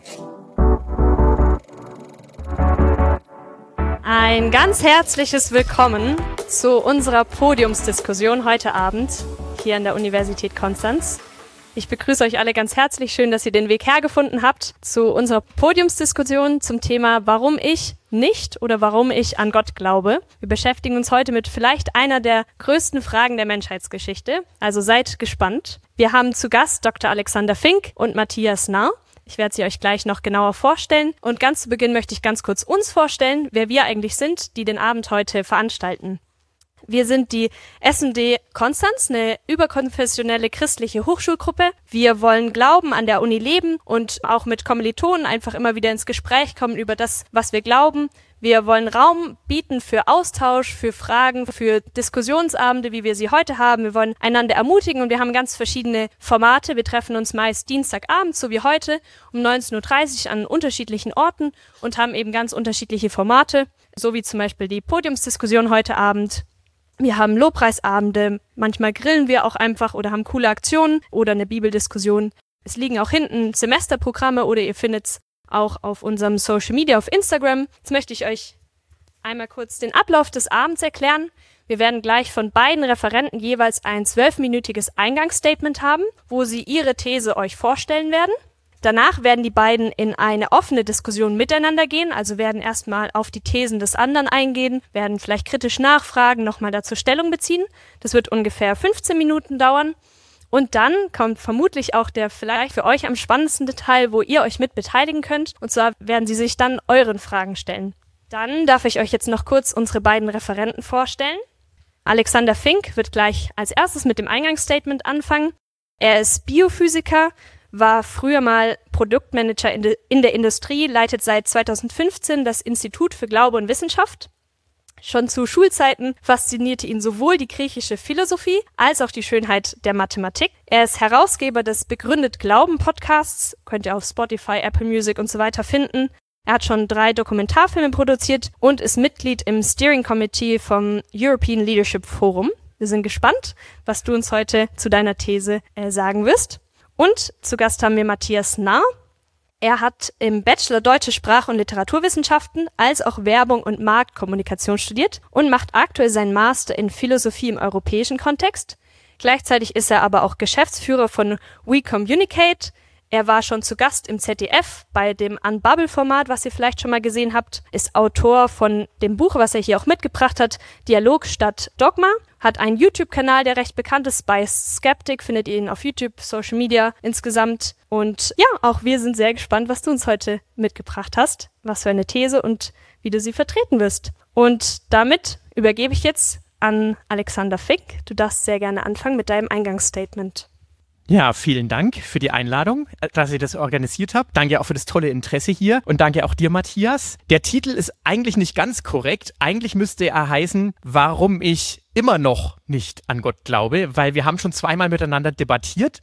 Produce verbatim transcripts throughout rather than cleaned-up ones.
Ein ganz herzliches Willkommen zu unserer Podiumsdiskussion heute Abend hier an der Universität Konstanz. Ich begrüße euch alle ganz herzlich. Schön, dass ihr den Weg hergefunden habt zu unserer Podiumsdiskussion zum Thema, warum ich nicht oder warum ich an Gott glaube. Wir beschäftigen uns heute mit vielleicht einer der größten Fragen der Menschheitsgeschichte. Also seid gespannt. Wir haben zu Gast Doktor Alexander Fink und Matthias Narr. Ich werde sie euch gleich noch genauer vorstellen. Und ganz zu Beginn möchte ich ganz kurz uns vorstellen, wer wir eigentlich sind, die den Abend heute veranstalten. Wir sind die S M D Konstanz, eine überkonfessionelle christliche Hochschulgruppe. Wir wollen Glauben an der Uni leben und auch mit Kommilitonen einfach immer wieder ins Gespräch kommen über das, was wir glauben. Wir wollen Raum bieten für Austausch, für Fragen, für Diskussionsabende, wie wir sie heute haben. Wir wollen einander ermutigen und wir haben ganz verschiedene Formate. Wir treffen uns meist Dienstagabend, so wie heute, um neunzehn Uhr dreißig an unterschiedlichen Orten und haben eben ganz unterschiedliche Formate, so wie zum Beispiel die Podiumsdiskussion heute Abend. Wir haben Lobpreisabende, manchmal grillen wir auch einfach oder haben coole Aktionen oder eine Bibeldiskussion. Es liegen auch hinten Semesterprogramme oder ihr findet es auch auf unserem Social Media auf Instagram. Jetzt möchte ich euch einmal kurz den Ablauf des Abends erklären. Wir werden gleich von beiden Referenten jeweils ein zwölfminütiges Eingangsstatement haben, wo sie ihre These euch vorstellen werden. Danach werden die beiden in eine offene Diskussion miteinander gehen, also werden erstmal auf die Thesen des anderen eingehen, werden vielleicht kritisch nachfragen, nochmal dazu Stellung beziehen. Das wird ungefähr fünfzehn Minuten dauern. Und dann kommt vermutlich auch der vielleicht für euch am spannendsten Teil, wo ihr euch mit beteiligen könnt. Und zwar werden sie sich dann euren Fragen stellen. Dann darf ich euch jetzt noch kurz unsere beiden Referenten vorstellen. Alexander Fink wird gleich als erstes mit dem Eingangsstatement anfangen. Er ist Biophysiker, war früher mal Produktmanager in, de, in der Industrie, leitet seit zweitausendfünfzehn das Institut für Glaube und Wissenschaft. Schon zu Schulzeiten faszinierte ihn sowohl die griechische Philosophie als auch die Schönheit der Mathematik. Er ist Herausgeber des Begründet Glauben Podcasts, könnt ihr auf Spotify, Apple Music und so weiter finden. Er hat schon drei Dokumentarfilme produziert und ist Mitglied im Steering Committee vom European Leadership Forum. Wir sind gespannt, was du uns heute zu deiner These äh, sagen wirst. Und zu Gast haben wir Matthias Narr. Er hat im Bachelor Deutsche Sprach- und Literaturwissenschaften als auch Werbung und Marktkommunikation studiert und macht aktuell seinen Master in Philosophie im europäischen Kontext. Gleichzeitig ist er aber auch Geschäftsführer von We Communicate. Er war schon zu Gast im Z D F bei dem Unbubble-Format, was ihr vielleicht schon mal gesehen habt, ist Autor von dem Buch, was er hier auch mitgebracht hat, Dialog statt Dogma, hat einen YouTube-Kanal, der recht bekannt ist, bei Skeptic, findet ihr ihn auf YouTube, Social Media insgesamt. Und ja, auch wir sind sehr gespannt, was du uns heute mitgebracht hast, was für eine These und wie du sie vertreten wirst. Und damit übergebe ich jetzt an Alexander Fink. Du darfst sehr gerne anfangen mit deinem Eingangsstatement. Ja, vielen Dank für die Einladung, dass ihr das organisiert habt. Danke auch für das tolle Interesse hier und danke auch dir, Matthias. Der Titel ist eigentlich nicht ganz korrekt. Eigentlich müsste er heißen, warum ich immer noch nicht an Gott glaube, weil wir haben schon zweimal miteinander debattiert.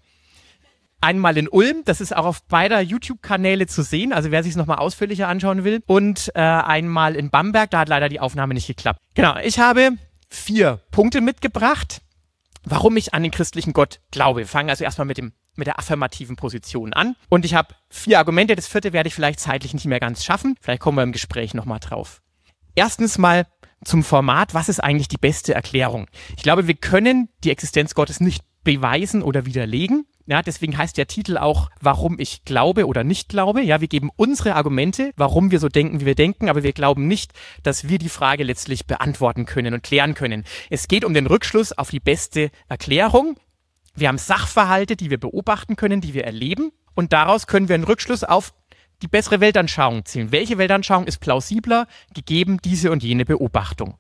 Einmal in Ulm, das ist auch auf beider YouTube-Kanäle zu sehen, also wer sich es nochmal ausführlicher anschauen will. Und äh, einmal in Bamberg, da hat leider die Aufnahme nicht geklappt. Genau, ich habe vier Punkte mitgebracht, warum ich an den christlichen Gott glaube. Wir fangen also erstmal mit dem mit der affirmativen Position an. Und ich habe vier Argumente. Das vierte werde ich vielleicht zeitlich nicht mehr ganz schaffen. Vielleicht kommen wir im Gespräch nochmal drauf. Erstens mal zum Format. Was ist eigentlich die beste Erklärung? Ich glaube, wir können die Existenz Gottes nicht beweisen oder widerlegen. Ja, deswegen heißt der Titel auch, warum ich glaube oder nicht glaube. Ja, wir geben unsere Argumente, warum wir so denken, wie wir denken, aber wir glauben nicht, dass wir die Frage letztlich beantworten können und klären können. Es geht um den Rückschluss auf die beste Erklärung. Wir haben Sachverhalte, die wir beobachten können, die wir erleben und daraus können wir einen Rückschluss auf die bessere Weltanschauung ziehen. Welche Weltanschauung ist plausibler, gegeben diese und jene Beobachtung?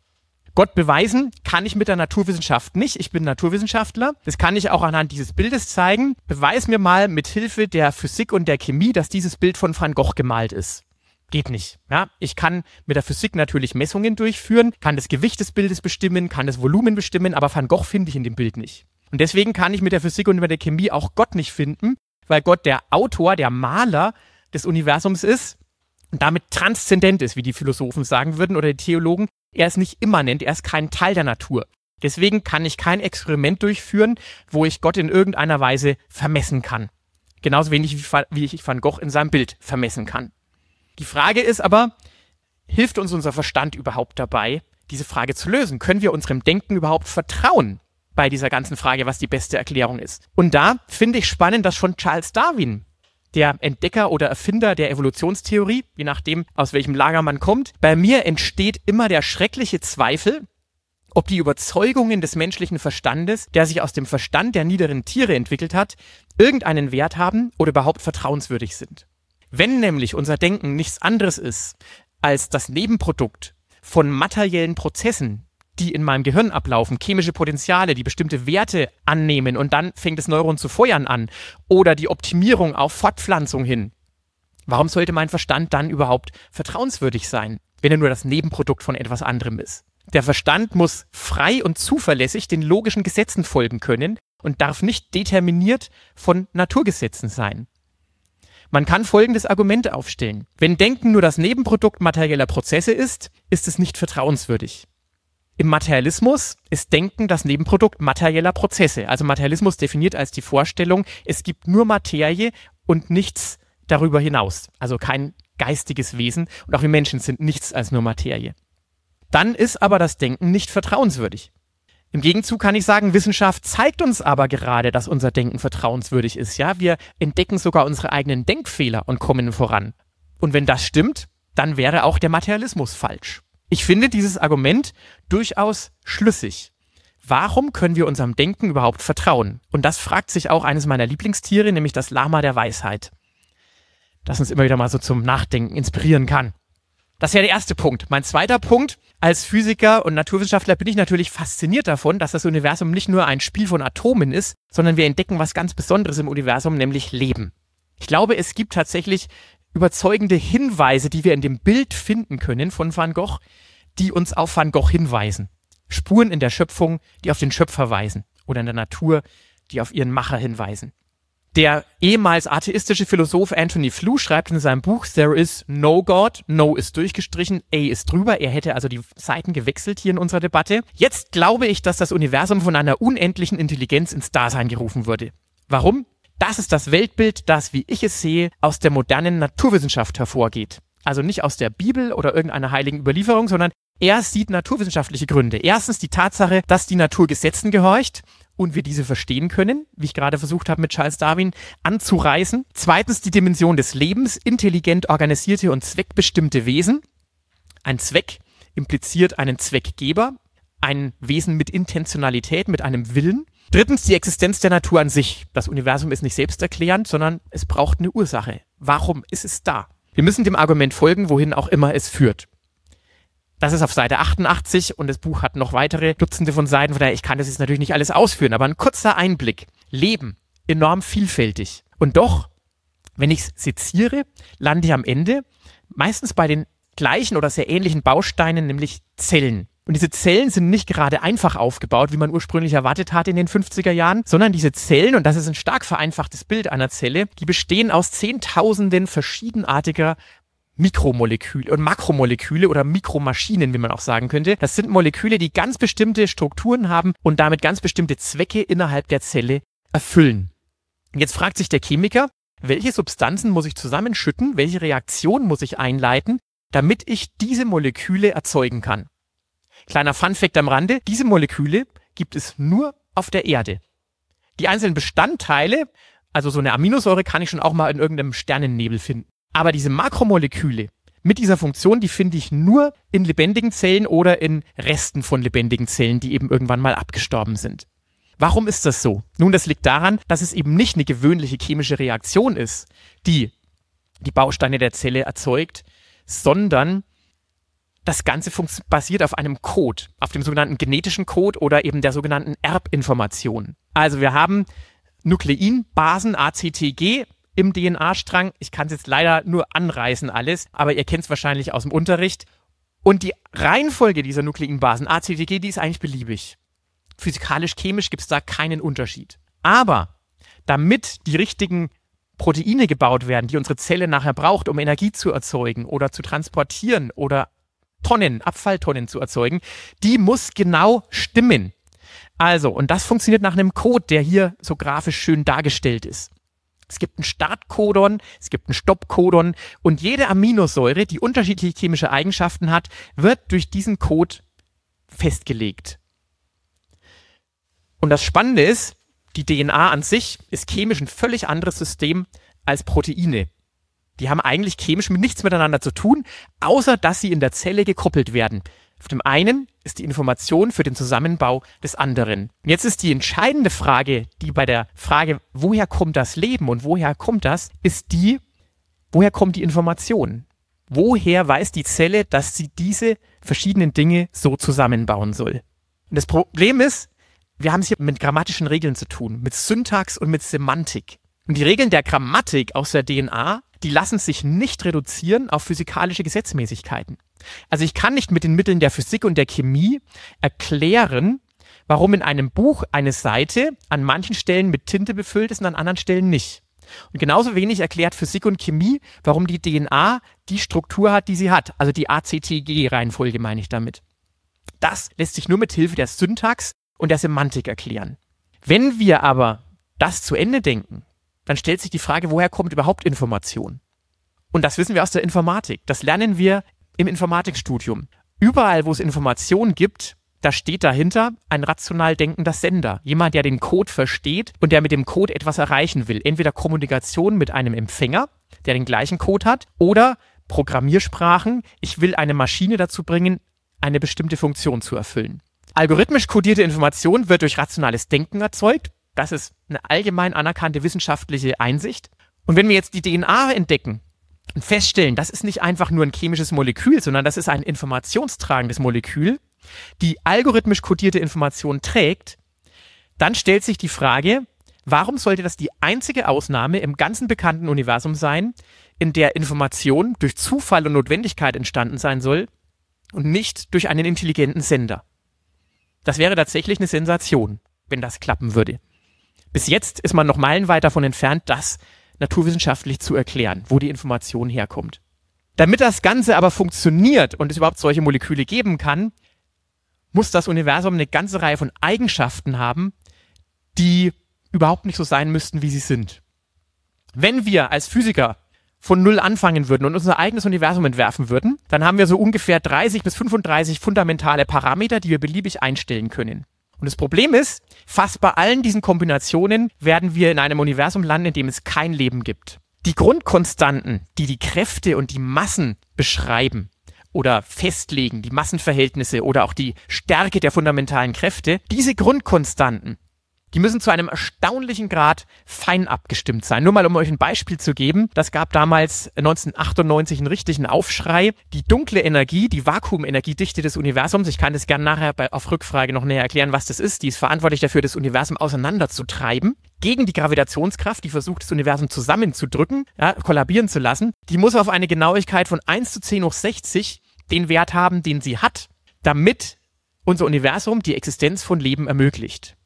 Gott beweisen kann ich mit der Naturwissenschaft nicht. Ich bin Naturwissenschaftler. Das kann ich auch anhand dieses Bildes zeigen. Beweis mir mal mit Hilfe der Physik und der Chemie, dass dieses Bild von Van Gogh gemalt ist. Geht nicht. Ja, ich kann mit der Physik natürlich Messungen durchführen, kann das Gewicht des Bildes bestimmen, kann das Volumen bestimmen, aber Van Gogh finde ich in dem Bild nicht. Und deswegen kann ich mit der Physik und mit der Chemie auch Gott nicht finden, weil Gott der Autor, der Maler des Universums ist und damit transzendent ist, wie die Philosophen sagen würden oder die Theologen. Er ist nicht immanent, er ist kein Teil der Natur. Deswegen kann ich kein Experiment durchführen, wo ich Gott in irgendeiner Weise vermessen kann. Genauso wenig wie ich Van Gogh in seinem Bild vermessen kann. Die Frage ist aber, hilft uns unser Verstand überhaupt dabei, diese Frage zu lösen? Können wir unserem Denken überhaupt vertrauen bei dieser ganzen Frage, was die beste Erklärung ist? Und da finde ich spannend, dass schon Charles Darwin, der Entdecker oder Erfinder der Evolutionstheorie, je nachdem, aus welchem Lager man kommt, bei mir entsteht immer der schreckliche Zweifel, ob die Überzeugungen des menschlichen Verstandes, der sich aus dem Verstand der niederen Tiere entwickelt hat, irgendeinen Wert haben oder überhaupt vertrauenswürdig sind. Wenn nämlich unser Denken nichts anderes ist als das Nebenprodukt von materiellen Prozessen, die in meinem Gehirn ablaufen, chemische Potenziale, die bestimmte Werte annehmen und dann fängt das Neuron zu feuern an oder die Optimierung auf Fortpflanzung hin. Warum sollte mein Verstand dann überhaupt vertrauenswürdig sein, wenn er nur das Nebenprodukt von etwas anderem ist? Der Verstand muss frei und zuverlässig den logischen Gesetzen folgen können und darf nicht determiniert von Naturgesetzen sein. Man kann folgendes Argument aufstellen. Wenn Denken nur das Nebenprodukt materieller Prozesse ist, ist es nicht vertrauenswürdig. Im Materialismus ist Denken das Nebenprodukt materieller Prozesse. Also Materialismus definiert als die Vorstellung, es gibt nur Materie und nichts darüber hinaus. Also kein geistiges Wesen und auch wir Menschen sind nichts als nur Materie. Dann ist aber das Denken nicht vertrauenswürdig. Im Gegenzug kann ich sagen, Wissenschaft zeigt uns aber gerade, dass unser Denken vertrauenswürdig ist. Ja, wir entdecken sogar unsere eigenen Denkfehler und kommen voran. Und wenn das stimmt, dann wäre auch der Materialismus falsch. Ich finde dieses Argument durchaus schlüssig. Warum können wir unserem Denken überhaupt vertrauen? Und das fragt sich auch eines meiner Lieblingstiere, nämlich das Lama der Weisheit, das uns immer wieder mal so zum Nachdenken inspirieren kann. Das ist ja der erste Punkt. Mein zweiter Punkt, als Physiker und Naturwissenschaftler bin ich natürlich fasziniert davon, dass das Universum nicht nur ein Spiel von Atomen ist, sondern wir entdecken was ganz Besonderes im Universum, nämlich Leben. Ich glaube, es gibt tatsächlich überzeugende Hinweise, die wir in dem Bild finden können von Van Gogh, die uns auf Van Gogh hinweisen. Spuren in der Schöpfung, die auf den Schöpfer weisen oder in der Natur, die auf ihren Macher hinweisen. Der ehemals atheistische Philosoph Anthony Flew schreibt in seinem Buch There is no God, no ist durchgestrichen, A ist drüber. Er hätte also die Seiten gewechselt hier in unserer Debatte. Jetzt glaube ich, dass das Universum von einer unendlichen Intelligenz ins Dasein gerufen wurde. Warum? Das ist das Weltbild, das, wie ich es sehe, aus der modernen Naturwissenschaft hervorgeht. Also nicht aus der Bibel oder irgendeiner heiligen Überlieferung, sondern er sieht naturwissenschaftliche Gründe. Erstens die Tatsache, dass die Natur Gesetzen gehorcht und wir diese verstehen können, wie ich gerade versucht habe mit Charles Darwin anzureißen. Zweitens die Dimension des Lebens, intelligent organisierte und zweckbestimmte Wesen. Ein Zweck impliziert einen Zweckgeber, ein Wesen mit Intentionalität, mit einem Willen. Drittens die Existenz der Natur an sich. Das Universum ist nicht selbsterklärend, sondern es braucht eine Ursache. Warum ist es da? Wir müssen dem Argument folgen, wohin auch immer es führt. Das ist auf Seite achtundachtzig und das Buch hat noch weitere Dutzende von Seiten, von daher ich kann das jetzt natürlich nicht alles ausführen, aber ein kurzer Einblick. Leben, enorm vielfältig. Und doch, wenn ich es seziere, lande ich am Ende meistens bei den gleichen oder sehr ähnlichen Bausteinen, nämlich Zellen. Und diese Zellen sind nicht gerade einfach aufgebaut, wie man ursprünglich erwartet hat in den fünfziger Jahren, sondern diese Zellen, und das ist ein stark vereinfachtes Bild einer Zelle, die bestehen aus Zehntausenden verschiedenartiger Mikromoleküle und Makromoleküle oder Mikromaschinen, wie man auch sagen könnte. Das sind Moleküle, die ganz bestimmte Strukturen haben und damit ganz bestimmte Zwecke innerhalb der Zelle erfüllen. Und jetzt fragt sich der Chemiker, welche Substanzen muss ich zusammenschütten, welche Reaktion muss ich einleiten, damit ich diese Moleküle erzeugen kann. Kleiner Funfact am Rande, diese Moleküle gibt es nur auf der Erde. Die einzelnen Bestandteile, also so eine Aminosäure kann ich schon auch mal in irgendeinem Sternennebel finden. Aber diese Makromoleküle mit dieser Funktion, die finde ich nur in lebendigen Zellen oder in Resten von lebendigen Zellen, die eben irgendwann mal abgestorben sind. Warum ist das so? Nun, das liegt daran, dass es eben nicht eine gewöhnliche chemische Reaktion ist, die die Bausteine der Zelle erzeugt, sondern das Ganze basiert auf einem Code, auf dem sogenannten genetischen Code oder eben der sogenannten Erbinformation. Also wir haben Nukleinbasen A C T G im D N A-Strang. Ich kann es jetzt leider nur anreißen alles, aber ihr kennt es wahrscheinlich aus dem Unterricht. Und die Reihenfolge dieser Nukleinbasen A C T G, die ist eigentlich beliebig. Physikalisch-chemisch gibt es da keinen Unterschied. Aber damit die richtigen Proteine gebaut werden, die unsere Zelle nachher braucht, um Energie zu erzeugen oder zu transportieren oder Tonnen, Abfalltonnen zu erzeugen, die muss genau stimmen. Also, und das funktioniert nach einem Code, der hier so grafisch schön dargestellt ist. Es gibt einen Startcodon, es gibt einen Stoppcodon und jede Aminosäure, die unterschiedliche chemische Eigenschaften hat, wird durch diesen Code festgelegt. Und das Spannende ist, die D N A an sich ist chemisch ein völlig anderes System als Proteine. Die haben eigentlich chemisch mit nichts miteinander zu tun, außer dass sie in der Zelle gekoppelt werden. Auf dem einen ist die Information für den Zusammenbau des anderen. Und jetzt ist die entscheidende Frage, die bei der Frage, woher kommt das Leben und woher kommt das, ist die, woher kommt die Information? Woher weiß die Zelle, dass sie diese verschiedenen Dinge so zusammenbauen soll? Und das Problem ist, wir haben es hier mit grammatischen Regeln zu tun, mit Syntax und mit Semantik. Und die Regeln der Grammatik aus der D N A, die lassen sich nicht reduzieren auf physikalische Gesetzmäßigkeiten. Also ich kann nicht mit den Mitteln der Physik und der Chemie erklären, warum in einem Buch eine Seite an manchen Stellen mit Tinte befüllt ist und an anderen Stellen nicht. Und genauso wenig erklärt Physik und Chemie, warum die D N A die Struktur hat, die sie hat. Also die A C T G-Reihenfolge meine ich damit. Das lässt sich nur mit Hilfe der Syntax und der Semantik erklären. Wenn wir aber das zu Ende denken, dann stellt sich die Frage, woher kommt überhaupt Information? Und das wissen wir aus der Informatik. Das lernen wir im Informatikstudium. Überall, wo es Information gibt, da steht dahinter ein rational denkender Sender. Jemand, der den Code versteht und der mit dem Code etwas erreichen will. Entweder Kommunikation mit einem Empfänger, der den gleichen Code hat, oder Programmiersprachen. Ich will eine Maschine dazu bringen, eine bestimmte Funktion zu erfüllen. Algorithmisch kodierte Information wird durch rationales Denken erzeugt. Das ist eine allgemein anerkannte wissenschaftliche Einsicht. Und wenn wir jetzt die D N A entdecken und feststellen, das ist nicht einfach nur ein chemisches Molekül, sondern das ist ein informationstragendes Molekül, die algorithmisch kodierte Information trägt, dann stellt sich die Frage, warum sollte das die einzige Ausnahme im ganzen bekannten Universum sein, in der Information durch Zufall und Notwendigkeit entstanden sein soll und nicht durch einen intelligenten Sender? Das wäre tatsächlich eine Sensation, wenn das klappen würde. Bis jetzt ist man noch meilenweit davon entfernt, das naturwissenschaftlich zu erklären, wo die Information herkommt. Damit das Ganze aber funktioniert und es überhaupt solche Moleküle geben kann, muss das Universum eine ganze Reihe von Eigenschaften haben, die überhaupt nicht so sein müssten, wie sie sind. Wenn wir als Physiker von Null anfangen würden und unser eigenes Universum entwerfen würden, dann haben wir so ungefähr dreißig bis fünfunddreißig fundamentale Parameter, die wir beliebig einstellen können. Und das Problem ist, fast bei allen diesen Kombinationen werden wir in einem Universum landen, in dem es kein Leben gibt. Die Grundkonstanten, die die Kräfte und die Massen beschreiben oder festlegen, die Massenverhältnisse oder auch die Stärke der fundamentalen Kräfte, diese Grundkonstanten, die müssen zu einem erstaunlichen Grad fein abgestimmt sein. Nur mal, um euch ein Beispiel zu geben, das gab damals neunzehnhundertachtundneunzig einen richtigen Aufschrei. Die dunkle Energie, die Vakuumenergiedichte des Universums, ich kann das gerne nachher bei, auf Rückfrage noch näher erklären, was das ist, die ist verantwortlich dafür, das Universum auseinanderzutreiben, gegen die Gravitationskraft, die versucht, das Universum zusammenzudrücken, ja, kollabieren zu lassen. Die muss auf eine Genauigkeit von eins zu zehn hoch sechzig den Wert haben, den sie hat, damit unser Universum die Existenz von Leben ermöglicht.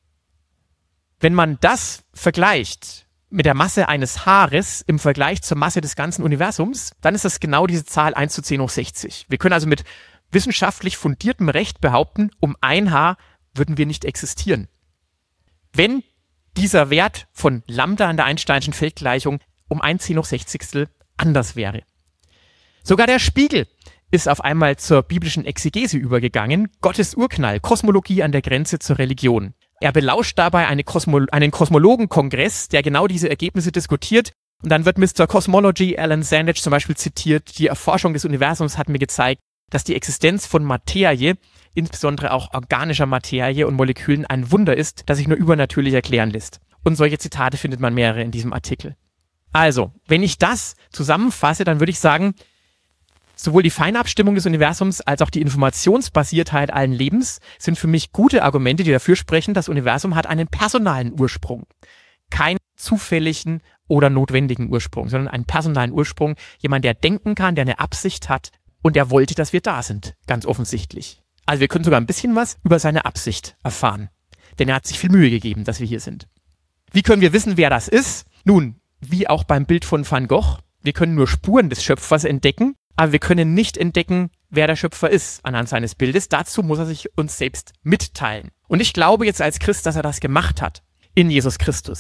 Wenn man das vergleicht mit der Masse eines Haares im Vergleich zur Masse des ganzen Universums, dann ist das genau diese Zahl eins zu zehn hoch sechzig. Wir können also mit wissenschaftlich fundiertem Recht behaupten, um ein Haar würden wir nicht existieren. Wenn dieser Wert von Lambda in der Einsteinschen Feldgleichung um ein zehn hoch sechzigstel anders wäre. Sogar der Spiegel ist auf einmal zur biblischen Exegese übergegangen, Gottes Urknall, Kosmologie an der Grenze zur Religion. Er belauscht dabei eine Kosmo- einen Kosmologenkongress, der genau diese Ergebnisse diskutiert. Und dann wird Mister Cosmology, Alan Sandage zum Beispiel zitiert, die Erforschung des Universums hat mir gezeigt, dass die Existenz von Materie, insbesondere auch organischer Materie und Molekülen, ein Wunder ist, das sich nur übernatürlich erklären lässt. Und solche Zitate findet man mehrere in diesem Artikel. Also, wenn ich das zusammenfasse, dann würde ich sagen, sowohl die Feinabstimmung des Universums als auch die Informationsbasiertheit allen Lebens sind für mich gute Argumente, die dafür sprechen, das Universum hat einen personalen Ursprung. Keinen zufälligen oder notwendigen Ursprung, sondern einen personalen Ursprung. Jemand, der denken kann, der eine Absicht hat und der wollte, dass wir da sind. Ganz offensichtlich. Also wir können sogar ein bisschen was über seine Absicht erfahren. Denn er hat sich viel Mühe gegeben, dass wir hier sind. Wie können wir wissen, wer das ist? Nun, wie auch beim Bild von Van Gogh. Wir können nur Spuren des Schöpfers entdecken. Aber wir können nicht entdecken, wer der Schöpfer ist anhand seines Bildes. Dazu muss er sich uns selbst mitteilen. Und ich glaube jetzt als Christ, dass er das gemacht hat in Jesus Christus.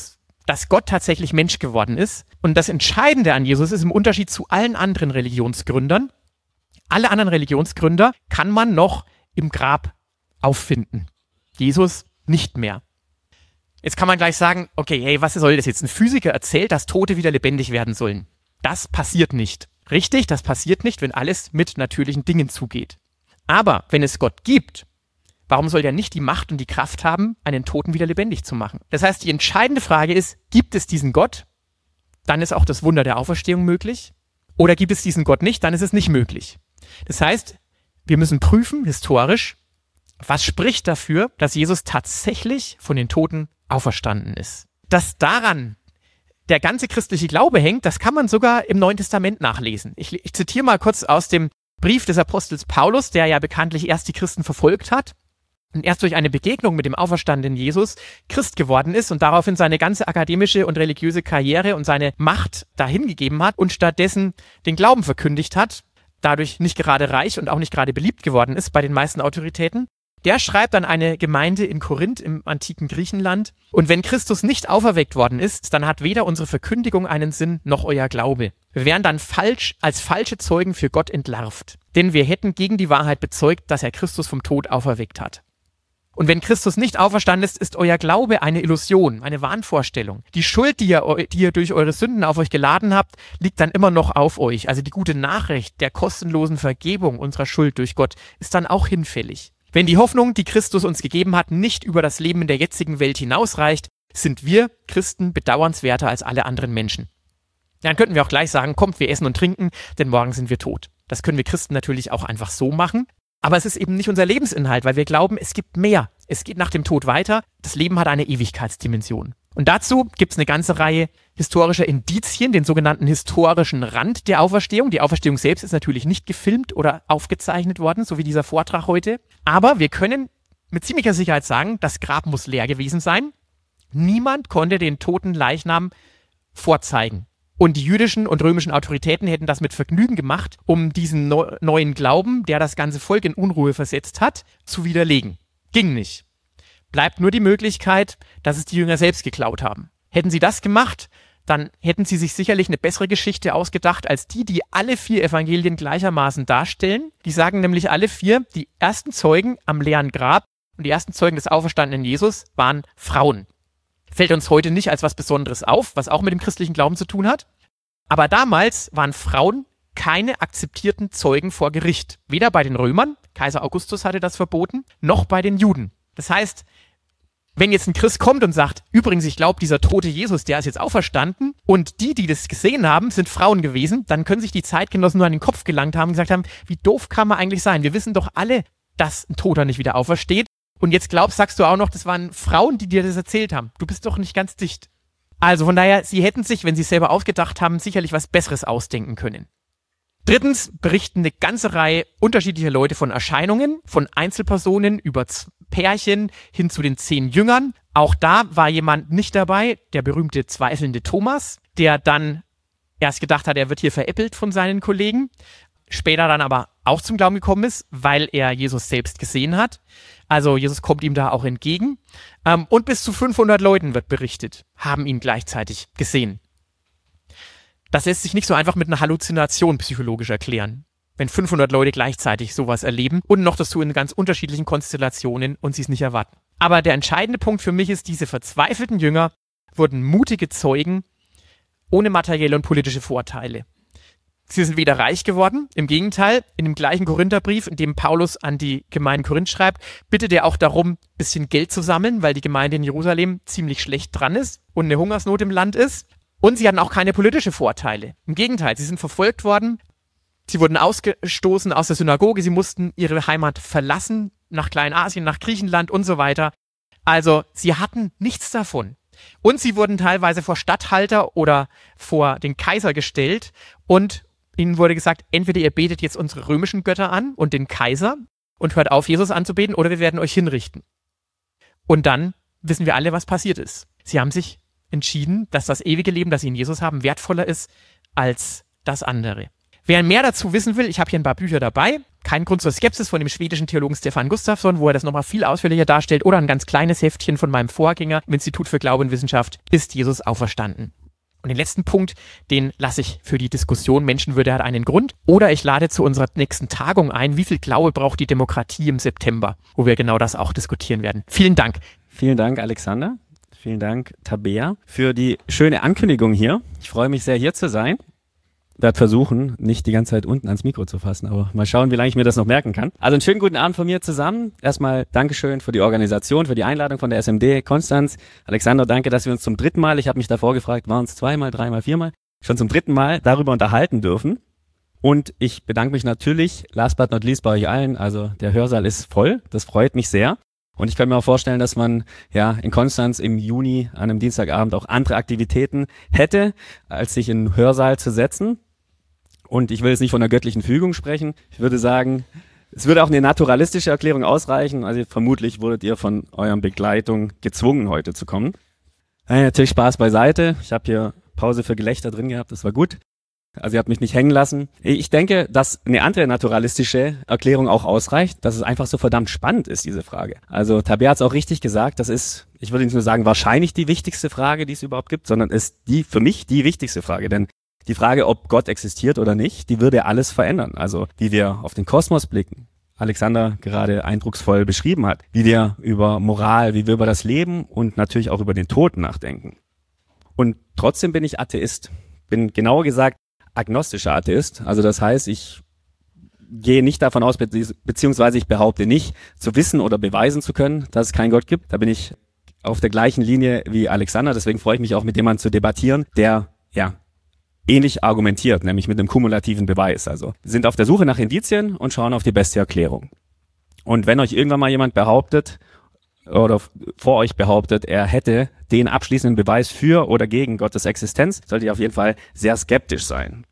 dass Gott tatsächlich Mensch geworden ist. Und das Entscheidende an Jesus ist im Unterschied zu allen anderen Religionsgründern, alle anderen Religionsgründer kann man noch im Grab auffinden. Jesus nicht mehr. Jetzt kann man gleich sagen, okay, hey, was soll das jetzt? Ein Physiker erzählt, dass Tote wieder lebendig werden sollen. Das passiert nicht. Richtig, das passiert nicht, wenn alles mit natürlichen Dingen zugeht. Aber wenn es Gott gibt, warum soll der nicht die Macht und die Kraft haben, einen Toten wieder lebendig zu machen? Das heißt, die entscheidende Frage ist, gibt es diesen Gott? Dann ist auch das Wunder der Auferstehung möglich. Oder gibt es diesen Gott nicht? Dann ist es nicht möglich. Das heißt, wir müssen prüfen, historisch, was spricht dafür, dass Jesus tatsächlich von den Toten auferstanden ist. Dass daran der ganze christliche Glaube hängt, das kann man sogar im Neuen Testament nachlesen. Ich, ich zitiere mal kurz aus dem Brief des Apostels Paulus, der ja bekanntlich erst die Christen verfolgt hat und erst durch eine Begegnung mit dem auferstandenen Jesus Christ geworden ist und daraufhin seine ganze akademische und religiöse Karriere und seine Macht dahingegeben hat und stattdessen den Glauben verkündigt hat, dadurch nicht gerade reich und auch nicht gerade beliebt geworden ist bei den meisten Autoritäten. Der schreibt an eine Gemeinde in Korinth im antiken Griechenland: Und wenn Christus nicht auferweckt worden ist, dann hat weder unsere Verkündigung einen Sinn, noch euer Glaube. Wir wären dann falsch als falsche Zeugen für Gott entlarvt. Denn wir hätten gegen die Wahrheit bezeugt, dass er Christus vom Tod auferweckt hat. Und wenn Christus nicht auferstanden ist, ist euer Glaube eine Illusion, eine Wahnvorstellung. Die Schuld, die ihr, die ihr durch eure Sünden auf euch geladen habt, liegt dann immer noch auf euch. Also die gute Nachricht der kostenlosen Vergebung unserer Schuld durch Gott ist dann auch hinfällig. Wenn die Hoffnung, die Christus uns gegeben hat, nicht über das Leben in der jetzigen Welt hinausreicht, sind wir Christen bedauernswerter als alle anderen Menschen. Dann könnten wir auch gleich sagen, kommt, wir essen und trinken, denn morgen sind wir tot. Das können wir Christen natürlich auch einfach so machen. Aber es ist eben nicht unser Lebensinhalt, weil wir glauben, es gibt mehr. Es geht nach dem Tod weiter. Das Leben hat eine Ewigkeitsdimension. Und dazu gibt es eine ganze Reihe historischer Indizien, den sogenannten historischen Rand der Auferstehung. Die Auferstehung selbst ist natürlich nicht gefilmt oder aufgezeichnet worden, so wie dieser Vortrag heute. Aber wir können mit ziemlicher Sicherheit sagen, das Grab muss leer gewesen sein. Niemand konnte den toten Leichnam vorzeigen. Und die jüdischen und römischen Autoritäten hätten das mit Vergnügen gemacht, um diesen neu- neuen Glauben, der das ganze Volk in Unruhe versetzt hat, zu widerlegen. Ging nicht. Bleibt nur die Möglichkeit, dass es die Jünger selbst geklaut haben. Hätten sie das gemacht, dann hätten sie sich sicherlich eine bessere Geschichte ausgedacht als die, die alle vier Evangelien gleichermaßen darstellen. Die sagen nämlich alle vier, die ersten Zeugen am leeren Grab und die ersten Zeugen des auferstandenen Jesus waren Frauen. Fällt uns heute nicht als was Besonderes auf, was auch mit dem christlichen Glauben zu tun hat. Aber damals waren Frauen keine akzeptierten Zeugen vor Gericht. Weder bei den Römern, Kaiser Augustus hatte das verboten, noch bei den Juden. Das heißt, wenn jetzt ein Christ kommt und sagt, übrigens, ich glaube, dieser tote Jesus, der ist jetzt auferstanden und die, die das gesehen haben, sind Frauen gewesen, dann können sich die Zeitgenossen nur an den Kopf gelangt haben und gesagt haben, wie doof kann man eigentlich sein? Wir wissen doch alle, dass ein Toter nicht wieder aufersteht. Und jetzt glaubst, sagst du auch noch, das waren Frauen, die dir das erzählt haben. Du bist doch nicht ganz dicht. Also von daher, sie hätten sich, wenn sie es selber ausgedacht haben, sicherlich was Besseres ausdenken können. Drittens berichten eine ganze Reihe unterschiedlicher Leute von Erscheinungen, von Einzelpersonen über Pärchen hin zu den zehn Jüngern. Auch da war jemand nicht dabei, der berühmte zweifelnde Thomas, der dann erst gedacht hat, er wird hier veräppelt von seinen Kollegen, später dann aber auch zum Glauben gekommen ist, weil er Jesus selbst gesehen hat. Also Jesus kommt ihm da auch entgegen. Ähm, und bis zu fünfhundert Leuten wird berichtet, haben ihn gleichzeitig gesehen. Das lässt sich nicht so einfach mit einer Halluzination psychologisch erklären, wenn fünfhundert Leute gleichzeitig sowas erleben und noch dazu in ganz unterschiedlichen Konstellationen und sie es nicht erwarten. Aber der entscheidende Punkt für mich ist, diese verzweifelten Jünger wurden mutige Zeugen ohne materielle und politische Vorteile. Sie sind weder reich geworden, im Gegenteil, in dem gleichen Korintherbrief, in dem Paulus an die Gemeinde Korinth schreibt, bittet er auch darum, ein bisschen Geld zu sammeln, weil die Gemeinde in Jerusalem ziemlich schlecht dran ist und eine Hungersnot im Land ist. Und sie hatten auch keine politische Vorteile. Im Gegenteil, sie sind verfolgt worden, sie wurden ausgestoßen aus der Synagoge, sie mussten ihre Heimat verlassen, nach Kleinasien, nach Griechenland und so weiter. Also sie hatten nichts davon. Und sie wurden teilweise vor Statthalter oder vor den Kaiser gestellt und ihnen wurde gesagt, entweder ihr betet jetzt unsere römischen Götter an und den Kaiser und hört auf, Jesus anzubeten, oder wir werden euch hinrichten. Und dann wissen wir alle, was passiert ist. Sie haben sich entschieden, dass das ewige Leben, das sie in Jesus haben, wertvoller ist als das andere. Wer mehr dazu wissen will, ich habe hier ein paar Bücher dabei. Kein Grund zur Skepsis von dem schwedischen Theologen Stefan Gustafsson, wo er das nochmal viel ausführlicher darstellt. Oder ein ganz kleines Heftchen von meinem Vorgänger im Institut für Glaube und Wissenschaft, Ist Jesus auferstanden? Und den letzten Punkt, den lasse ich für die Diskussion Menschenwürde hat einen Grund. Oder ich lade zu unserer nächsten Tagung ein, wie viel Glaube braucht die Demokratie im September, wo wir genau das auch diskutieren werden. Vielen Dank. Vielen Dank, Alexander. Vielen Dank, Tabea, für die schöne Ankündigung hier. Ich freue mich sehr, hier zu sein. Ich werde versuchen, nicht die ganze Zeit unten ans Mikro zu fassen, aber mal schauen, wie lange ich mir das noch merken kann. Also einen schönen guten Abend von mir zusammen. Erstmal Dankeschön für die Organisation, für die Einladung von der S M D Konstanz. Alexander, danke, dass wir uns zum dritten Mal, ich habe mich davor gefragt, waren es zweimal, dreimal, viermal, schon zum dritten Mal darüber unterhalten dürfen. Und ich bedanke mich natürlich, last but not least, bei euch allen. Also der Hörsaal ist voll, das freut mich sehr. Und ich kann mir auch vorstellen, dass man ja in Konstanz im Juni an einem Dienstagabend auch andere Aktivitäten hätte, als sich in den Hörsaal zu setzen. Und ich will jetzt nicht von einer göttlichen Fügung sprechen. Ich würde sagen, es würde auch eine naturalistische Erklärung ausreichen. Also vermutlich wurdet ihr von euren Begleitung gezwungen, heute zu kommen. Ja, natürlich Spaß beiseite. Ich habe hier Pause für Gelächter drin gehabt, das war gut. Also ihr habt mich nicht hängen lassen. Ich denke, dass eine andere naturalistische Erklärung auch ausreicht, dass es einfach so verdammt spannend ist, diese Frage. Also Tabea hat es auch richtig gesagt, das ist, ich würde nicht nur sagen, wahrscheinlich die wichtigste Frage, die es überhaupt gibt, sondern ist die für mich die wichtigste Frage. Denn die Frage, ob Gott existiert oder nicht, die würde alles verändern. Also wie wir auf den Kosmos blicken, Alexander gerade eindrucksvoll beschrieben hat, wie wir über Moral, wie wir über das Leben und natürlich auch über den Tod nachdenken. Und trotzdem bin ich Atheist. Bin genauer gesagt agnostischer Atheist. Also das heißt, ich gehe nicht davon aus, beziehungsweise ich behaupte nicht, zu wissen oder beweisen zu können, dass es keinen Gott gibt. Da bin ich auf der gleichen Linie wie Alexander. Deswegen freue ich mich auch, mit jemandem zu debattieren, der ja ähnlich argumentiert, nämlich mit einem kumulativen Beweis. Also wir sind auf der Suche nach Indizien und schauen auf die beste Erklärung. Und wenn euch irgendwann mal jemand behauptet oder vor euch behauptet, er hätte den abschließenden Beweis für oder gegen Gottes Existenz, solltet ihr auf jeden Fall sehr skeptisch sein.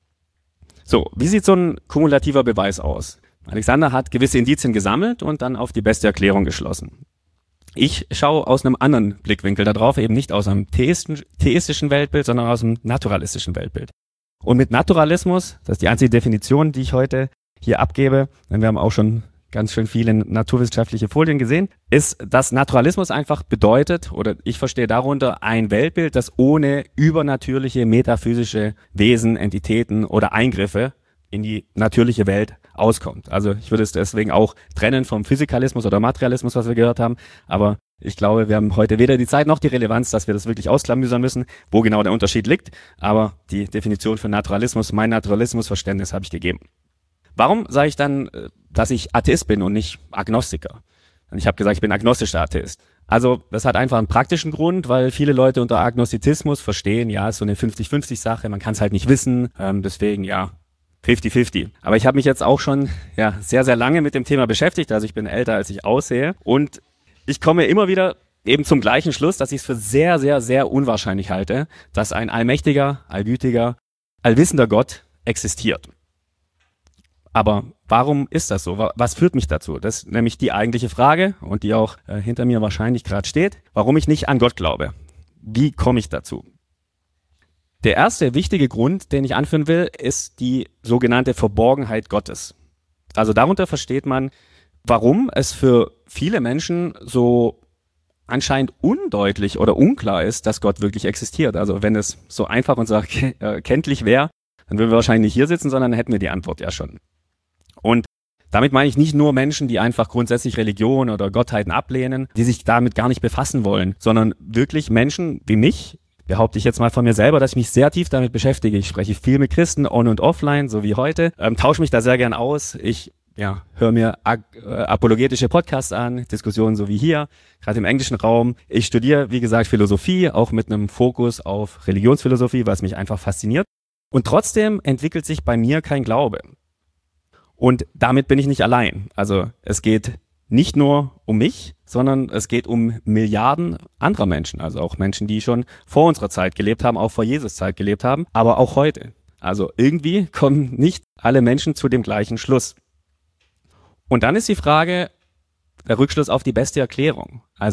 So, wie sieht so ein kumulativer Beweis aus? Alexander hat gewisse Indizien gesammelt und dann auf die beste Erklärung geschlossen. Ich schaue aus einem anderen Blickwinkel darauf, eben nicht aus einem theistischen Weltbild, sondern aus einem naturalistischen Weltbild. Und mit Naturalismus, das ist die einzige Definition, die ich heute hier abgebe, denn wir haben auch schon ganz schön viele naturwissenschaftliche Folien gesehen, ist, dass Naturalismus einfach bedeutet, oder ich verstehe darunter ein Weltbild, das ohne übernatürliche, metaphysische Wesen, Entitäten oder Eingriffe in die natürliche Welt auskommt. Also ich würde es deswegen auch trennen vom Physikalismus oder Materialismus, was wir gehört haben, aber ich glaube, wir haben heute weder die Zeit noch die Relevanz, dass wir das wirklich ausklamüsern müssen, wo genau der Unterschied liegt, aber die Definition für Naturalismus, mein Naturalismusverständnis habe ich gegeben. Warum sage ich dann, dass ich Atheist bin und nicht Agnostiker? Und ich habe gesagt, ich bin agnostischer Atheist. Also das hat einfach einen praktischen Grund, weil viele Leute unter Agnostizismus verstehen, ja, ist so eine fünfzig fünfzig Sache, man kann es halt nicht wissen, ähm, deswegen ja, fünfzig fünfzig. Aber ich habe mich jetzt auch schon ja sehr, sehr lange mit dem Thema beschäftigt, also ich bin älter, als ich aussehe und ich komme immer wieder eben zum gleichen Schluss, dass ich es für sehr, sehr, sehr unwahrscheinlich halte, dass ein allmächtiger, allgütiger, allwissender Gott existiert. Aber warum ist das so? Was führt mich dazu? Das ist nämlich die eigentliche Frage und die auch äh, hinter mir wahrscheinlich gerade steht, warum ich nicht an Gott glaube. Wie komme ich dazu? Der erste wichtige Grund, den ich anführen will, ist die sogenannte Verborgenheit Gottes. Also darunter versteht man, warum es für viele Menschen so anscheinend undeutlich oder unklar ist, dass Gott wirklich existiert. Also wenn es so einfach und so erkenntlich wäre, dann würden wir wahrscheinlich nicht hier sitzen, sondern dann hätten wir die Antwort ja schon. Und damit meine ich nicht nur Menschen, die einfach grundsätzlich Religion oder Gottheiten ablehnen, die sich damit gar nicht befassen wollen, sondern wirklich Menschen wie mich, behaupte ich jetzt mal von mir selber, dass ich mich sehr tief damit beschäftige. Ich spreche viel mit Christen, on und offline, so wie heute, ähm, tausche mich da sehr gern aus. Ich ja, höre mir ag- äh, apologetische Podcasts an, Diskussionen so wie hier, gerade im englischen Raum. Ich studiere, wie gesagt, Philosophie, auch mit einem Fokus auf Religionsphilosophie, was mich einfach fasziniert. Und trotzdem entwickelt sich bei mir kein Glaube. Und damit bin ich nicht allein. Also es geht nicht nur um mich, sondern es geht um Milliarden anderer Menschen. Also auch Menschen, die schon vor unserer Zeit gelebt haben, auch vor Jesus Zeit gelebt haben, aber auch heute. Also irgendwie kommen nicht alle Menschen zu dem gleichen Schluss. Und dann ist die Frage, der Rückschluss auf die beste Erklärung. Also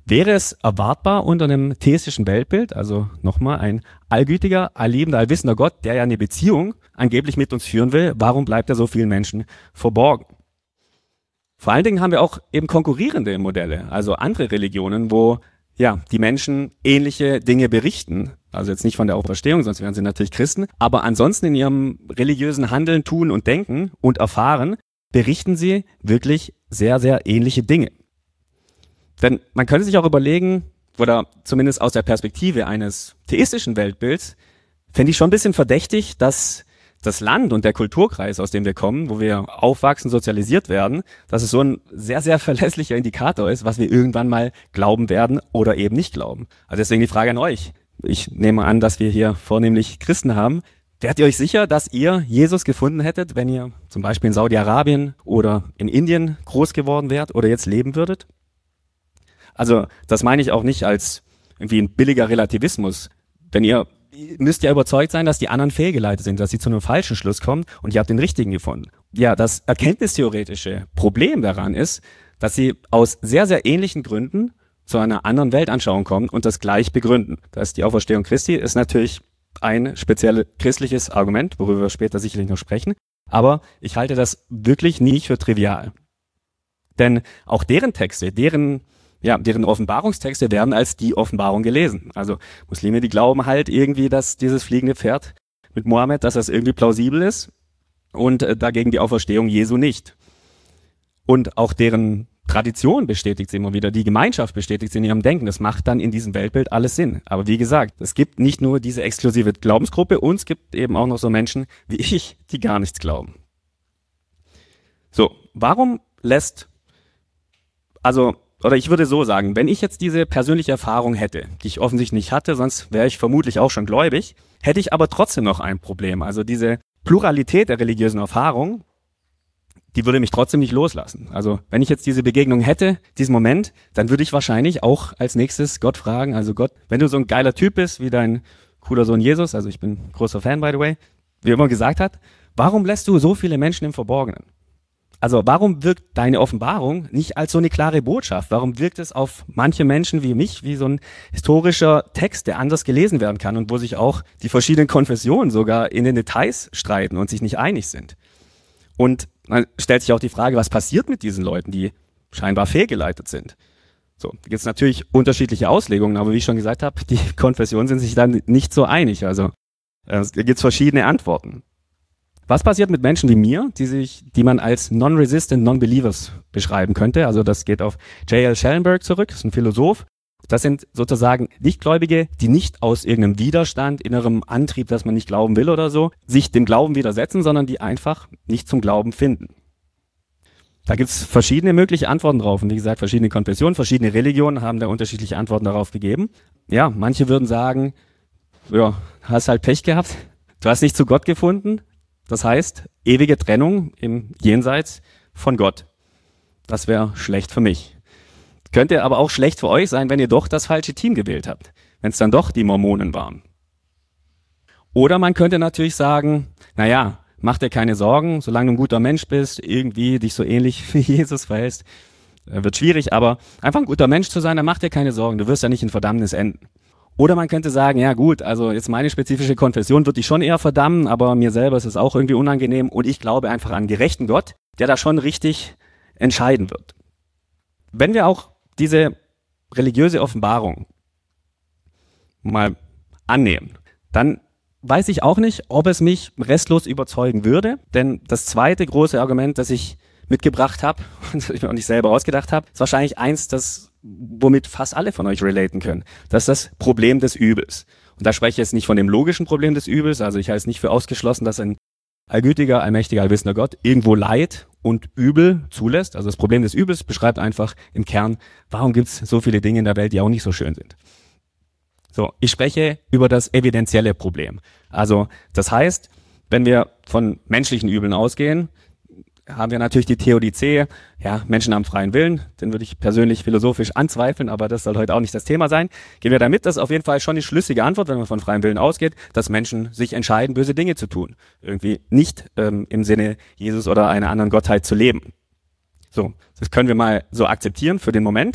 Wäre es erwartbar unter einem theistischen Weltbild, also nochmal ein allgütiger, allliebender, allwissender Gott, der ja eine Beziehung angeblich mit uns führen will, warum bleibt er so vielen Menschen verborgen? Vor allen Dingen haben wir auch eben konkurrierende Modelle, also andere Religionen, wo ja die Menschen ähnliche Dinge berichten. Also jetzt nicht von der Auferstehung, sonst wären sie natürlich Christen, aber ansonsten in ihrem religiösen Handeln, Tun und Denken und Erfahren berichten sie wirklich sehr, sehr ähnliche Dinge. Denn man könnte sich auch überlegen, oder zumindest aus der Perspektive eines theistischen Weltbilds, fände ich schon ein bisschen verdächtig, dass das Land und der Kulturkreis, aus dem wir kommen, wo wir aufwachsen, sozialisiert werden, dass es so ein sehr, sehr verlässlicher Indikator ist, was wir irgendwann mal glauben werden oder eben nicht glauben. Also deswegen die Frage an euch. Ich nehme an, dass wir hier vornehmlich Christen haben. Wärt ihr euch sicher, dass ihr Jesus gefunden hättet, wenn ihr zum Beispiel in Saudi-Arabien oder in Indien groß geworden wärt oder jetzt leben würdet? Also das meine ich auch nicht als irgendwie ein billiger Relativismus. Denn ihr müsst ja überzeugt sein, dass die anderen fehlgeleitet sind, dass sie zu einem falschen Schluss kommen und ihr habt den richtigen gefunden. Ja, das erkenntnistheoretische Problem daran ist, dass sie aus sehr, sehr ähnlichen Gründen zu einer anderen Weltanschauung kommen und das gleich begründen. Das ist die Auferstehung Christi, ist natürlich ein spezielles christliches Argument, worüber wir später sicherlich noch sprechen. Aber ich halte das wirklich nicht für trivial. Denn auch deren Texte, deren Ja, deren Offenbarungstexte werden als die Offenbarung gelesen. Also Muslime, die glauben halt irgendwie, dass dieses fliegende Pferd mit Mohammed, dass das irgendwie plausibel ist und äh, dagegen die Auferstehung Jesu nicht. Und auch deren Tradition bestätigt sie immer wieder, die Gemeinschaft bestätigt sie in ihrem Denken. Das macht dann in diesem Weltbild alles Sinn. Aber wie gesagt, es gibt nicht nur diese exklusive Glaubensgruppe, und es gibt eben auch noch so Menschen wie ich, die gar nichts glauben. So, warum lässt, also Oder ich würde so sagen, wenn ich jetzt diese persönliche Erfahrung hätte, die ich offensichtlich nicht hatte, sonst wäre ich vermutlich auch schon gläubig, hätte ich aber trotzdem noch ein Problem. Also diese Pluralität der religiösen Erfahrung, die würde mich trotzdem nicht loslassen. Also wenn ich jetzt diese Begegnung hätte, diesen Moment, dann würde ich wahrscheinlich auch als nächstes Gott fragen, also Gott, wenn du so ein geiler Typ bist wie dein cooler Sohn Jesus, also ich bin großer Fan by the way, wie er immer gesagt hat, warum lässt du so viele Menschen im Verborgenen? Also warum wirkt deine Offenbarung nicht als so eine klare Botschaft? Warum wirkt es auf manche Menschen wie mich wie so ein historischer Text, der anders gelesen werden kann und wo sich auch die verschiedenen Konfessionen sogar in den Details streiten und sich nicht einig sind? Und dann stellt sich auch die Frage, was passiert mit diesen Leuten, die scheinbar fehlgeleitet sind? So, da gibt es natürlich unterschiedliche Auslegungen, aber wie ich schon gesagt habe, die Konfessionen sind sich dann nicht so einig. Also äh, da gibt es verschiedene Antworten. Was passiert mit Menschen wie mir, die sich, die man als non-resistant non-believers beschreiben könnte? Also das geht auf J L Schellenberg zurück, das ist ein Philosoph. Das sind sozusagen Nichtgläubige, die nicht aus irgendeinem Widerstand, innerem Antrieb, dass man nicht glauben will oder so, sich dem Glauben widersetzen, sondern die einfach nicht zum Glauben finden. Da gibt es verschiedene mögliche Antworten drauf. Und wie gesagt, verschiedene Konfessionen, verschiedene Religionen haben da unterschiedliche Antworten darauf gegeben. Ja, manche würden sagen, ja, hast halt Pech gehabt, du hast nicht zu Gott gefunden. Das heißt, ewige Trennung im Jenseits von Gott. Das wäre schlecht für mich. Könnte aber auch schlecht für euch sein, wenn ihr doch das falsche Team gewählt habt. Wenn es dann doch die Mormonen waren. Oder man könnte natürlich sagen, naja, mach dir keine Sorgen, solange du ein guter Mensch bist, irgendwie dich so ähnlich wie Jesus verhältst, wird schwierig, aber einfach ein guter Mensch zu sein, dann mach dir keine Sorgen, du wirst ja nicht in Verdammnis enden. Oder man könnte sagen, ja gut, also jetzt meine spezifische Konfession wird dich schon eher verdammen, aber mir selber ist es auch irgendwie unangenehm und ich glaube einfach an einen gerechten Gott, der da schon richtig entscheiden wird. Wenn wir auch diese religiöse Offenbarung mal annehmen, dann weiß ich auch nicht, ob es mich restlos überzeugen würde, denn das zweite große Argument, das ich mitgebracht habe und das ich mir auch nicht selber ausgedacht habe, ist wahrscheinlich eins, das womit fast alle von euch relaten können. Das ist das Problem des Übels. Und da spreche ich jetzt nicht von dem logischen Problem des Übels, also ich halte es nicht für ausgeschlossen, dass ein allgütiger, allmächtiger, allwissender Gott irgendwo Leid und Übel zulässt. Also das Problem des Übels beschreibt einfach im Kern, warum gibt es so viele Dinge in der Welt, die auch nicht so schön sind. So, ich spreche über das evidenzielle Problem. Also das heißt, wenn wir von menschlichen Übeln ausgehen, haben wir natürlich die Theodizee, ja, Menschen haben freien Willen, den würde ich persönlich philosophisch anzweifeln, aber das soll heute auch nicht das Thema sein. Gehen wir damit, das ist auf jeden Fall schon die schlüssige Antwort, wenn man von freiem Willen ausgeht, dass Menschen sich entscheiden, böse Dinge zu tun. Irgendwie nicht ähm, im Sinne Jesus oder einer anderen Gottheit zu leben. So, das können wir mal so akzeptieren für den Moment.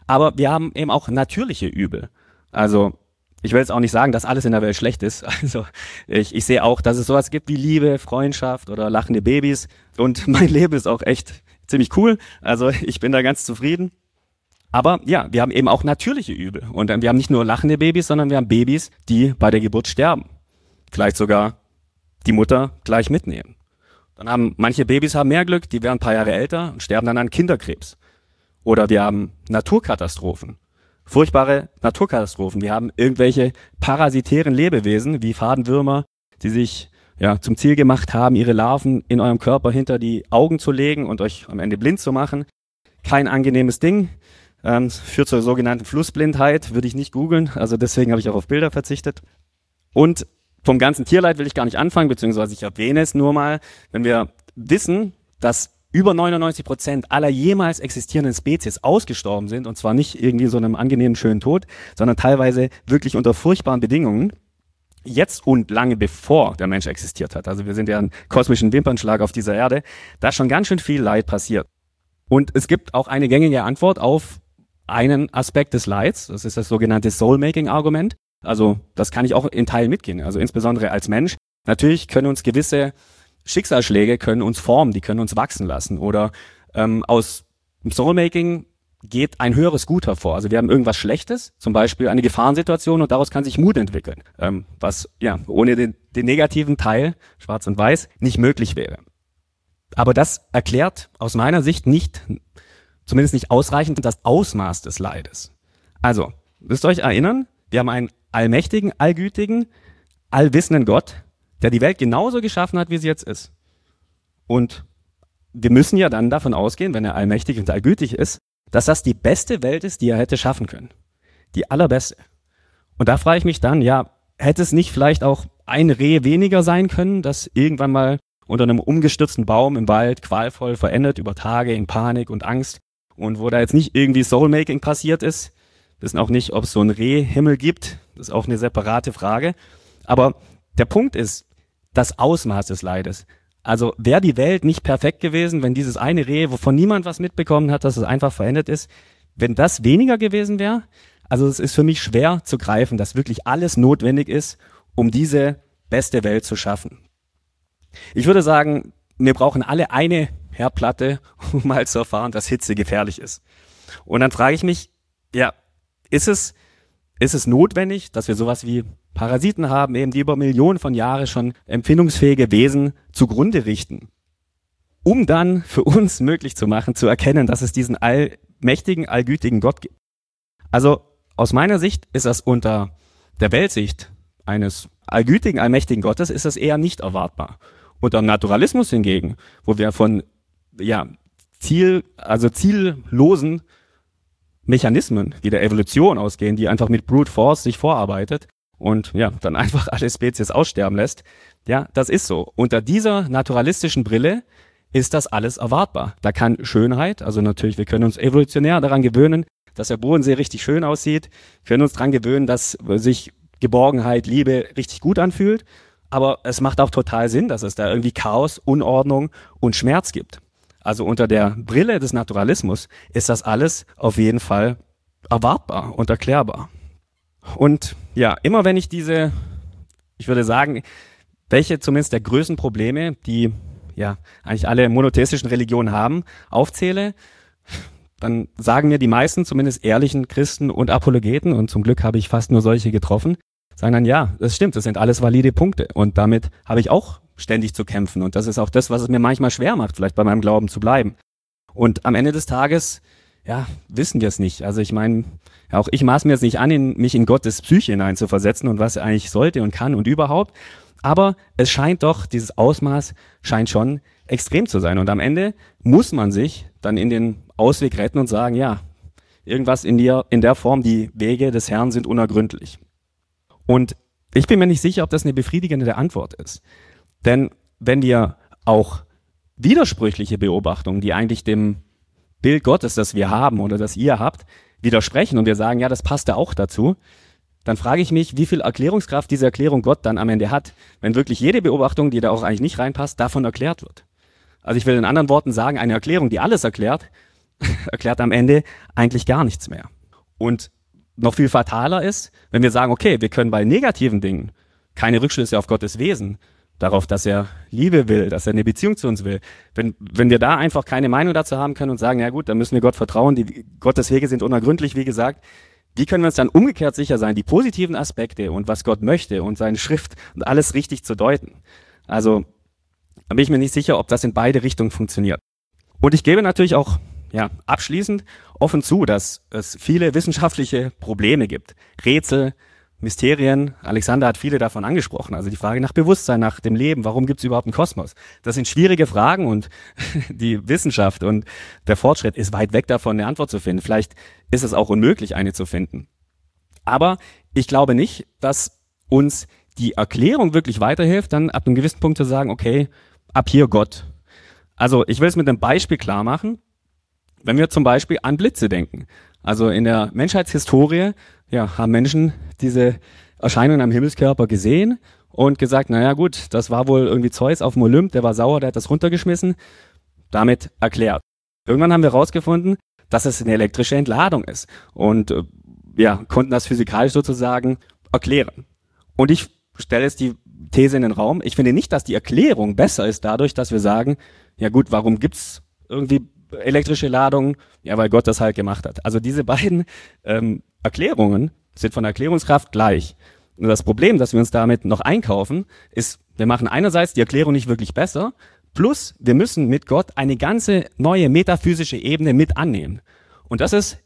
Aber wir haben eben auch natürliche Übel. Also ich will jetzt auch nicht sagen, dass alles in der Welt schlecht ist. Also ich, ich sehe auch, dass es sowas gibt wie Liebe, Freundschaft oder lachende Babys. Und mein Leben ist auch echt ziemlich cool. Also ich bin da ganz zufrieden. Aber ja, wir haben eben auch natürliche Übel. Und wir haben nicht nur lachende Babys, sondern wir haben Babys, die bei der Geburt sterben. Vielleicht sogar die Mutter gleich mitnehmen. Dann haben manche Babys haben mehr Glück, die werden ein paar Jahre älter und sterben dann an Kinderkrebs. Oder wir haben Naturkatastrophen. Furchtbare Naturkatastrophen. Wir haben irgendwelche parasitären Lebewesen wie Fadenwürmer, die sich ja zum Ziel gemacht haben, ihre Larven in eurem Körper hinter die Augen zu legen und euch am Ende blind zu machen. Kein angenehmes Ding. Ähm, führt zur sogenannten Flussblindheit, würde ich nicht googeln. Also deswegen habe ich auch auf Bilder verzichtet. Und vom ganzen Tierleid will ich gar nicht anfangen, beziehungsweise ich erwähne es nur mal, wenn wir wissen, dass über neunundneunzig Prozent aller jemals existierenden Spezies ausgestorben sind, und zwar nicht irgendwie so einem angenehmen, schönen Tod, sondern teilweise wirklich unter furchtbaren Bedingungen, jetzt und lange bevor der Mensch existiert hat. Also wir sind ja ein kosmischen Wimpernschlag auf dieser Erde, da ist schon ganz schön viel Leid passiert. Und es gibt auch eine gängige Antwort auf einen Aspekt des Leids, das ist das sogenannte Soul-Making-Argument. Also das kann ich auch in Teilen mitgehen, also insbesondere als Mensch. Natürlich können uns gewisse Schicksalsschläge können uns formen, die können uns wachsen lassen. Oder ähm, aus Soulmaking geht ein höheres Gut hervor. Also wir haben irgendwas Schlechtes, zum Beispiel eine Gefahrensituation, und daraus kann sich Mut entwickeln, ähm, was ja ohne den, den negativen Teil, schwarz und weiß, nicht möglich wäre. Aber das erklärt aus meiner Sicht nicht, zumindest nicht ausreichend, das Ausmaß des Leides. Also, müsst ihr euch erinnern, wir haben einen allmächtigen, allgütigen, allwissenden Gott, der die Welt genauso geschaffen hat, wie sie jetzt ist. Und wir müssen ja dann davon ausgehen, wenn er allmächtig und allgütig ist, dass das die beste Welt ist, die er hätte schaffen können. Die allerbeste. Und da frage ich mich dann, ja, hätte es nicht vielleicht auch ein Reh weniger sein können, das irgendwann mal unter einem umgestürzten Baum im Wald qualvoll verendet, über Tage in Panik und Angst, und wo da jetzt nicht irgendwie Soulmaking passiert ist? Wir wissen auch nicht, ob es so einen Rehhimmel gibt. Das ist auch eine separate Frage. Aber der Punkt ist, das Ausmaß des Leides. Also wäre die Welt nicht perfekt gewesen, wenn dieses eine Reh, wovon niemand was mitbekommen hat, dass es einfach verändert ist, wenn das weniger gewesen wäre? Also es ist für mich schwer zu greifen, dass wirklich alles notwendig ist, um diese beste Welt zu schaffen. Ich würde sagen, wir brauchen alle eine Herdplatte, um mal zu erfahren, dass Hitze gefährlich ist. Und dann frage ich mich, ja, ist es, ist es notwendig, dass wir sowas wie Parasiten haben, eben die über Millionen von Jahren schon empfindungsfähige Wesen zugrunde richten, um dann für uns möglich zu machen, zu erkennen, dass es diesen allmächtigen, allgütigen Gott gibt. Also aus meiner Sicht ist das unter der Weltsicht eines allgütigen, allmächtigen Gottes ist das eher nicht erwartbar. Unter dem Naturalismus hingegen, wo wir von ja, Ziel, also ziellosen Mechanismen wie der Evolution ausgehen, die einfach mit Brute Force sich vorarbeitet und ja, dann einfach alle Spezies aussterben lässt. Ja, das ist so. Unter dieser naturalistischen Brille ist das alles erwartbar. Da kann Schönheit, also natürlich, wir können uns evolutionär daran gewöhnen, dass der Bodensee richtig schön aussieht, wir können uns daran gewöhnen, dass sich Geborgenheit, Liebe richtig gut anfühlt, aber es macht auch total Sinn, dass es da irgendwie Chaos, Unordnung und Schmerz gibt. Also unter der Brille des Naturalismus ist das alles auf jeden Fall erwartbar und erklärbar. Und ja, immer wenn ich diese, ich würde sagen, welche zumindest der größten Probleme, die ja eigentlich alle monotheistischen Religionen haben, aufzähle, dann sagen mir die meisten, zumindest ehrlichen Christen und Apologeten, und zum Glück habe ich fast nur solche getroffen, sagen dann, ja, das stimmt, das sind alles valide Punkte. Und damit habe ich auch ständig zu kämpfen. Und das ist auch das, was es mir manchmal schwer macht, vielleicht bei meinem Glauben zu bleiben. Und am Ende des Tages, ja, wissen wir es nicht. Also ich meine, auch ich maß mir jetzt nicht an, in, mich in Gottes Psyche hineinzuversetzen und was er eigentlich sollte und kann und überhaupt. Aber es scheint doch, dieses Ausmaß scheint schon extrem zu sein. Und am Ende muss man sich dann in den Ausweg retten und sagen, ja, irgendwas in dir, in der Form, die Wege des Herrn sind unergründlich. Und ich bin mir nicht sicher, ob das eine befriedigende Antwort ist. Denn wenn wir auch widersprüchliche Beobachtungen, die eigentlich dem Bild Gottes, das wir haben oder das ihr habt, widersprechen und wir sagen, ja, das passt da auch dazu, dann frage ich mich, wie viel Erklärungskraft diese Erklärung Gott dann am Ende hat, wenn wirklich jede Beobachtung, die da auch eigentlich nicht reinpasst, davon erklärt wird. Also ich will in anderen Worten sagen, eine Erklärung, die alles erklärt, erklärt am Ende eigentlich gar nichts mehr. Und noch viel fataler ist, wenn wir sagen, okay, wir können bei negativen Dingen keine Rückschlüsse auf Gottes Wesen, darauf, dass er Liebe will, dass er eine Beziehung zu uns will. Wenn, wenn wir da einfach keine Meinung dazu haben können und sagen, ja gut, dann müssen wir Gott vertrauen, die Gottes Wege sind unergründlich, wie gesagt, wie können wir uns dann umgekehrt sicher sein, die positiven Aspekte und was Gott möchte und seine Schrift und alles richtig zu deuten? Also, da bin ich mir nicht sicher, ob das in beide Richtungen funktioniert. Und ich gebe natürlich auch, ja, abschließend offen zu, dass es viele wissenschaftliche Probleme gibt. Rätsel, Mysterien, Alexander hat viele davon angesprochen, also die Frage nach Bewusstsein, nach dem Leben, warum gibt es überhaupt einen Kosmos? Das sind schwierige Fragen und die Wissenschaft und der Fortschritt ist weit weg davon, eine Antwort zu finden. Vielleicht ist es auch unmöglich, eine zu finden. Aber ich glaube nicht, dass uns die Erklärung wirklich weiterhilft, dann ab einem gewissen Punkt zu sagen, okay, ab hier Gott. Also ich will es mit einem Beispiel klar machen, wenn wir zum Beispiel an Blitze denken. Also in der Menschheitshistorie ja, haben Menschen diese Erscheinungen am Himmelskörper gesehen und gesagt, naja gut, das war wohl irgendwie Zeus auf dem Olymp, der war sauer, der hat das runtergeschmissen, damit erklärt. Irgendwann haben wir herausgefunden, dass es eine elektrische Entladung ist und äh, ja, konnten das physikalisch sozusagen erklären. Und ich stelle jetzt die These in den Raum, ich finde nicht, dass die Erklärung besser ist dadurch, dass wir sagen, ja gut, warum gibt's irgendwie elektrische Ladungen? Ja, weil Gott das halt gemacht hat. Also diese beiden ähm, Erklärungen sind von der Erklärungskraft gleich. Und das Problem, das wir uns damit noch einkaufen, ist, wir machen einerseits die Erklärung nicht wirklich besser, plus wir müssen mit Gott eine ganze neue metaphysische Ebene mit annehmen. Und das ist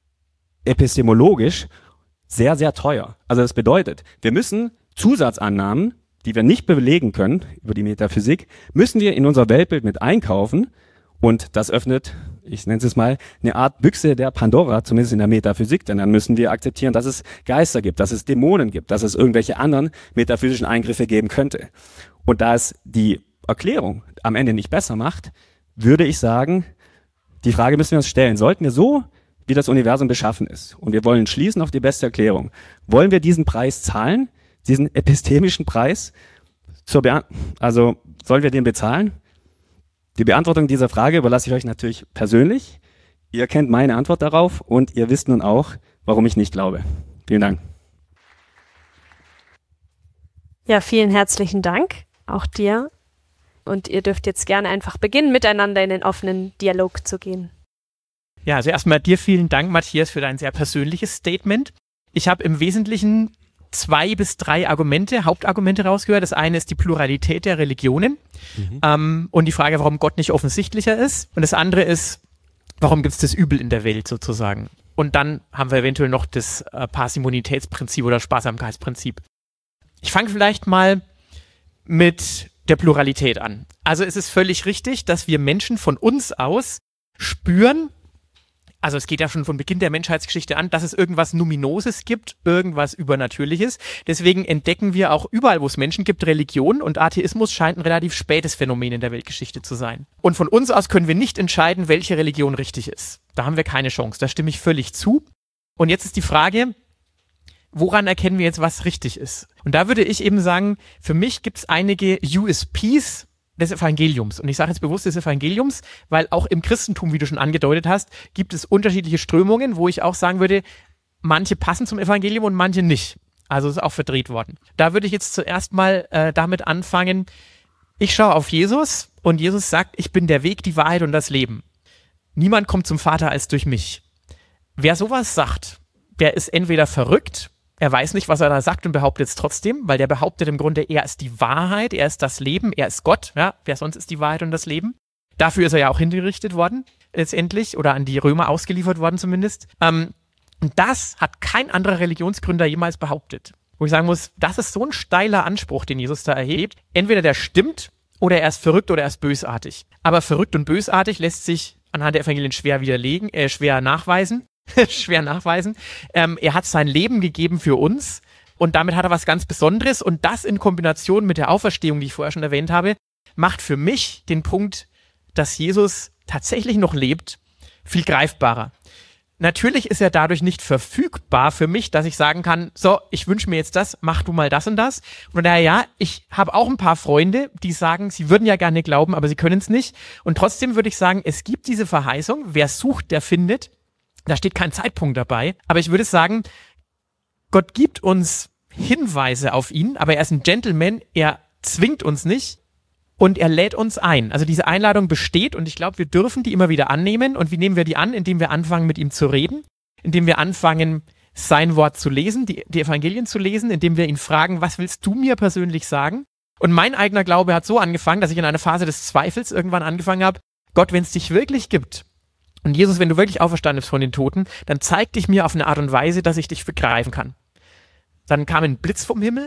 epistemologisch sehr, sehr teuer. Also das bedeutet, wir müssen Zusatzannahmen, die wir nicht belegen können über die Metaphysik, müssen wir in unser Weltbild mit einkaufen. Und das öffnet, ich nenne es mal, eine Art Büchse der Pandora, zumindest in der Metaphysik. Denn dann müssen wir akzeptieren, dass es Geister gibt, dass es Dämonen gibt, dass es irgendwelche anderen metaphysischen Eingriffe geben könnte. Und da es die Erklärung am Ende nicht besser macht, würde ich sagen, die Frage müssen wir uns stellen. Sollten wir so, wie das Universum beschaffen ist, und wir wollen schließen auf die beste Erklärung, wollen wir diesen Preis zahlen, diesen epistemischen Preis? Zur Beant- also sollen wir den bezahlen? Die Beantwortung dieser Frage überlasse ich euch natürlich persönlich. Ihr kennt meine Antwort darauf und ihr wisst nun auch, warum ich nicht glaube. Vielen Dank. Ja, vielen herzlichen Dank, auch dir. Und ihr dürft jetzt gerne einfach beginnen, miteinander in den offenen Dialog zu gehen. Ja, also erstmal dir vielen Dank, Matthias, für dein sehr persönliches Statement. Ich habe im Wesentlichen zwei bis drei Argumente, Hauptargumente rausgehört. Das eine ist die Pluralität der Religionen mhm. ähm, und die Frage, warum Gott nicht offensichtlicher ist. Und das andere ist, warum gibt es das Übel in der Welt sozusagen? Und dann haben wir eventuell noch das äh, Parsimonitätsprinzip oder Sparsamkeitsprinzip. Ich fange vielleicht mal mit der Pluralität an. Also es ist völlig richtig, dass wir Menschen von uns aus spüren, also es geht ja schon von Beginn der Menschheitsgeschichte an, dass es irgendwas Numinoses gibt, irgendwas Übernatürliches. Deswegen entdecken wir auch überall, wo es Menschen gibt, Religion, und Atheismus scheint ein relativ spätes Phänomen in der Weltgeschichte zu sein. Und von uns aus können wir nicht entscheiden, welche Religion richtig ist. Da haben wir keine Chance, da stimme ich völlig zu. Und jetzt ist die Frage, woran erkennen wir jetzt, was richtig ist? Und da würde ich eben sagen, für mich gibt es einige U S Ps des Evangeliums. Und ich sage jetzt bewusst des Evangeliums, weil auch im Christentum, wie du schon angedeutet hast, gibt es unterschiedliche Strömungen, wo ich auch sagen würde, manche passen zum Evangelium und manche nicht. Also ist auch verdreht worden. Da würde ich jetzt zuerst mal äh, damit anfangen, ich schaue auf Jesus und Jesus sagt, ich bin der Weg, die Wahrheit und das Leben. Niemand kommt zum Vater als durch mich. Wer sowas sagt, der ist entweder verrückt, er weiß nicht, was er da sagt und behauptet es trotzdem, weil der behauptet im Grunde, er ist die Wahrheit, er ist das Leben, er ist Gott. Ja, wer sonst ist die Wahrheit und das Leben? Dafür ist er ja auch hingerichtet worden, letztendlich, oder an die Römer ausgeliefert worden zumindest. Ähm, und das hat kein anderer Religionsgründer jemals behauptet. Wo ich sagen muss, das ist so ein steiler Anspruch, den Jesus da erhebt. Entweder der stimmt oder er ist verrückt oder er ist bösartig. Aber verrückt und bösartig lässt sich anhand der Evangelien schwer widerlegen, äh, schwer nachweisen. schwer nachweisen. Ähm, er hat sein Leben gegeben für uns und damit hat er was ganz Besonderes, und das in Kombination mit der Auferstehung, die ich vorher schon erwähnt habe, macht für mich den Punkt, dass Jesus tatsächlich noch lebt, viel greifbarer. Natürlich ist er dadurch nicht verfügbar für mich, dass ich sagen kann, so, ich wünsche mir jetzt das, mach du mal das und das. Und daher, ja, ich habe auch ein paar Freunde, die sagen, sie würden ja gerne glauben, aber sie können es nicht. Und trotzdem würde ich sagen, es gibt diese Verheißung, wer sucht, der findet. Da steht kein Zeitpunkt dabei. Aber ich würde sagen, Gott gibt uns Hinweise auf ihn, aber er ist ein Gentleman, er zwingt uns nicht und er lädt uns ein. Also diese Einladung besteht und ich glaube, wir dürfen die immer wieder annehmen. Und wie nehmen wir die an? Indem wir anfangen, mit ihm zu reden, indem wir anfangen, sein Wort zu lesen, die, die Evangelien zu lesen, indem wir ihn fragen, was willst du mir persönlich sagen? Und mein eigener Glaube hat so angefangen, dass ich in einer Phase des Zweifels irgendwann angefangen habe, Gott, wenn es dich wirklich gibt und Jesus, wenn du wirklich auferstanden bist von den Toten, dann zeig dich mir auf eine Art und Weise, dass ich dich begreifen kann. Dann kam ein Blitz vom Himmel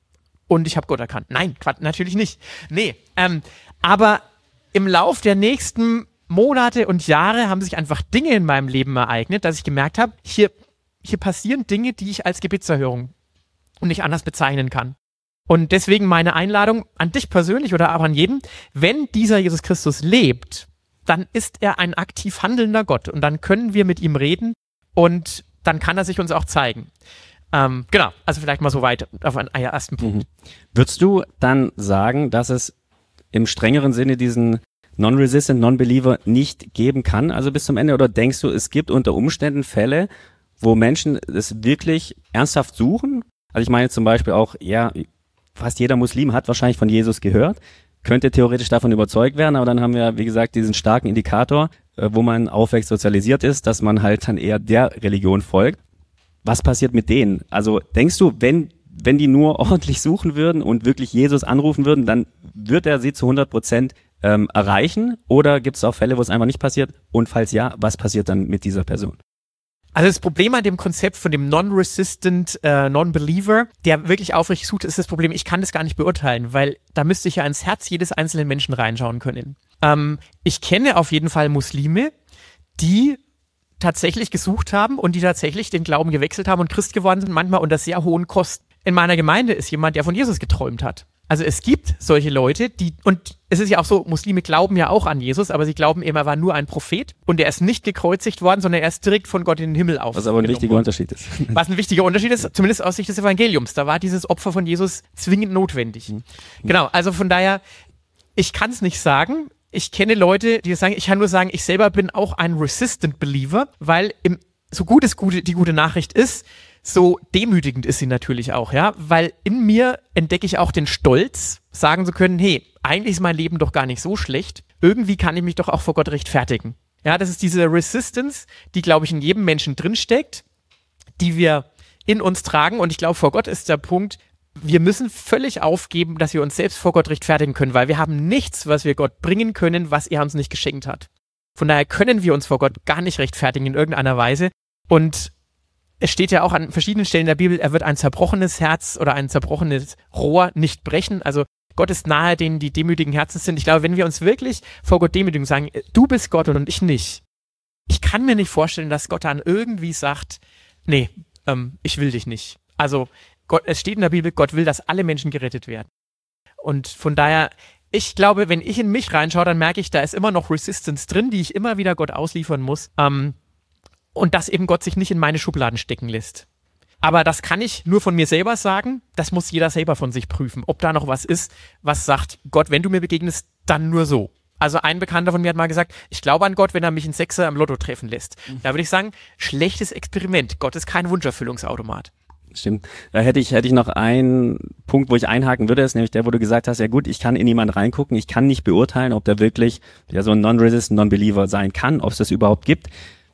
und ich habe Gott erkannt. Nein, Quatsch, natürlich nicht. Nee, ähm, aber im Lauf der nächsten Monate und Jahre haben sich einfach Dinge in meinem Leben ereignet, dass ich gemerkt habe, hier, hier passieren Dinge, die ich als Gebetserhörung und nicht anders bezeichnen kann. Und deswegen meine Einladung an dich persönlich oder auch an jeden, wenn dieser Jesus Christus lebt, dann ist er ein aktiv handelnder Gott und dann können wir mit ihm reden und dann kann er sich uns auch zeigen. Ähm, genau, also vielleicht mal so weit auf einen ersten Punkt. Mhm. Würdest du dann sagen, dass es im strengeren Sinne diesen Non-Resistant, Non-Believer nicht geben kann, also bis zum Ende? Oder denkst du, es gibt unter Umständen Fälle, wo Menschen es wirklich ernsthaft suchen? Also ich meine zum Beispiel auch, ja, fast jeder Muslim hat wahrscheinlich von Jesus gehört, könnte theoretisch davon überzeugt werden, aber dann haben wir, wie gesagt, diesen starken Indikator, äh, wo man aufwächst, sozialisiert ist, dass man halt dann eher der Religion folgt. Was passiert mit denen? Also denkst du, wenn, wenn die nur ordentlich suchen würden und wirklich Jesus anrufen würden, dann wird er sie zu hundert Prozent ähm, erreichen? Oder gibt es auch Fälle, wo es einfach nicht passiert? Und falls ja, was passiert dann mit dieser Person? Also das Problem an dem Konzept von dem Non-Resistant äh, Non-Believer, der wirklich aufrichtig sucht, ist das Problem, ich kann das gar nicht beurteilen, weil da müsste ich ja ins Herz jedes einzelnen Menschen reinschauen können. Ähm, ich kenne auf jeden Fall Muslime, die tatsächlich gesucht haben und die tatsächlich den Glauben gewechselt haben und Christ geworden sind, manchmal unter sehr hohen Kosten. In meiner Gemeinde ist jemand, der von Jesus geträumt hat. Also es gibt solche Leute, die, und es ist ja auch so, Muslime glauben ja auch an Jesus, aber sie glauben eben, er war nur ein Prophet und er ist nicht gekreuzigt worden, sondern er ist direkt von Gott in den Himmel aufgenommen. Was aber ein wichtiger Unterschied ist. Was ein wichtiger Unterschied ist, zumindest aus Sicht des Evangeliums. Da war dieses Opfer von Jesus zwingend notwendig. Mhm. Genau, also von daher, ich kann es nicht sagen. Ich kenne Leute, die sagen, ich kann nur sagen, ich selber bin auch ein Resistant Believer, weil im, so gut es gute, die gute Nachricht ist, so demütigend ist sie natürlich auch, ja, weil in mir entdecke ich auch den Stolz, sagen zu können, hey, eigentlich ist mein Leben doch gar nicht so schlecht, irgendwie kann ich mich doch auch vor Gott rechtfertigen. Ja, das ist diese Resistance, die, glaube ich, in jedem Menschen drinsteckt, die wir in uns tragen und ich glaube, vor Gott ist der Punkt, wir müssen völlig aufgeben, dass wir uns selbst vor Gott rechtfertigen können, weil wir haben nichts, was wir Gott bringen können, was er uns nicht geschenkt hat. Von daher können wir uns vor Gott gar nicht rechtfertigen in irgendeiner Weise und es steht ja auch an verschiedenen Stellen in der Bibel, er wird ein zerbrochenes Herz oder ein zerbrochenes Rohr nicht brechen. Also Gott ist nahe denen, die demütigen Herzens sind. Ich glaube, wenn wir uns wirklich vor Gott demütigen und sagen, du bist Gott und ich nicht, ich kann mir nicht vorstellen, dass Gott dann irgendwie sagt, nee, ähm, ich will dich nicht. Also Gott, es steht in der Bibel, Gott will, dass alle Menschen gerettet werden. Und von daher, ich glaube, wenn ich in mich reinschaue, dann merke ich, da ist immer noch Resistance drin, die ich immer wieder Gott ausliefern muss. Ähm, Und dass eben Gott sich nicht in meine Schubladen stecken lässt. Aber das kann ich nur von mir selber sagen. Das muss jeder selber von sich prüfen. Ob da noch was ist, was sagt, Gott, wenn du mir begegnest, dann nur so. Also ein Bekannter von mir hat mal gesagt, ich glaube an Gott, wenn er mich einen Sechser im Lotto treffen lässt. Mhm. Da würde ich sagen, schlechtes Experiment. Gott ist kein Wunscherfüllungsautomat. Stimmt. Da hätte ich, hätte ich noch einen Punkt, wo ich einhaken würde, ist nämlich der, wo du gesagt hast, ja gut, ich kann in jemanden reingucken, ich kann nicht beurteilen, ob der wirklich ja, so ein Non-Resistant, Non-Believer sein kann, ob es das überhaupt gibt.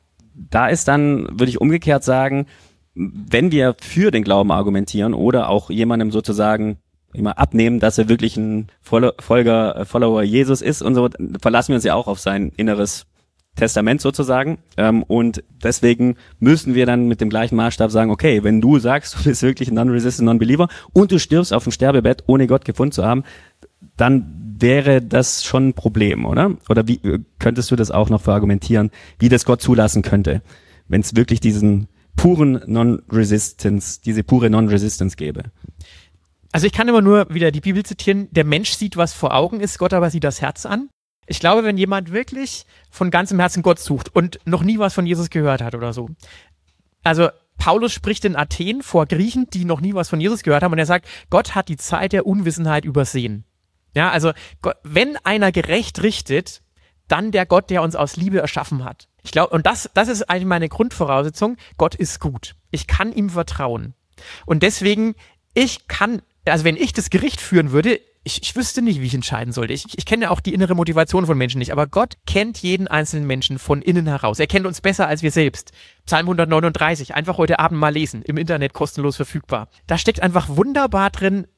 Da ist dann, würde ich umgekehrt sagen, wenn wir für den Glauben argumentieren oder auch jemandem sozusagen immer abnehmen, dass er wirklich ein Folger, Follower Jesus ist und so, verlassen wir uns ja auch auf sein inneres Testament sozusagen. Und deswegen müssen wir dann mit dem gleichen Maßstab sagen, okay, wenn du sagst, du bist wirklich ein Non-Resistant Non-Believer und du stirbst auf dem Sterbebett, ohne Gott gefunden zu haben, dann wäre das schon ein Problem, oder? Oder wie könntest du das auch noch verargumentieren, wie das Gott zulassen könnte, wenn es wirklich diesen puren Non-Resistance, diese pure Non-Resistance gäbe? Also ich kann immer nur wieder die Bibel zitieren, der Mensch sieht, was vor Augen ist, Gott aber sieht das Herz an. Ich glaube, wenn jemand wirklich von ganzem Herzen Gott sucht und noch nie was von Jesus gehört hat oder so. Also Paulus spricht in Athen vor Griechen, die noch nie was von Jesus gehört haben und er sagt, Gott hat die Zeit der Unwissenheit übersehen. Ja, also wenn einer gerecht richtet, dann der Gott, der uns aus Liebe erschaffen hat. Ich glaube, und das, das ist eigentlich meine Grundvoraussetzung. Gott ist gut. Ich kann ihm vertrauen. Und deswegen, ich kann, also wenn ich das Gericht führen würde, ich, ich wüsste nicht, wie ich entscheiden sollte. Ich, ich kenne ja auch die innere Motivation von Menschen nicht, aber Gott kennt jeden einzelnen Menschen von innen heraus. Er kennt uns besser als wir selbst. Psalm hundertneununddreißig, einfach heute Abend mal lesen, im Internet kostenlos verfügbar. Da steckt einfach wunderbar drin,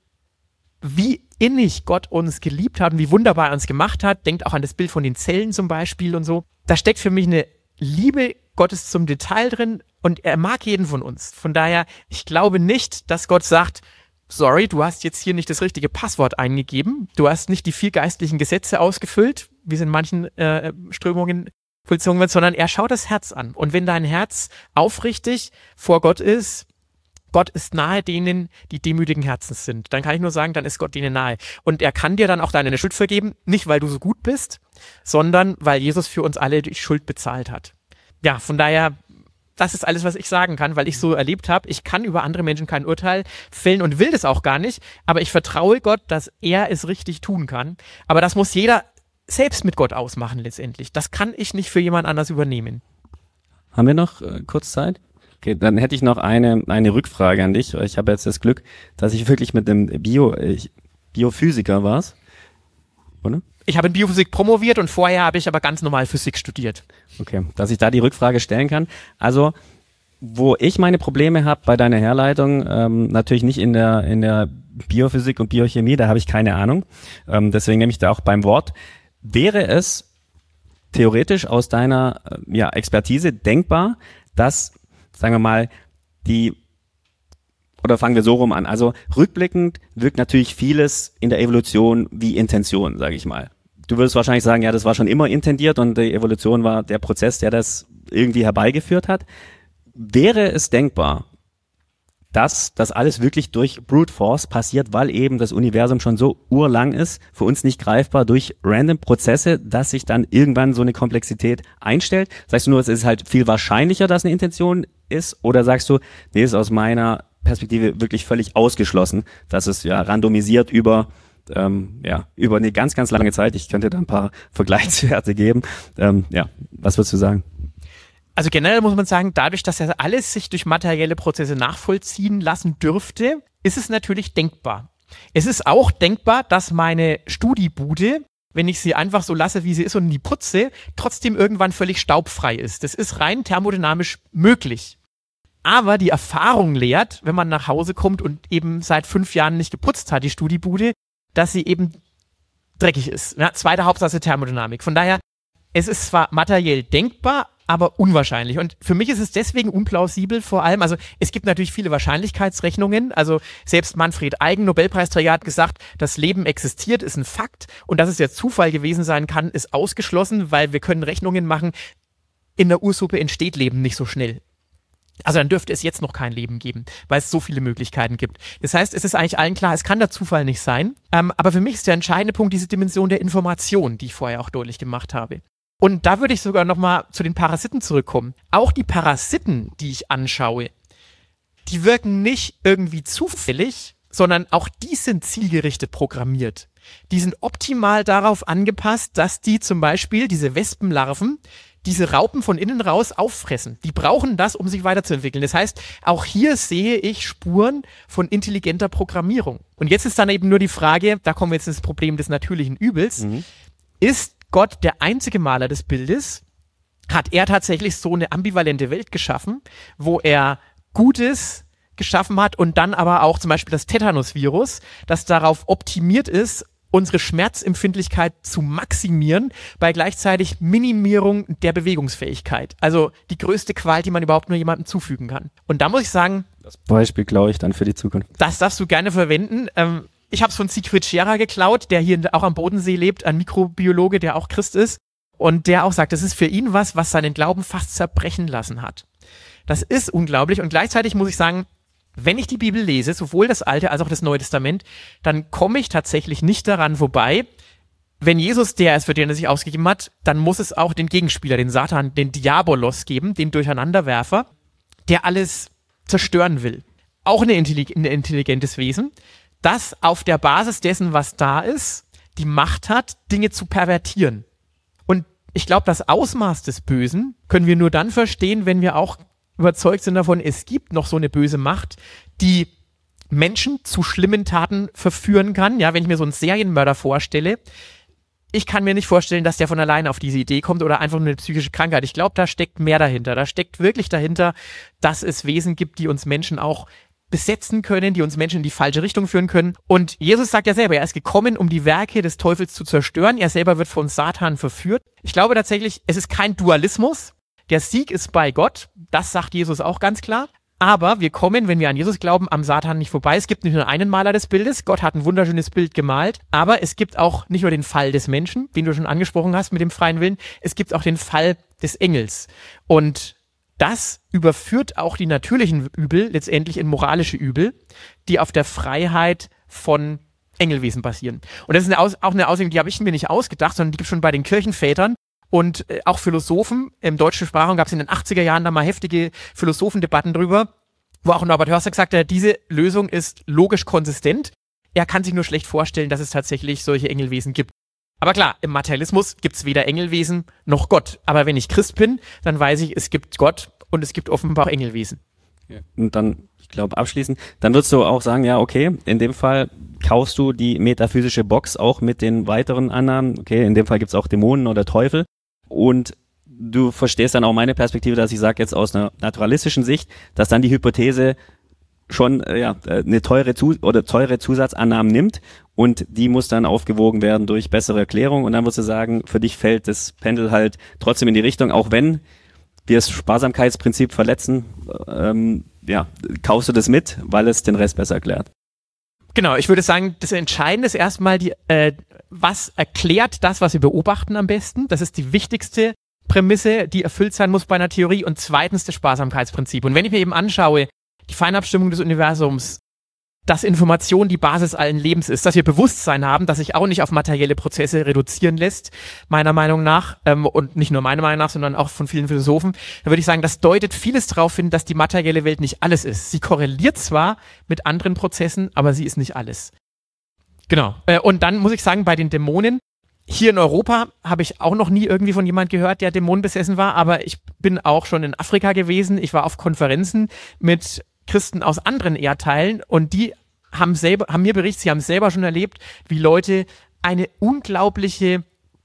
wie innig Gott uns geliebt hat und wie wunderbar er uns gemacht hat. Denkt auch an das Bild von den Zellen zum Beispiel und so. Da steckt für mich eine Liebe Gottes zum Detail drin und er mag jeden von uns. Von daher, ich glaube nicht, dass Gott sagt, sorry, du hast jetzt hier nicht das richtige Passwort eingegeben, du hast nicht die vier geistlichen Gesetze ausgefüllt, wie es in manchen äh, Strömungen vollzogen wird, sondern er schaut das Herz an. Und wenn dein Herz aufrichtig vor Gott ist, Gott ist nahe denen, die demütigen Herzens sind, dann kann ich nur sagen, dann ist Gott denen nahe. Und er kann dir dann auch deine Schuld vergeben, nicht weil du so gut bist, sondern weil Jesus für uns alle die Schuld bezahlt hat. Ja, von daher, das ist alles, was ich sagen kann, weil ich so erlebt habe. Ich kann über andere Menschen kein Urteil fällen und will das auch gar nicht, aber ich vertraue Gott, dass er es richtig tun kann. Aber das muss jeder selbst mit Gott ausmachen letztendlich. Das kann ich nicht für jemand anders übernehmen. Haben wir noch äh, kurz Zeit? Okay, dann hätte ich noch eine, eine Rückfrage an dich. Ich habe jetzt das Glück, dass ich wirklich mit einem Bio, ich, Biophysiker war's, oder? Ich habe in Biophysik promoviert und vorher habe ich aber ganz normal Physik studiert. Okay, dass ich da die Rückfrage stellen kann. Also, wo ich meine Probleme habe bei deiner Herleitung, ähm, natürlich nicht in der in der Biophysik und Biochemie, da habe ich keine Ahnung. Ähm, deswegen nehme ich da auch beim Wort. Wäre es theoretisch aus deiner äh, ja, Expertise denkbar, dass, sagen wir mal, die, oder fangen wir so rum an, also rückblickend wirkt natürlich vieles in der Evolution wie Intention, sage ich mal. Du würdest wahrscheinlich sagen, ja, das war schon immer intendiert und die Evolution war der Prozess, der das irgendwie herbeigeführt hat. Wäre es denkbar, dass das alles wirklich durch Brute Force passiert, weil eben das Universum schon so urlang ist, für uns nicht greifbar, durch random Prozesse, dass sich dann irgendwann so eine Komplexität einstellt? Sagst du nur, es ist halt viel wahrscheinlicher, dass eine Intention ist? Oder sagst du, nee, ist aus meiner Perspektive wirklich völlig ausgeschlossen, dass es ja randomisiert über ähm, ja über eine ganz, ganz lange Zeit, ich könnte da ein paar Vergleichswerte geben. Ähm, ja, was würdest du sagen? Also generell muss man sagen, dadurch, dass ja alles sich durch materielle Prozesse nachvollziehen lassen dürfte, ist es natürlich denkbar. Es ist auch denkbar, dass meine Studiebude, wenn ich sie einfach so lasse, wie sie ist und nie putze, trotzdem irgendwann völlig staubfrei ist. Das ist rein thermodynamisch möglich. Aber die Erfahrung lehrt, wenn man nach Hause kommt und eben seit fünf Jahren nicht geputzt hat, die Studiebude, dass sie eben dreckig ist. Ja, zweite Hauptsache Thermodynamik. Von daher, es ist zwar materiell denkbar, aber unwahrscheinlich. Und für mich ist es deswegen unplausibel vor allem, also es gibt natürlich viele Wahrscheinlichkeitsrechnungen, also selbst Manfred Eigen, Nobelpreisträger, hat gesagt, das Leben existiert, ist ein Fakt und dass es ja Zufall gewesen sein kann, ist ausgeschlossen, weil wir können Rechnungen machen, in der Ursuppe entsteht Leben nicht so schnell. Also dann dürfte es jetzt noch kein Leben geben, weil es so viele Möglichkeiten gibt. Das heißt, es ist eigentlich allen klar, es kann der Zufall nicht sein, ähm, aber für mich ist der entscheidende Punkt diese Dimension der Information, die ich vorher auch deutlich gemacht habe. Und da würde ich sogar nochmal zu den Parasiten zurückkommen. Auch die Parasiten, die ich anschaue, die wirken nicht irgendwie zufällig, sondern auch die sind zielgerichtet programmiert. Die sind optimal darauf angepasst, dass die zum Beispiel, diese Wespenlarven, diese Raupen von innen raus auffressen. Die brauchen das, um sich weiterzuentwickeln. Das heißt, auch hier sehe ich Spuren von intelligenter Programmierung. Und jetzt ist dann eben nur die Frage, da kommen wir jetzt ins Problem des natürlichen Übels, mhm. Ist Gott der einzige Maler des Bildes? Hat er tatsächlich so eine ambivalente Welt geschaffen, wo er Gutes geschaffen hat und dann aber auch zum Beispiel das Tetanusvirus, das darauf optimiert ist, unsere Schmerzempfindlichkeit zu maximieren, bei gleichzeitig Minimierung der Bewegungsfähigkeit. Also die größte Qual, die man überhaupt nur jemandem zufügen kann. Und da muss ich sagen, das Beispiel glaube ich dann für die Zukunft. Das darfst du gerne verwenden. Ähm, ich habe es von Siegfried Scherer geklaut, der hier auch am Bodensee lebt, ein Mikrobiologe, der auch Christ ist. Und der auch sagt, das ist für ihn was, was seinen Glauben fast zerbrechen lassen hat. Das ist unglaublich. Und gleichzeitig muss ich sagen, wenn ich die Bibel lese, sowohl das Alte als auch das Neue Testament, dann komme ich tatsächlich nicht daran vorbei. Wenn Jesus der ist, für den er sich ausgegeben hat, dann muss es auch den Gegenspieler, den Satan, den Diabolos geben, den Durcheinanderwerfer, der alles zerstören will. Auch eine intellig- ein intelligentes Wesen, das auf der Basis dessen, was da ist, die Macht hat, Dinge zu pervertieren. Und ich glaube, das Ausmaß des Bösen können wir nur dann verstehen, wenn wir auch überzeugt sind davon, es gibt noch so eine böse Macht, die Menschen zu schlimmen Taten verführen kann. Ja, wenn ich mir so einen Serienmörder vorstelle, ich kann mir nicht vorstellen, dass der von alleine auf diese Idee kommt oder einfach nur eine psychische Krankheit. Ich glaube, da steckt mehr dahinter. Da steckt wirklich dahinter, dass es Wesen gibt, die uns Menschen auch besetzen können, die uns Menschen in die falsche Richtung führen können. Und Jesus sagt ja selber, er ist gekommen, um die Werke des Teufels zu zerstören. Er selber wird von Satan verführt. Ich glaube tatsächlich, es ist kein Dualismus. Der Sieg ist bei Gott. Das sagt Jesus auch ganz klar. Aber wir kommen, wenn wir an Jesus glauben, am Satan nicht vorbei. Es gibt nicht nur einen Maler des Bildes. Gott hat ein wunderschönes Bild gemalt. Aber es gibt auch nicht nur den Fall des Menschen, den du schon angesprochen hast mit dem freien Willen. Es gibt auch den Fall des Engels. Und das überführt auch die natürlichen Übel letztendlich in moralische Übel, die auf der Freiheit von Engelwesen basieren. Und das ist eine Aus- auch eine Auslegung, die habe ich mir nicht ausgedacht, sondern die gibt es schon bei den Kirchenvätern und äh, auch Philosophen. Im deutschen Sprachraum gab es in den achtziger Jahren da mal heftige Philosophendebatten drüber, wo auch Norbert Hörster gesagt hat, diese Lösung ist logisch konsistent. Er kann sich nur schlecht vorstellen, dass es tatsächlich solche Engelwesen gibt. Aber klar, im Materialismus gibt es weder Engelwesen noch Gott. Aber wenn ich Christ bin, dann weiß ich, es gibt Gott und es gibt offenbar auch Engelwesen. Ja. Und dann, ich glaube, abschließend, dann würdest du auch sagen, ja, okay, in dem Fall kaufst du die metaphysische Box auch mit den weiteren Annahmen. Okay, in dem Fall gibt es auch Dämonen oder Teufel. Und du verstehst dann auch meine Perspektive, dass ich sage jetzt aus einer naturalistischen Sicht, dass dann die Hypothese schon äh, ja, eine teure Zu- oder teure Zusatzannahmen nimmt und die muss dann aufgewogen werden durch bessere Erklärung und dann musst du sagen, für dich fällt das Pendel halt trotzdem in die Richtung, auch wenn wir das Sparsamkeitsprinzip verletzen, ähm, ja, kaufst du das mit, weil es den Rest besser erklärt. Genau, ich würde sagen, das Entscheidende ist erstmal, die, äh, was erklärt das, was wir beobachten am besten. Das ist die wichtigste Prämisse, die erfüllt sein muss bei einer Theorie und zweitens das Sparsamkeitsprinzip. Und wenn ich mir eben anschaue, die Feinabstimmung des Universums, dass Information die Basis allen Lebens ist, dass wir Bewusstsein haben, das sich auch nicht auf materielle Prozesse reduzieren lässt, meiner Meinung nach, ähm, und nicht nur meiner Meinung nach, sondern auch von vielen Philosophen, dann würde ich sagen, das deutet vieles darauf hin, dass die materielle Welt nicht alles ist. Sie korreliert zwar mit anderen Prozessen, aber sie ist nicht alles. Genau. Äh, und dann muss ich sagen, bei den Dämonen, hier in Europa habe ich auch noch nie irgendwie von jemand gehört, der dämonenbesessen war, aber ich bin auch schon in Afrika gewesen. Ich war auf Konferenzen mit Christen aus anderen Erdteilen und die haben selber, haben mir berichtet, sie haben selber schon erlebt, wie Leute eine unglaubliche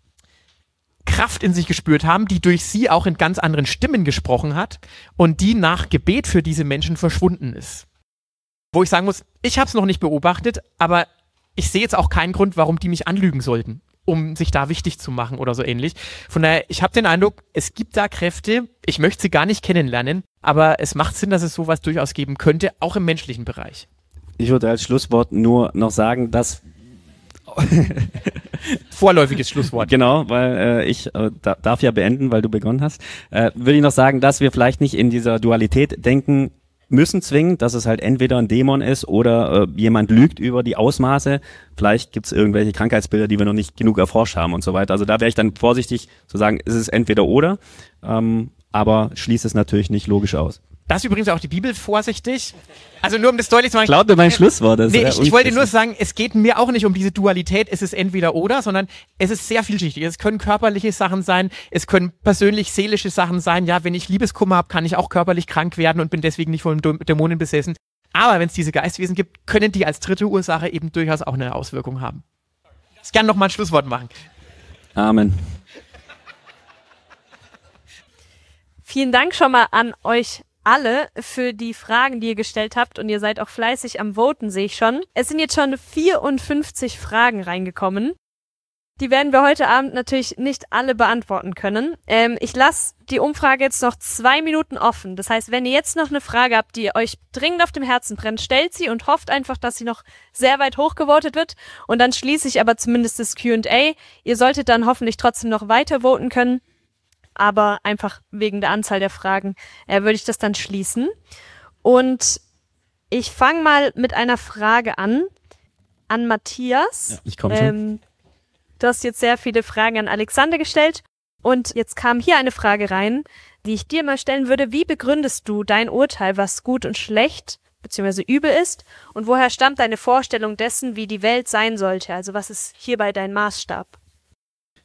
Kraft in sich gespürt haben, die durch sie auch in ganz anderen Stimmen gesprochen hat und die nach Gebet für diese Menschen verschwunden ist. Wo ich sagen muss, ich habe es noch nicht beobachtet, aber ich sehe jetzt auch keinen Grund, warum die mich anlügen sollten, um sich da wichtig zu machen oder so ähnlich. Von daher, ich habe den Eindruck, es gibt da Kräfte, ich möchte sie gar nicht kennenlernen, aber es macht Sinn, dass es sowas durchaus geben könnte, auch im menschlichen Bereich. Ich würde als Schlusswort nur noch sagen, dass vorläufiges Schlusswort. Genau, weil äh, ich äh, da, darf ja beenden, weil du begonnen hast. Äh, würde ich noch sagen, dass wir vielleicht nicht in dieser Dualität denken müssen zwingend, dass es halt entweder ein Dämon ist oder äh, jemand lügt über die Ausmaße. Vielleicht gibt es irgendwelche Krankheitsbilder, die wir noch nicht genug erforscht haben und so weiter. Also da wäre ich dann vorsichtig zu sagen, ist es entweder oder, ähm, aber schließt es natürlich nicht logisch aus. Das ist übrigens auch die Bibel vorsichtig. Also nur um das deutlich zu machen. Klaut mir mein Schlusswort. Das nee, ich, ich wollte nur sagen, es geht mir auch nicht um diese Dualität, es ist entweder oder, sondern es ist sehr vielschichtig. Es können körperliche Sachen sein, es können persönlich-seelische Sachen sein. Ja, wenn ich Liebeskummer habe, kann ich auch körperlich krank werden und bin deswegen nicht von Dämonen besessen. Aber wenn es diese Geistwesen gibt, können die als dritte Ursache eben durchaus auch eine Auswirkung haben. Ich kann gerne noch mal ein Schlusswort machen. Amen. Vielen Dank schon mal an euch alle für die Fragen, die ihr gestellt habt und ihr seid auch fleißig am Voten, sehe ich schon. Es sind jetzt schon vierundfünfzig Fragen reingekommen. Die werden wir heute Abend natürlich nicht alle beantworten können. Ähm, ich lasse die Umfrage jetzt noch zwei Minuten offen. Das heißt, wenn ihr jetzt noch eine Frage habt, die euch dringend auf dem Herzen brennt, stellt sie und hofft einfach, dass sie noch sehr weit hochgevotet wird. Und dann schließe ich aber zumindest das Q und A. Ihr solltet dann hoffentlich trotzdem noch weiter voten können. Aber einfach wegen der Anzahl der Fragen äh, würde ich das dann schließen. Und ich fange mal mit einer Frage an, an Matthias. Ja, ich komme schon. Ähm, du hast jetzt sehr viele Fragen an Alexander gestellt. Und jetzt kam hier eine Frage rein, die ich dir mal stellen würde. Wie begründest du dein Urteil, was gut und schlecht bzw. übel ist? Und woher stammt deine Vorstellung dessen, wie die Welt sein sollte? Also was ist hierbei dein Maßstab? Ja.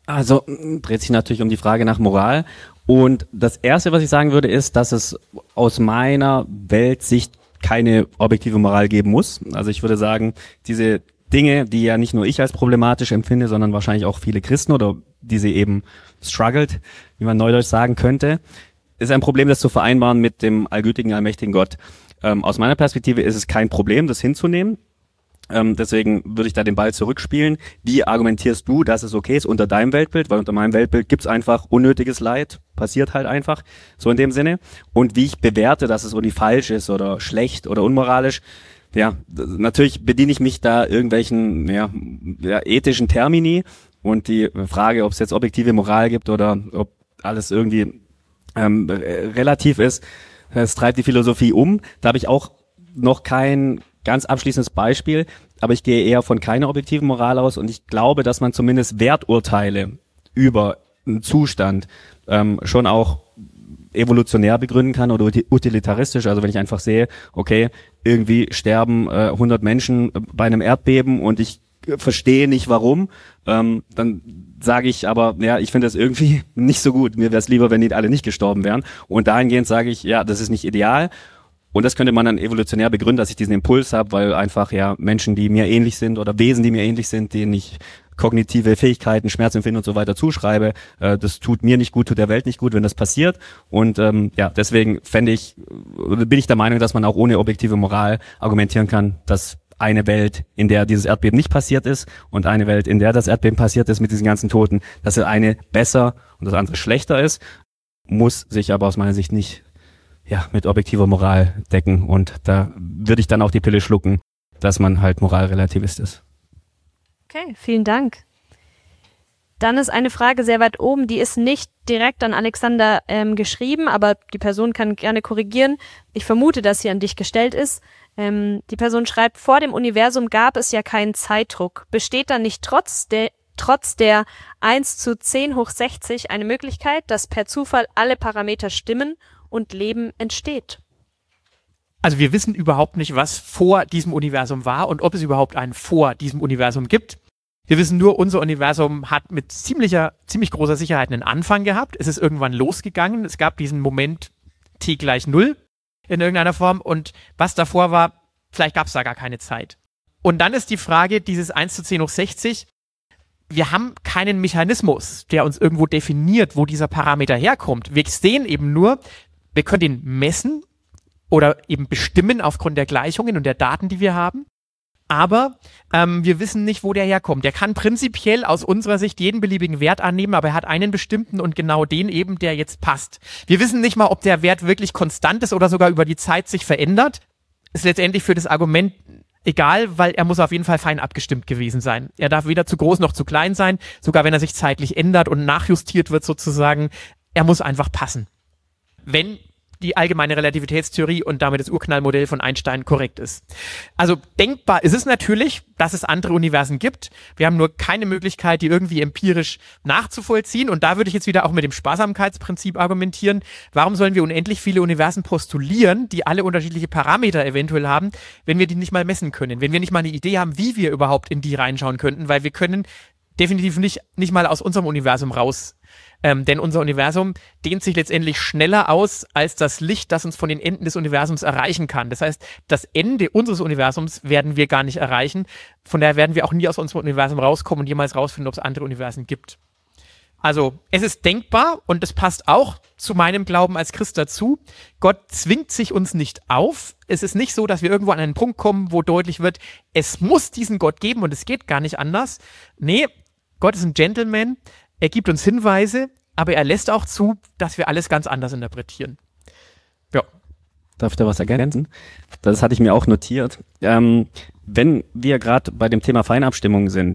Also dreht sich natürlich um die Frage nach Moral. Und das Erste, was ich sagen würde, ist, dass es aus meiner Weltsicht keine objektive Moral geben muss. Also ich würde sagen, diese Dinge, die ja nicht nur ich als problematisch empfinde, sondern wahrscheinlich auch viele Christen oder die sie eben struggled, wie man neudeutsch sagen könnte, ist ein Problem, das zu vereinbaren mit dem allgütigen, allmächtigen Gott. Ähm, aus meiner Perspektive ist es kein Problem, das hinzunehmen. Ähm, deswegen würde ich da den Ball zurückspielen. Wie argumentierst du, dass es okay ist unter deinem Weltbild? Weil unter meinem Weltbild gibt's einfach unnötiges Leid, passiert halt einfach, so in dem Sinne. Und wie ich bewerte, dass es irgendwie falsch ist oder schlecht oder unmoralisch, ja, natürlich bediene ich mich da irgendwelchen ja, ja, ethischen Termini und die Frage, ob es jetzt objektive Moral gibt oder ob alles irgendwie ähm, relativ ist, das treibt die Philosophie um. Da habe ich auch noch kein ganz abschließendes Beispiel, aber ich gehe eher von keiner objektiven Moral aus und ich glaube, dass man zumindest Werturteile über einen Zustand ähm, schon auch evolutionär begründen kann oder utilitaristisch. Also wenn ich einfach sehe, okay, irgendwie sterben äh, hundert Menschen bei einem Erdbeben und ich verstehe nicht warum, ähm, dann sage ich aber, ja, ich finde das irgendwie nicht so gut. Mir wäre es lieber, wenn die alle nicht gestorben wären. Und dahingehend sage ich, ja, das ist nicht ideal. Und das könnte man dann evolutionär begründen, dass ich diesen Impuls habe, weil einfach ja Menschen, die mir ähnlich sind oder Wesen, die mir ähnlich sind, denen ich kognitive Fähigkeiten, Schmerzempfinden und so weiter zuschreibe, äh, das tut mir nicht gut, tut der Welt nicht gut, wenn das passiert. Und ähm, ja, deswegen fände ich, oder bin ich der Meinung, dass man auch ohne objektive Moral argumentieren kann, dass eine Welt, in der dieses Erdbeben nicht passiert ist und eine Welt, in der das Erdbeben passiert ist mit diesen ganzen Toten, dass eine besser und das andere schlechter ist, muss sich aber aus meiner Sicht nicht ja, mit objektiver Moral decken und da würde ich dann auch die Pille schlucken, dass man halt Moralrelativist ist. Okay, vielen Dank. Dann ist eine Frage sehr weit oben, die ist nicht direkt an Alexander ähm, geschrieben, aber die Person kann gerne korrigieren. Ich vermute, dass sie an dich gestellt ist. Ähm, die Person schreibt, vor dem Universum gab es ja keinen Zeitdruck. Besteht dann nicht trotz der trotz der eins zu zehn hoch sechzig eine Möglichkeit, dass per Zufall alle Parameter stimmen und Leben entsteht? Also wir wissen überhaupt nicht, was vor diesem Universum war und ob es überhaupt ein vor diesem Universum gibt. Wir wissen nur, unser Universum hat mit ziemlicher, ziemlich großer Sicherheit einen Anfang gehabt. Es ist irgendwann losgegangen. Es gab diesen Moment t gleich null in irgendeiner Form und was davor war, vielleicht gab es da gar keine Zeit. Und dann ist die Frage, dieses eins zu zehn hoch sechzig, wir haben keinen Mechanismus, der uns irgendwo definiert, wo dieser Parameter herkommt. Wir sehen eben nur, wir können den messen oder eben bestimmen aufgrund der Gleichungen und der Daten, die wir haben. Aber ähm, wir wissen nicht, wo der herkommt. Der kann prinzipiell aus unserer Sicht jeden beliebigen Wert annehmen, aber er hat einen bestimmten und genau den eben, der jetzt passt. Wir wissen nicht mal, ob der Wert wirklich konstant ist oder sogar über die Zeit sich verändert. Ist letztendlich für das Argument egal, weil er muss auf jeden Fall fein abgestimmt gewesen sein. Er darf weder zu groß noch zu klein sein, sogar wenn er sich zeitlich ändert und nachjustiert wird sozusagen. Er muss einfach passen. Wenn die allgemeine Relativitätstheorie und damit das Urknallmodell von Einstein korrekt ist. Also denkbar ist es natürlich, dass es andere Universen gibt. Wir haben nur keine Möglichkeit, die irgendwie empirisch nachzuvollziehen. Und da würde ich jetzt wieder auch mit dem Sparsamkeitsprinzip argumentieren. Warum sollen wir unendlich viele Universen postulieren, die alle unterschiedliche Parameter eventuell haben, wenn wir die nicht mal messen können? Wenn wir nicht mal eine Idee haben, wie wir überhaupt in die reinschauen könnten, weil wir können definitiv nicht, nicht mal aus unserem Universum raus. Ähm, denn unser Universum dehnt sich letztendlich schneller aus als das Licht, das uns von den Enden des Universums erreichen kann. Das heißt, das Ende unseres Universums werden wir gar nicht erreichen. Von daher werden wir auch nie aus unserem Universum rauskommen und jemals rausfinden, ob es andere Universen gibt. Also es ist denkbar und es passt auch zu meinem Glauben als Christ dazu. Gott zwingt sich uns nicht auf. Es ist nicht so, dass wir irgendwo an einen Punkt kommen, wo deutlich wird, es muss diesen Gott geben und es geht gar nicht anders. Nee, Gott ist ein Gentleman. Er gibt uns Hinweise, aber er lässt auch zu, dass wir alles ganz anders interpretieren. Ja. Darf ich da was ergänzen? Das hatte ich mir auch notiert. Ähm, wenn wir gerade bei dem Thema Feinabstimmung sind,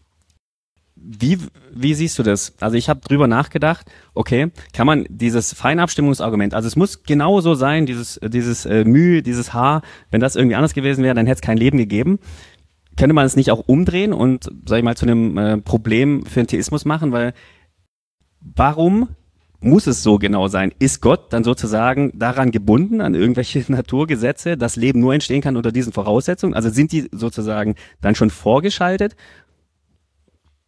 wie, wie siehst du das? Also ich habe drüber nachgedacht, okay, kann man dieses Feinabstimmungsargument, also es muss genauso sein, dieses, dieses äh, Mühe, dieses Haar, wenn das irgendwie anders gewesen wäre, dann hätte es kein Leben gegeben. Könnte man es nicht auch umdrehen und, sag ich mal, zu einem äh, Problem für den Theismus machen? Weil warum muss es so genau sein? Ist Gott dann sozusagen daran gebunden, an irgendwelche Naturgesetze, dass Leben nur entstehen kann unter diesen Voraussetzungen? Also sind die sozusagen dann schon vorgeschaltet?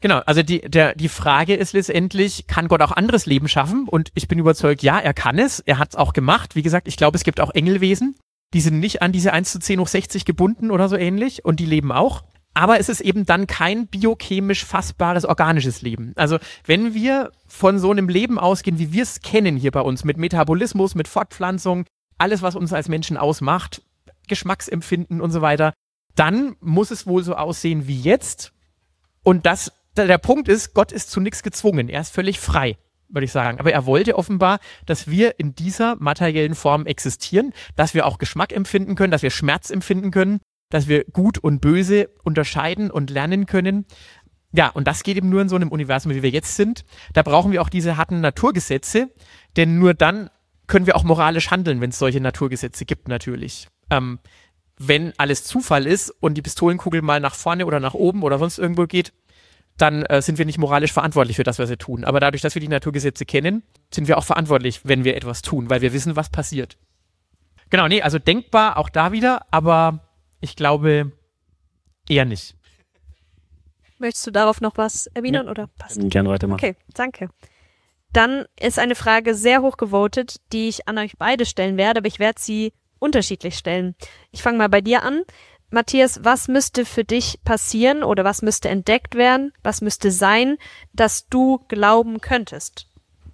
Genau, also die, der, die Frage ist letztendlich, kann Gott auch anderes Leben schaffen? Und ich bin überzeugt, ja, er kann es. Er hat es auch gemacht. Wie gesagt, ich glaube, es gibt auch Engelwesen, die sind nicht an diese eins zu zehn hoch sechzig gebunden oder so ähnlich und die leben auch. Aber es ist eben dann kein biochemisch fassbares, organisches Leben. Also wenn wir von so einem Leben ausgehen, wie wir es kennen hier bei uns, mit Metabolismus, mit Fortpflanzung, alles, was uns als Menschen ausmacht, Geschmacksempfinden und so weiter, dann muss es wohl so aussehen wie jetzt. Und das, der Punkt ist, Gott ist zu nichts gezwungen. Er ist völlig frei, würde ich sagen. Aber er wollte offenbar, dass wir in dieser materiellen Form existieren, dass wir auch Geschmack empfinden können, dass wir Schmerz empfinden können, dass wir Gut und Böse unterscheiden und lernen können. Ja, und das geht eben nur in so einem Universum, wie wir jetzt sind. Da brauchen wir auch diese harten Naturgesetze, denn nur dann können wir auch moralisch handeln, wenn es solche Naturgesetze gibt, natürlich. Ähm, wenn alles Zufall ist und die Pistolenkugel mal nach vorne oder nach oben oder sonst irgendwo geht, dann äh, sind wir nicht moralisch verantwortlich für das, was wir tun. Aber dadurch, dass wir die Naturgesetze kennen, sind wir auch verantwortlich, wenn wir etwas tun, weil wir wissen, was passiert. Genau, nee, also denkbar auch da wieder, aber ich glaube eher nicht. Möchtest du darauf noch was erwidern, ja, oder passt? Gerne weitermachen. Okay, danke. Dann ist eine Frage sehr hoch gewotet, die ich an euch beide stellen werde, aber ich werde sie unterschiedlich stellen. Ich fange mal bei dir an. Matthias, was müsste für dich passieren oder was müsste entdeckt werden, was müsste sein, dass du glauben könntest?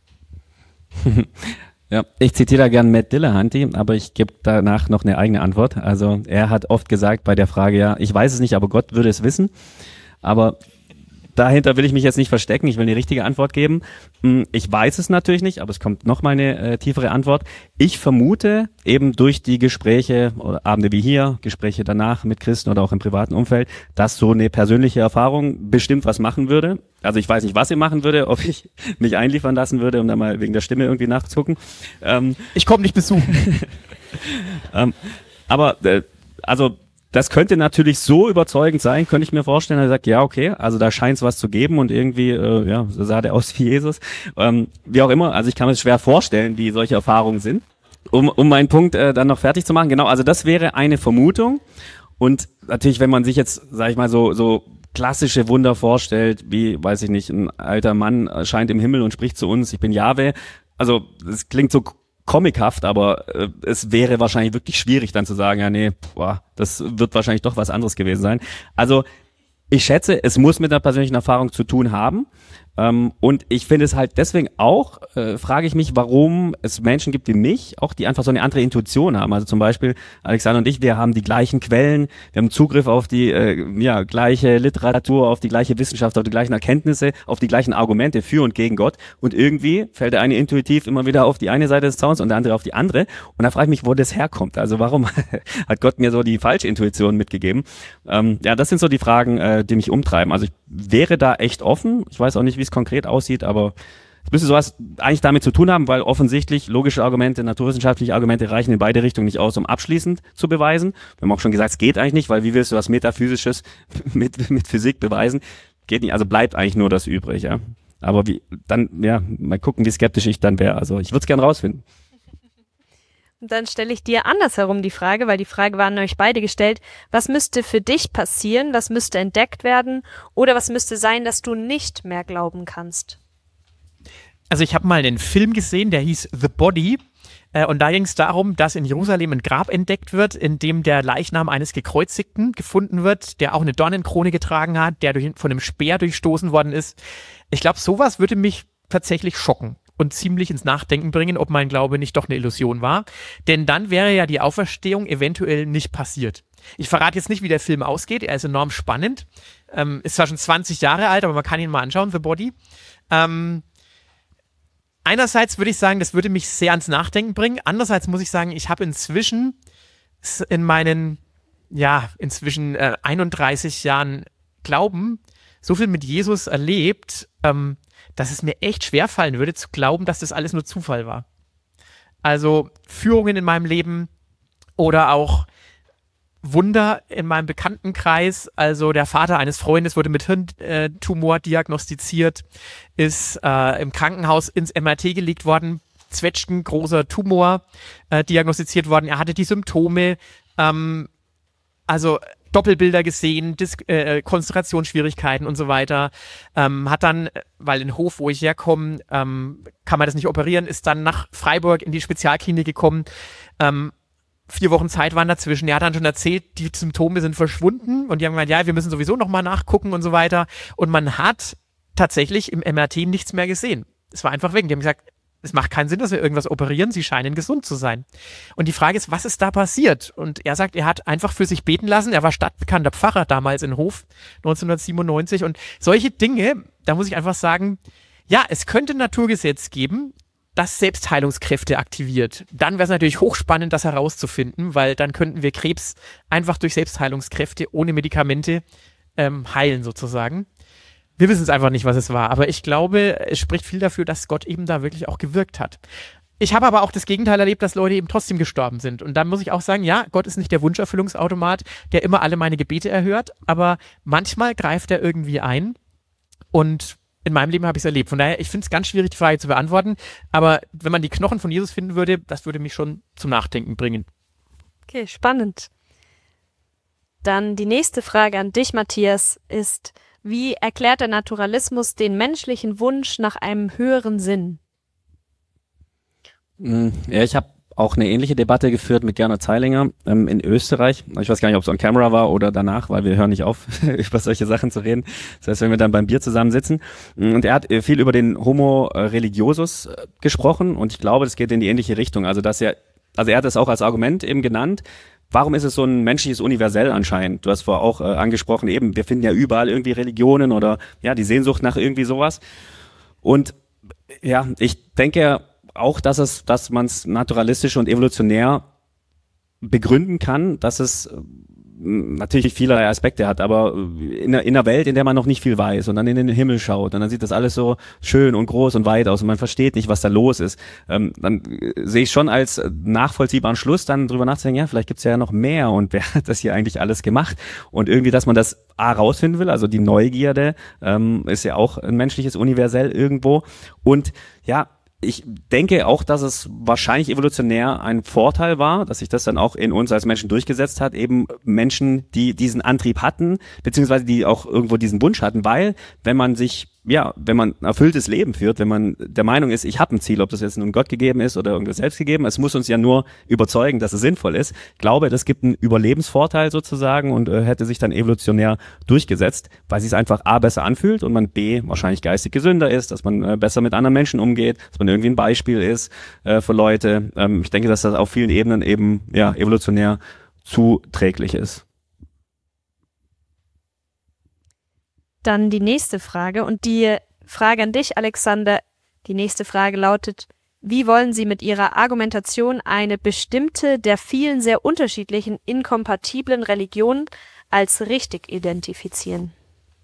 Ja, ich zitiere da gern Matt Dillahunty, aber ich gebe danach noch eine eigene Antwort. Also er hat oft gesagt bei der Frage, ja, ich weiß es nicht, aber Gott würde es wissen. Aber dahinter will ich mich jetzt nicht verstecken, ich will eine richtige Antwort geben. Ich weiß es natürlich nicht, aber es kommt noch mal eine äh, tiefere Antwort. Ich vermute eben durch die Gespräche oder Abende wie hier, Gespräche danach mit Christen oder auch im privaten Umfeld, dass so eine persönliche Erfahrung bestimmt was machen würde. Also ich weiß nicht, was ihr machen würde, ob ich mich einliefern lassen würde, um da mal wegen der Stimme irgendwie nachzugucken. Ähm, ich komme nicht besuchen. ähm, aber äh, also das könnte natürlich so überzeugend sein, könnte ich mir vorstellen. Er sagt, ja, okay, also da scheint es was zu geben und irgendwie, äh, ja, so sah der aus wie Jesus. Ähm, wie auch immer, also ich kann mir das schwer vorstellen, wie solche Erfahrungen sind. Um, um meinen Punkt äh, dann noch fertig zu machen, genau, also das wäre eine Vermutung. Und natürlich, wenn man sich jetzt, sag ich mal, so so klassische Wunder vorstellt, wie, weiß ich nicht, ein alter Mann erscheint im Himmel und spricht zu uns, ich bin Jahwe. Also das klingt so comichaft, aber äh, es wäre wahrscheinlich wirklich schwierig dann zu sagen, ja nee, boah, das wird wahrscheinlich doch was anderes gewesen sein. Also ich schätze, es muss mit einer persönlichen Erfahrung zu tun haben. Ähm, und ich finde es halt deswegen auch, äh, frage ich mich, warum es Menschen gibt wie mich, auch die einfach so eine andere Intuition haben. Also zum Beispiel Alexander und ich, wir haben die gleichen Quellen, wir haben Zugriff auf die äh, ja, gleiche Literatur, auf die gleiche Wissenschaft, auf die gleichen Erkenntnisse, auf die gleichen Argumente für und gegen Gott. Und irgendwie fällt der eine intuitiv immer wieder auf die eine Seite des Zauns und der andere auf die andere. Und da frage ich mich, wo das herkommt. Also warum hat Gott mir so die falsche Intuition mitgegeben? Ähm, ja, das sind so die Fragen, äh, die mich umtreiben. Also ich wäre da echt offen. Ich weiß auch nicht, wie es konkret aussieht, aber es müsste sowas eigentlich damit zu tun haben, weil offensichtlich logische Argumente, naturwissenschaftliche Argumente reichen in beide Richtungen nicht aus, um abschließend zu beweisen. Wir haben auch schon gesagt, es geht eigentlich nicht, weil wie willst du was Metaphysisches mit, mit Physik beweisen? Geht nicht, also bleibt eigentlich nur das übrig, ja. Aber wie, dann, ja, mal gucken, wie skeptisch ich dann wäre. Also ich würde es gerne rausfinden. Und dann stelle ich dir andersherum die Frage, weil die Frage war an euch beide gestellt, was müsste für dich passieren, was müsste entdeckt werden oder was müsste sein, dass du nicht mehr glauben kannst? Also ich habe mal einen Film gesehen, der hieß The Body äh, und da ging es darum, dass in Jerusalem ein Grab entdeckt wird, in dem der Leichnam eines Gekreuzigten gefunden wird, der auch eine Dornenkrone getragen hat, der durch, von einem Speer durchstoßen worden ist. Ich glaube, sowas würde mich tatsächlich schocken und ziemlich ins Nachdenken bringen, ob mein Glaube nicht doch eine Illusion war. Denn dann wäre ja die Auferstehung eventuell nicht passiert. Ich verrate jetzt nicht, wie der Film ausgeht. Er ist enorm spannend. Ähm, ist zwar schon zwanzig Jahre alt, aber man kann ihn mal anschauen, The Body. Ähm, einerseits würde ich sagen, das würde mich sehr ans Nachdenken bringen. Andererseits muss ich sagen, ich habe inzwischen in meinen, ja, inzwischen äh, einunddreißig Jahren Glauben so viel mit Jesus erlebt, ähm, dass es mir echt schwerfallen würde, zu glauben, dass das alles nur Zufall war. Also Führungen in meinem Leben oder auch Wunder in meinem Bekanntenkreis. Also der Vater eines Freundes wurde mit Hirntumor diagnostiziert, ist äh, im Krankenhaus ins M R T gelegt worden, Zwetschgen, großer Tumor äh, diagnostiziert worden. Er hatte die Symptome. Ähm, also Doppelbilder gesehen, Dis äh, Konzentrationsschwierigkeiten und so weiter. Ähm, hat dann, weil in Hof, wo ich herkomme, ähm, kann man das nicht operieren, ist dann nach Freiburg in die Spezialklinik gekommen. Ähm, vier Wochen Zeit waren dazwischen. Er hat dann schon erzählt, die Symptome sind verschwunden und die haben gemeint, ja, wir müssen sowieso nochmal nachgucken und so weiter. Und man hat tatsächlich im M R T nichts mehr gesehen. Es war einfach weg. Die haben gesagt, es macht keinen Sinn, dass wir irgendwas operieren. Sie scheinen gesund zu sein. Und die Frage ist, was ist da passiert? Und er sagt, er hat einfach für sich beten lassen. Er war stadtbekannter Pfarrer damals in Hof, neunzehnhundertsiebenundneunzig. Und solche Dinge, da muss ich einfach sagen, ja, es könnte ein Naturgesetz geben, das Selbstheilungskräfte aktiviert. Dann wäre es natürlich hochspannend, das herauszufinden, weil dann könnten wir Krebs einfach durch Selbstheilungskräfte ohne Medikamente ähm, heilen sozusagen. Wir wissen es einfach nicht, was es war, aber ich glaube, es spricht viel dafür, dass Gott eben da wirklich auch gewirkt hat. Ich habe aber auch das Gegenteil erlebt, dass Leute eben trotzdem gestorben sind. Und dann muss ich auch sagen, ja, Gott ist nicht der Wunscherfüllungsautomat, der immer alle meine Gebete erhört, aber manchmal greift er irgendwie ein und in meinem Leben habe ich es erlebt. Von daher, ich finde es ganz schwierig, die Frage zu beantworten, aber wenn man die Knochen von Jesus finden würde, das würde mich schon zum Nachdenken bringen. Okay, spannend. Dann die nächste Frage an dich, Matthias, ist: Wie erklärt der Naturalismus den menschlichen Wunsch nach einem höheren Sinn? Ja, ich habe auch eine ähnliche Debatte geführt mit Gernot Zeilinger ähm, in Österreich. Ich weiß gar nicht, ob es on camera war oder danach, weil wir hören nicht auf, über solche Sachen zu reden. Das heißt, wenn wir dann beim Bier zusammensitzen. Und er hat viel über den Homo religiosus gesprochen und ich glaube, das geht in die ähnliche Richtung. Also, dass er, also er hat es auch als Argument eben genannt. Warum ist es so ein menschliches Universell anscheinend? Du hast vorher auch äh, angesprochen, eben, wir finden ja überall irgendwie Religionen oder ja, die Sehnsucht nach irgendwie sowas. Und ja, ich denke auch, dass es, dass man es naturalistisch und evolutionär begründen kann, dass es äh, natürlich vielerlei Aspekte hat, aber in einer, in einer Welt, in der man noch nicht viel weiß und dann in den Himmel schaut und dann sieht das alles so schön und groß und weit aus und man versteht nicht, was da los ist, ähm, dann äh, sehe ich schon als nachvollziehbaren Schluss dann drüber nachzudenken, ja, vielleicht gibt's ja noch mehr und wer hat das hier eigentlich alles gemacht und irgendwie, dass man das A rausfinden will, also die Neugierde ähm, ist ja auch ein menschliches Universell irgendwo und ja, ich denke auch, dass es wahrscheinlich evolutionär ein Vorteil war, dass sich das dann auch in uns als Menschen durchgesetzt hat, eben Menschen, die diesen Antrieb hatten, beziehungsweise die auch irgendwo diesen Wunsch hatten, weil wenn man sich, ja, wenn man ein erfülltes Leben führt, wenn man der Meinung ist, ich habe ein Ziel, ob das jetzt nun Gott gegeben ist oder irgendwas selbst gegeben, es muss uns ja nur überzeugen, dass es sinnvoll ist. Ich glaube, das gibt einen Überlebensvorteil sozusagen und äh, hätte sich dann evolutionär durchgesetzt, weil es sich einfach A, besser anfühlt und man B, wahrscheinlich geistig gesünder ist, dass man äh, besser mit anderen Menschen umgeht, dass man irgendwie ein Beispiel ist äh, für Leute. Ähm, ich denke, dass das auf vielen Ebenen eben ja evolutionär zuträglich ist. Dann die nächste Frage und die Frage an dich, Alexander. Die nächste Frage lautet: Wie wollen Sie mit Ihrer Argumentation eine bestimmte der vielen sehr unterschiedlichen, inkompatiblen Religionen als richtig identifizieren?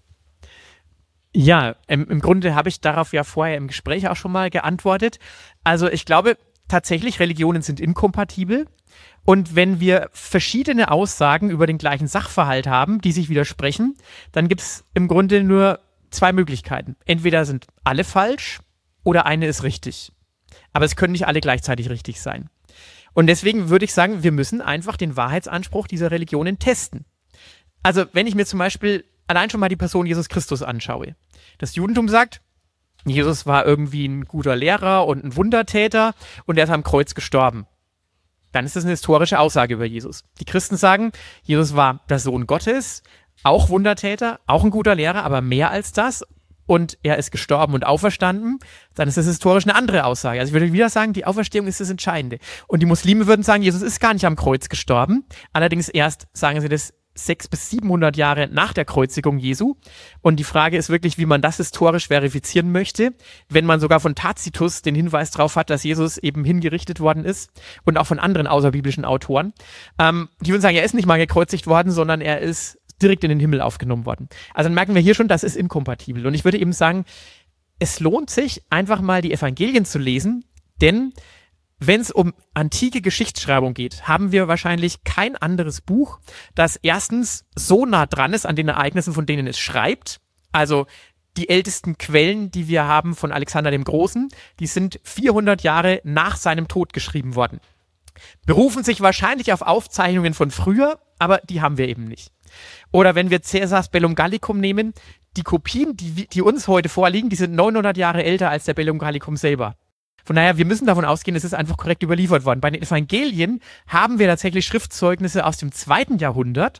Ja, im, im Grunde habe ich darauf ja vorher im Gespräch auch schon mal geantwortet. Also ich glaube tatsächlich, Religionen sind inkompatibel. Und wenn wir verschiedene Aussagen über den gleichen Sachverhalt haben, die sich widersprechen, dann gibt es im Grunde nur zwei Möglichkeiten. Entweder sind alle falsch oder eine ist richtig. Aber es können nicht alle gleichzeitig richtig sein. Und deswegen würde ich sagen, wir müssen einfach den Wahrheitsanspruch dieser Religionen testen. Also wenn ich mir zum Beispiel allein schon mal die Person Jesus Christus anschaue. Das Judentum sagt, Jesus war irgendwie ein guter Lehrer und ein Wundertäter und er ist am Kreuz gestorben. Dann ist das eine historische Aussage über Jesus. Die Christen sagen, Jesus war der Sohn Gottes, auch Wundertäter, auch ein guter Lehrer, aber mehr als das. Und er ist gestorben und auferstanden. Dann ist das historisch eine andere Aussage. Also ich würde wieder sagen, die Auferstehung ist das Entscheidende. Und die Muslime würden sagen, Jesus ist gar nicht am Kreuz gestorben. Allerdings erst, sagen sie das, sechs bis siebenhundert Jahre nach der Kreuzigung Jesu. Und die Frage ist wirklich, wie man das historisch verifizieren möchte, wenn man sogar von Tacitus den Hinweis darauf hat, dass Jesus eben hingerichtet worden ist und auch von anderen außerbiblischen Autoren. Ähm, die würden sagen, er ist nicht mal gekreuzigt worden, sondern er ist direkt in den Himmel aufgenommen worden. Also dann merken wir hier schon, das ist inkompatibel. Und ich würde eben sagen, es lohnt sich, einfach mal die Evangelien zu lesen, denn wenn es um antike Geschichtsschreibung geht, haben wir wahrscheinlich kein anderes Buch, das erstens so nah dran ist an den Ereignissen, von denen es schreibt. Also die ältesten Quellen, die wir haben von Alexander dem Großen, die sind vierhundert Jahre nach seinem Tod geschrieben worden. Berufen sich wahrscheinlich auf Aufzeichnungen von früher, aber die haben wir eben nicht. Oder wenn wir Caesars Bellum Gallicum nehmen, die Kopien, die, die uns heute vorliegen, die sind neunhundert Jahre älter als der Bellum Gallicum selber. Von daher, wir müssen davon ausgehen, es ist einfach korrekt überliefert worden. Bei den Evangelien haben wir tatsächlich Schriftzeugnisse aus dem zweiten Jahrhundert,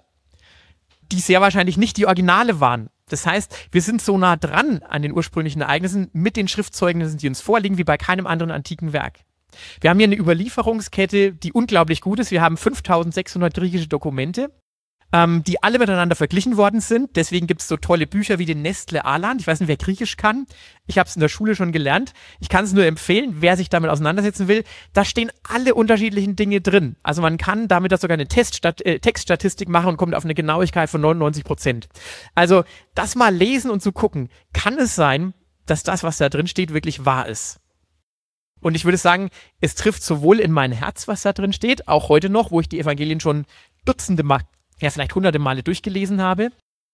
die sehr wahrscheinlich nicht die Originale waren. Das heißt, wir sind so nah dran an den ursprünglichen Ereignissen mit den Schriftzeugnissen, die uns vorliegen, wie bei keinem anderen antiken Werk. Wir haben hier eine Überlieferungskette, die unglaublich gut ist. Wir haben fünftausendsechshundert griechische Dokumente, ähm, die alle miteinander verglichen worden sind. Deswegen gibt es so tolle Bücher wie den Nestle Aland. Ich weiß nicht, wer Griechisch kann. Ich habe es in der Schule schon gelernt. Ich kann es nur empfehlen, wer sich damit auseinandersetzen will. Da stehen alle unterschiedlichen Dinge drin. Also man kann damit das sogar eine Teststat- äh, Textstatistik machen und kommt auf eine Genauigkeit von neunundneunzig Prozent. Also das mal lesen und zu gucken, kann es sein, dass das, was da drin steht, wirklich wahr ist. Und ich würde sagen, es trifft sowohl in mein Herz, was da drin steht, auch heute noch, wo ich die Evangelien schon dutzende Mal, ja vielleicht hunderte Male durchgelesen habe,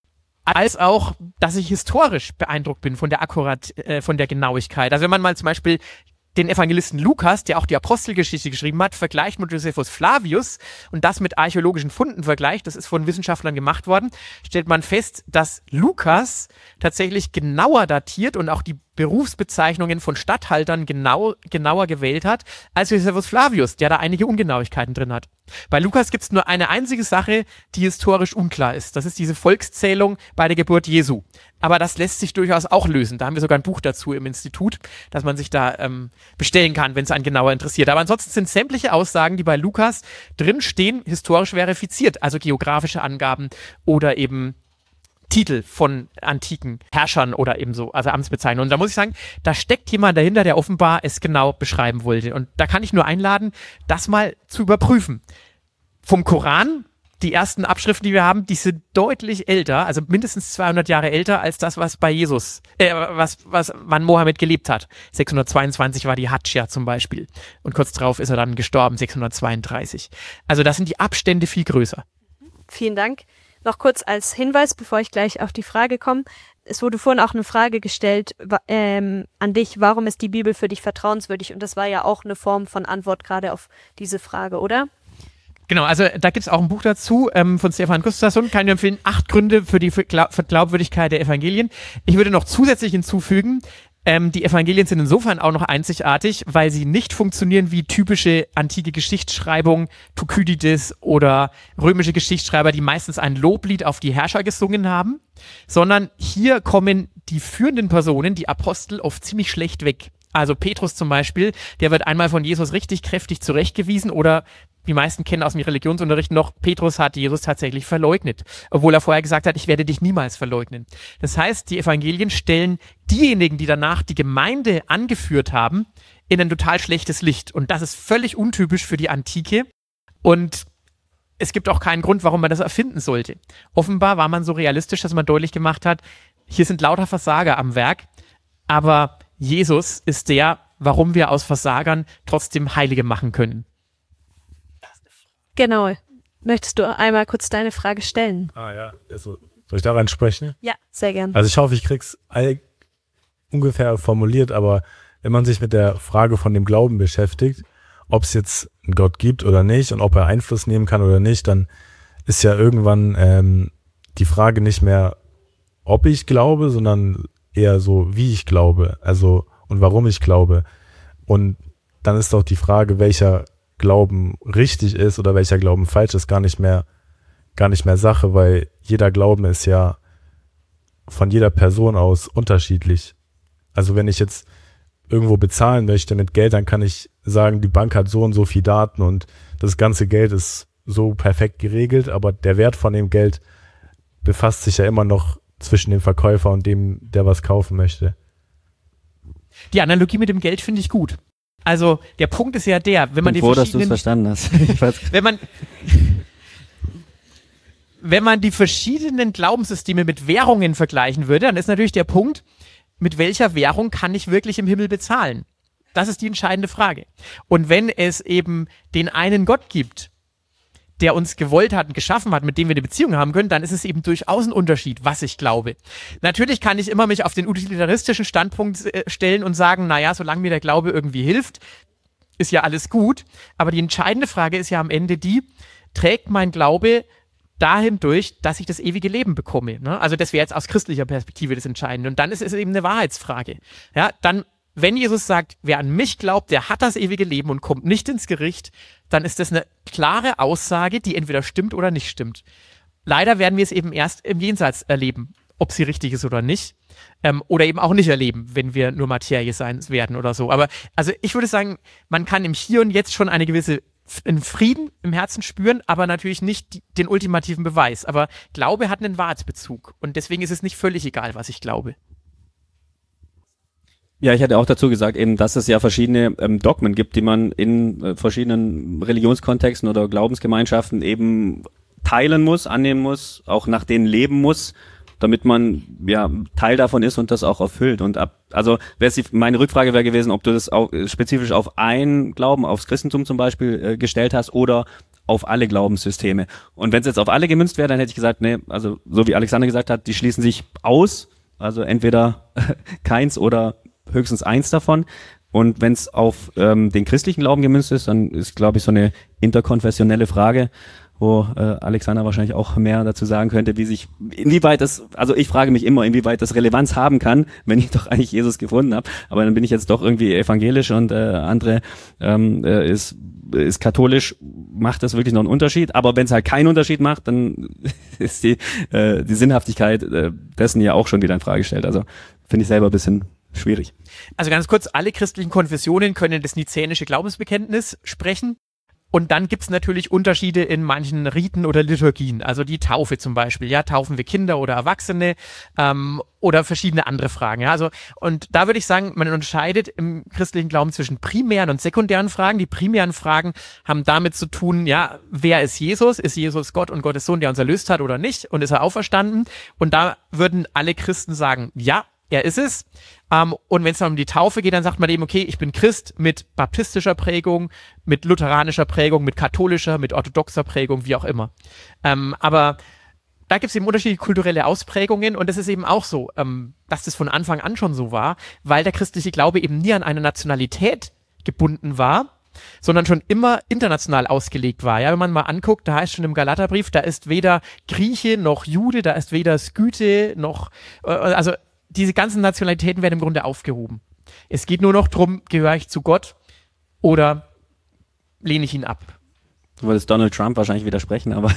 als auch, dass ich historisch beeindruckt bin von der Akkurat, äh, von der Genauigkeit. Also wenn man mal zum Beispiel den Evangelisten Lukas, der auch die Apostelgeschichte geschrieben hat, vergleicht mit Josephus Flavius und das mit archäologischen Funden vergleicht, das ist von Wissenschaftlern gemacht worden, stellt man fest, dass Lukas tatsächlich genauer datiert und auch die Berufsbezeichnungen von Statthaltern genau, genauer gewählt hat, als Josephus Flavius, der da einige Ungenauigkeiten drin hat. Bei Lukas gibt es nur eine einzige Sache, die historisch unklar ist. Das ist diese Volkszählung bei der Geburt Jesu. Aber das lässt sich durchaus auch lösen. Da haben wir sogar ein Buch dazu im Institut, dass man sich da ähm, bestellen kann, wenn es einen genauer interessiert. Aber ansonsten sind sämtliche Aussagen, die bei Lukas drin stehen, historisch verifiziert. Also geografische Angaben oder eben Titel von antiken Herrschern oder eben so, also Amtsbezeichnungen. Und da muss ich sagen, da steckt jemand dahinter, der offenbar es genau beschreiben wollte. Und da kann ich nur einladen, das mal zu überprüfen. Vom Koran, die ersten Abschriften, die wir haben, die sind deutlich älter, also mindestens zweihundert Jahre älter als das, was bei Jesus, äh, was, was, wann Mohammed gelebt hat. sechshundertzweiundzwanzig war die Hadschia zum Beispiel. Und kurz drauf ist er dann gestorben, sechshundertzweiunddreißig. Also da sind die Abstände viel größer. Vielen Dank. Noch kurz als Hinweis, bevor ich gleich auf die Frage komme. Es wurde vorhin auch eine Frage gestellt ähm, an dich, warum ist die Bibel für dich vertrauenswürdig? Und das war ja auch eine Form von Antwort gerade auf diese Frage, oder? Genau, also da gibt es auch ein Buch dazu ähm, von Stefan Gustafsson, kann ich empfehlen, acht Gründe für die Glaubwürdigkeit der Evangelien. Ich würde noch zusätzlich hinzufügen, Ähm, die Evangelien sind insofern auch noch einzigartig, weil sie nicht funktionieren wie typische antike Geschichtsschreibung, Thukydides oder römische Geschichtsschreiber, die meistens ein Loblied auf die Herrscher gesungen haben, sondern hier kommen die führenden Personen, die Apostel, oft ziemlich schlecht weg. Also Petrus zum Beispiel, der wird einmal von Jesus richtig kräftig zurechtgewiesen oder die meisten kennen aus dem Religionsunterricht noch, Petrus hat Jesus tatsächlich verleugnet, obwohl er vorher gesagt hat, ich werde dich niemals verleugnen. Das heißt, die Evangelien stellen diejenigen, die danach die Gemeinde angeführt haben, in ein total schlechtes Licht. Und das ist völlig untypisch für die Antike. Und es gibt auch keinen Grund, warum man das erfinden sollte. Offenbar war man so realistisch, dass man deutlich gemacht hat, hier sind lauter Versager am Werk, aber Jesus ist der, warum wir aus Versagern trotzdem Heilige machen können. Genau. Möchtest du einmal kurz deine Frage stellen? Ah ja, also, soll ich daran sprechen? Ja, sehr gern. Also ich hoffe, ich krieg's all, ungefähr formuliert, aber wenn man sich mit der Frage von dem Glauben beschäftigt, ob es jetzt einen Gott gibt oder nicht und ob er Einfluss nehmen kann oder nicht, dann ist ja irgendwann ähm, die Frage nicht mehr, ob ich glaube, sondern eher so, wie ich glaube, also und warum ich glaube. Und dann ist doch die Frage, welcher Glauben richtig ist oder welcher Glauben falsch ist, gar nicht mehr, gar nicht mehr Sache, weil jeder Glauben ist ja von jeder Person aus unterschiedlich. Also wenn ich jetzt irgendwo bezahlen möchte mit Geld, dann kann ich sagen, die Bank hat so und so viel Daten und das ganze Geld ist so perfekt geregelt, aber der Wert von dem Geld befasst sich ja immer noch zwischen dem Verkäufer und dem, der was kaufen möchte. Die Analogie mit dem Geld finde ich gut. Also der Punkt ist ja der, wenn man ich bin die froh, dass du es verschiedenen, verstanden hast. wenn man wenn man die verschiedenen Glaubenssysteme mit Währungen vergleichen würde, dann ist natürlich der Punkt, mit welcher Währung kann ich wirklich im Himmel bezahlen? Das ist die entscheidende Frage. Und wenn es eben den einen Gott gibt, der uns gewollt hat und geschaffen hat, mit dem wir eine Beziehung haben können, dann ist es eben durchaus ein Unterschied, was ich glaube. Natürlich kann ich immer mich auf den utilitaristischen Standpunkt äh, stellen und sagen, naja, solange mir der Glaube irgendwie hilft, ist ja alles gut. Aber die entscheidende Frage ist ja am Ende die, trägt mein Glaube dahin durch, dass ich das ewige Leben bekomme. Ne? Also das wäre jetzt aus christlicher Perspektive das Entscheidende. Und dann ist es eben eine Wahrheitsfrage. Ja, dann, wenn Jesus sagt, wer an mich glaubt, der hat das ewige Leben und kommt nicht ins Gericht, dann ist das eine klare Aussage, die entweder stimmt oder nicht stimmt. Leider werden wir es eben erst im Jenseits erleben, ob sie richtig ist oder nicht. Ähm, oder eben auch nicht erleben, wenn wir nur Materie sein werden oder so. Aber also ich würde sagen, man kann im Hier und Jetzt schon eine gewisse einen Frieden im Herzen spüren, aber natürlich nicht die, den ultimativen Beweis. Aber Glaube hat einen Wahrheitsbezug und deswegen ist es nicht völlig egal, was ich glaube. Ja, ich hatte auch dazu gesagt, eben, dass es ja verschiedene ähm, Dogmen gibt, die man in äh, verschiedenen Religionskontexten oder Glaubensgemeinschaften eben teilen muss, annehmen muss, auch nach denen leben muss, damit man ja Teil davon ist und das auch erfüllt. Und ab, also wär's die, meine Rückfrage wäre gewesen, ob du das auch spezifisch auf einen Glauben, aufs Christentum zum Beispiel äh, gestellt hast oder auf alle Glaubenssysteme. Und wenn es jetzt auf alle gemünzt wäre, dann hätte ich gesagt, nee, also so wie Alexander gesagt hat, die schließen sich aus, also entweder keins oder höchstens eins davon. Und wenn es auf ähm, den christlichen Glauben gemünzt ist, dann ist, glaube ich, so eine interkonfessionelle Frage, wo äh, Alexander wahrscheinlich auch mehr dazu sagen könnte, wie sich, inwieweit das, also ich frage mich immer, inwieweit das Relevanz haben kann, wenn ich doch eigentlich Jesus gefunden habe, aber dann bin ich jetzt doch irgendwie evangelisch und äh, andere ähm, äh, ist ist katholisch, macht das wirklich noch einen Unterschied, aber wenn es halt keinen Unterschied macht, dann ist die äh, die Sinnhaftigkeit äh, dessen ja auch schon wieder in Frage gestellt, also finde ich selber ein bisschen schwierig. Also ganz kurz, alle christlichen Konfessionen können das nizänische Glaubensbekenntnis sprechen. Und dann gibt's natürlich Unterschiede in manchen Riten oder Liturgien. Also die Taufe zum Beispiel. Ja, taufen wir Kinder oder Erwachsene ähm, oder verschiedene andere Fragen. Ja, also und da würde ich sagen, man unterscheidet im christlichen Glauben zwischen primären und sekundären Fragen. Die primären Fragen haben damit zu tun, ja, wer ist Jesus? Ist Jesus Gott und Gottes Sohn, der uns erlöst hat oder nicht? Und ist er auferstanden? Und da würden alle Christen sagen, ja, er ist es. Um, und wenn es dann um die Taufe geht, dann sagt man eben, okay, ich bin Christ mit baptistischer Prägung, mit lutheranischer Prägung, mit katholischer, mit orthodoxer Prägung, wie auch immer. Um, aber da gibt es eben unterschiedliche kulturelle Ausprägungen und es ist eben auch so, um, dass das von Anfang an schon so war, weil der christliche Glaube eben nie an eine Nationalität gebunden war, sondern schon immer international ausgelegt war. Ja, wenn man mal anguckt, da heißt schon im Galaterbrief, da ist weder Grieche noch Jude, da ist weder Skythe noch, äh, also diese ganzen Nationalitäten werden im Grunde aufgehoben. Es geht nur noch darum, gehöre ich zu Gott oder lehne ich ihn ab. Du würdest Donald Trump wahrscheinlich widersprechen, aber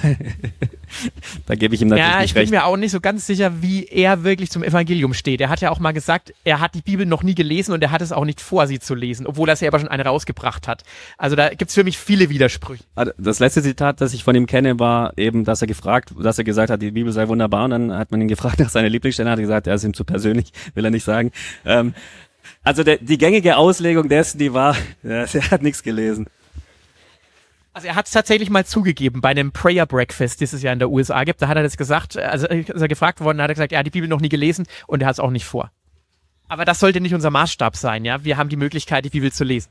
da gebe ich ihm natürlich ja, nicht recht. Ja, ich bin mir auch nicht so ganz sicher, wie er wirklich zum Evangelium steht. Er hat ja auch mal gesagt, er hat die Bibel noch nie gelesen und er hat es auch nicht vor, sie zu lesen, obwohl er selber schon eine rausgebracht hat. Also da gibt es für mich viele Widersprüche. Das letzte Zitat, das ich von ihm kenne, war eben, dass er gefragt, dass er gesagt hat, die Bibel sei wunderbar und dann hat man ihn gefragt nach seiner Lieblingsstelle, hat er gesagt, er ist ihm zu persönlich, will er nicht sagen. Ähm, also der, die gängige Auslegung dessen, die war, er hat nichts gelesen. Also er hat es tatsächlich mal zugegeben bei einem Prayer Breakfast, das es ja in der U S A gibt. Da hat er das gesagt, also ist er gefragt worden, hat er gesagt, er hat die Bibel noch nie gelesen und er hat es auch nicht vor. Aber das sollte nicht unser Maßstab sein, ja. Wir haben die Möglichkeit, die Bibel zu lesen.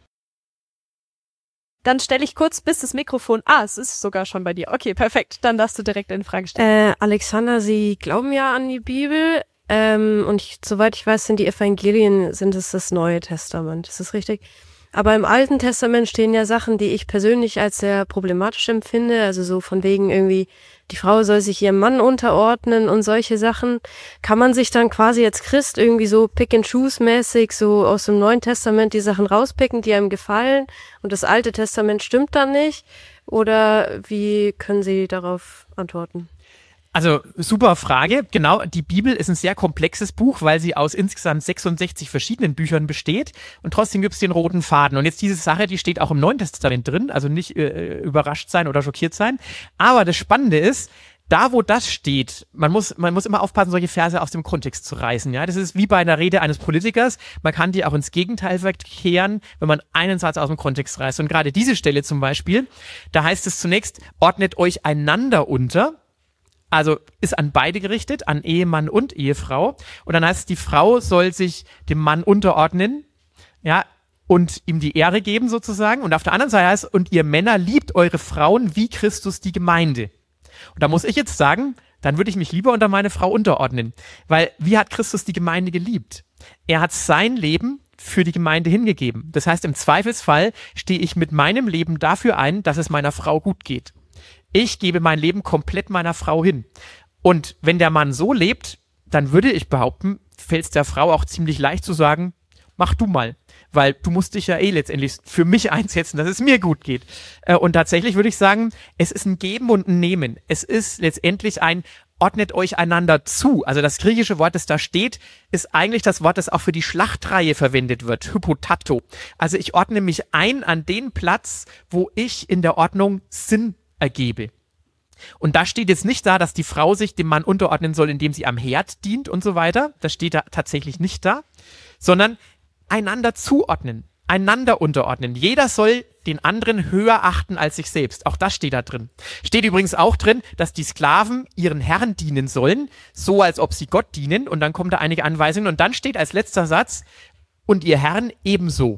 Dann stelle ich kurz bis das Mikrofon. Ah, es ist sogar schon bei dir. Okay, perfekt. Dann darfst du direkt eine Frage stellen. Äh, Alexander, Sie glauben ja an die Bibel ähm, und ich, soweit ich weiß, sind die Evangelien, sind es das Neue Testament. Ist das richtig? Aber im Alten Testament stehen ja Sachen, die ich persönlich als sehr problematisch empfinde. Also so von wegen irgendwie, die Frau soll sich ihrem Mann unterordnen und solche Sachen. Kann man sich dann quasi als Christ irgendwie so Pick-and-Choose-mäßig so aus dem Neuen Testament die Sachen rauspicken, die einem gefallen und das Alte Testament stimmt dann nicht? Oder wie können Sie darauf antworten? Also super Frage. Genau, die Bibel ist ein sehr komplexes Buch, weil sie aus insgesamt sechsundsechzig verschiedenen Büchern besteht und trotzdem gibt es den roten Faden. Und jetzt diese Sache, die steht auch im Neuen Testament drin, also nicht äh, überrascht sein oder schockiert sein. Aber das Spannende ist, da wo das steht, man muss, man muss immer aufpassen, solche Verse aus dem Kontext zu reißen. Ja, das ist wie bei einer Rede eines Politikers. Man kann die auch ins Gegenteil verkehren, wenn man einen Satz aus dem Kontext reißt. Und gerade diese Stelle zum Beispiel, da heißt es zunächst, ordnet euch einander unter. Also ist an beide gerichtet, an Ehemann und Ehefrau. Und dann heißt es, die Frau soll sich dem Mann unterordnen, ja, und ihm die Ehre geben sozusagen. Und auf der anderen Seite heißt es, und ihr Männer liebt eure Frauen wie Christus die Gemeinde. Und da muss ich jetzt sagen, dann würde ich mich lieber unter meine Frau unterordnen. Weil wie hat Christus die Gemeinde geliebt? Er hat sein Leben für die Gemeinde hingegeben. Das heißt, im Zweifelsfall stehe ich mit meinem Leben dafür ein, dass es meiner Frau gut geht. ich gebe mein Leben komplett meiner Frau hin. Und wenn der Mann so lebt, dann würde ich behaupten, fällt es der Frau auch ziemlich leicht zu sagen, mach du mal. Weil du musst dich ja eh letztendlich für mich einsetzen, dass es mir gut geht. Äh, und tatsächlich würde ich sagen, es ist ein Geben und ein Nehmen. Es ist letztendlich ein ordnet euch einander zu. Also das griechische Wort, das da steht, ist eigentlich das Wort, das auch für die Schlachtreihe verwendet wird, hypotato. Also ich ordne mich ein an den Platz, wo ich in der Ordnung Sinn ergebe. Und da steht jetzt nicht da, dass die Frau sich dem Mann unterordnen soll, indem sie am Herd dient und so weiter. Das steht da tatsächlich nicht da, sondern einander zuordnen, einander unterordnen. Jeder soll den anderen höher achten als sich selbst. Auch das steht da drin. Steht übrigens auch drin, dass die Sklaven ihren Herren dienen sollen, so als ob sie Gott dienen. Und dann kommen da einige Anweisungen. Und dann steht als letzter Satz, und ihr Herren ebenso.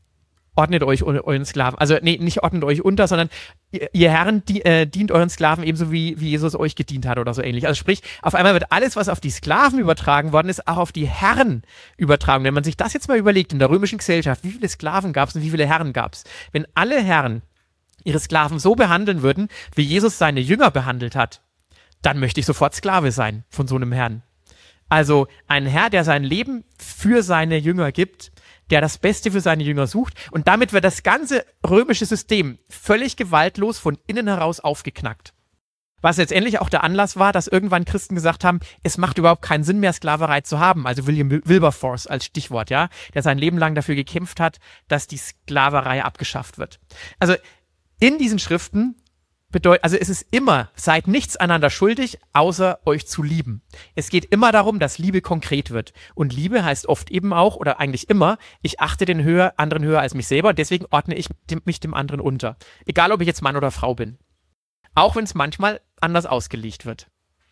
Ordnet euch euren Sklaven, also nee, nicht ordnet euch unter, sondern ihr, ihr Herren die, äh, dient euren Sklaven ebenso wie, wie Jesus euch gedient hat oder so ähnlich. Also sprich, auf einmal wird alles, was auf die Sklaven übertragen worden ist, auch auf die Herren übertragen. Wenn man sich das jetzt mal überlegt, in der römischen Gesellschaft, wie viele Sklaven gab es und wie viele Herren gab es? Wenn alle Herren ihre Sklaven so behandeln würden, wie Jesus seine Jünger behandelt hat, dann möchte ich sofort Sklave sein von so einem Herrn. Also ein Herr, der sein Leben für seine Jünger gibt, der das Beste für seine Jünger sucht. Und damit wird das ganze römische System völlig gewaltlos von innen heraus aufgeknackt. Was letztendlich auch der Anlass war, dass irgendwann Christen gesagt haben, es macht überhaupt keinen Sinn mehr, Sklaverei zu haben. Also William Wilberforce als Stichwort, ja, der sein Leben lang dafür gekämpft hat, dass die Sklaverei abgeschafft wird. Also in diesen Schriften bedeutet, also es ist immer, seid nichts einander schuldig, außer euch zu lieben. Es geht immer darum, dass Liebe konkret wird. Und Liebe heißt oft eben auch, oder eigentlich immer, ich achte den höher, anderen höher als mich selber, deswegen ordne ich dem, mich dem anderen unter. Egal, ob ich jetzt Mann oder Frau bin. Auch wenn es manchmal anders ausgelegt wird.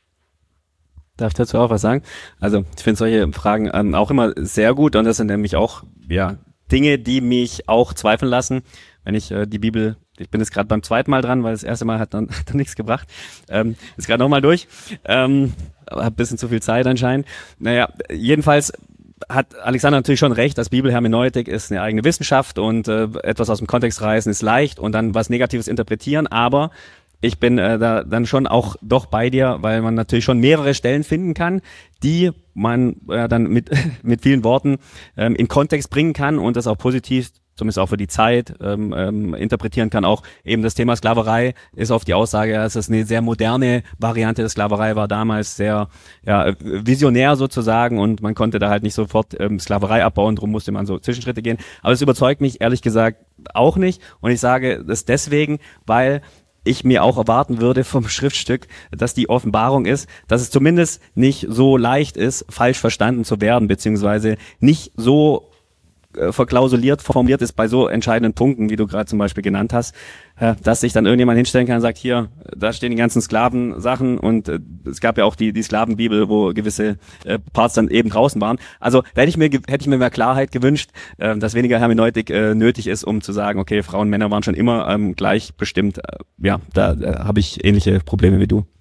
Darf ich dazu auch was sagen? Also ich finde solche Fragen ähm, auch immer sehr gut, und das sind nämlich auch ja Dinge, die mich auch zweifeln lassen, wenn ich äh, die Bibel, ich bin jetzt gerade beim zweiten Mal dran, weil das erste Mal hat dann, hat dann nichts gebracht, ähm, ist gerade nochmal durch, ähm, hab ein bisschen zu viel Zeit anscheinend. Naja, jedenfalls hat Alexander natürlich schon recht, dass Bibelhermeneutik ist eine eigene Wissenschaft und äh, etwas aus dem Kontext reißen ist leicht und dann was Negatives interpretieren, aber ich bin äh, da dann schon auch doch bei dir, weil man natürlich schon mehrere Stellen finden kann, die man äh, dann mit mit vielen Worten ähm, in Kontext bringen kann und das auch positiv, zumindest auch für die Zeit, ähm, ähm, interpretieren kann. Auch eben das Thema Sklaverei ist auf die Aussage, dass es eine sehr moderne Variante der Sklaverei war, damals sehr ja visionär sozusagen, und man konnte da halt nicht sofort ähm, Sklaverei abbauen, darum musste man so Zwischenschritte gehen. Aber es überzeugt mich ehrlich gesagt auch nicht, und ich sage das deswegen, weil ich mir auch erwarten würde vom Schriftstück, dass die Offenbarung ist, dass es zumindest nicht so leicht ist, falsch verstanden zu werden, beziehungsweise nicht so äh, verklausuliert formuliert ist bei so entscheidenden Punkten, wie du gerade zum Beispiel genannt hast, äh, dass sich dann irgendjemand hinstellen kann und sagt, hier, da stehen die ganzen Sklavensachen, und äh, es gab ja auch die die Sklavenbibel, wo gewisse äh, Parts dann eben draußen waren. Also da hätte ich mir hätte ich mir mehr Klarheit gewünscht, äh, dass weniger Hermeneutik äh, nötig ist, um zu sagen, okay, Frauen und Männer waren schon immer ähm, gleich bestimmt. Äh, ja, da äh, habe ich ähnliche Probleme wie du.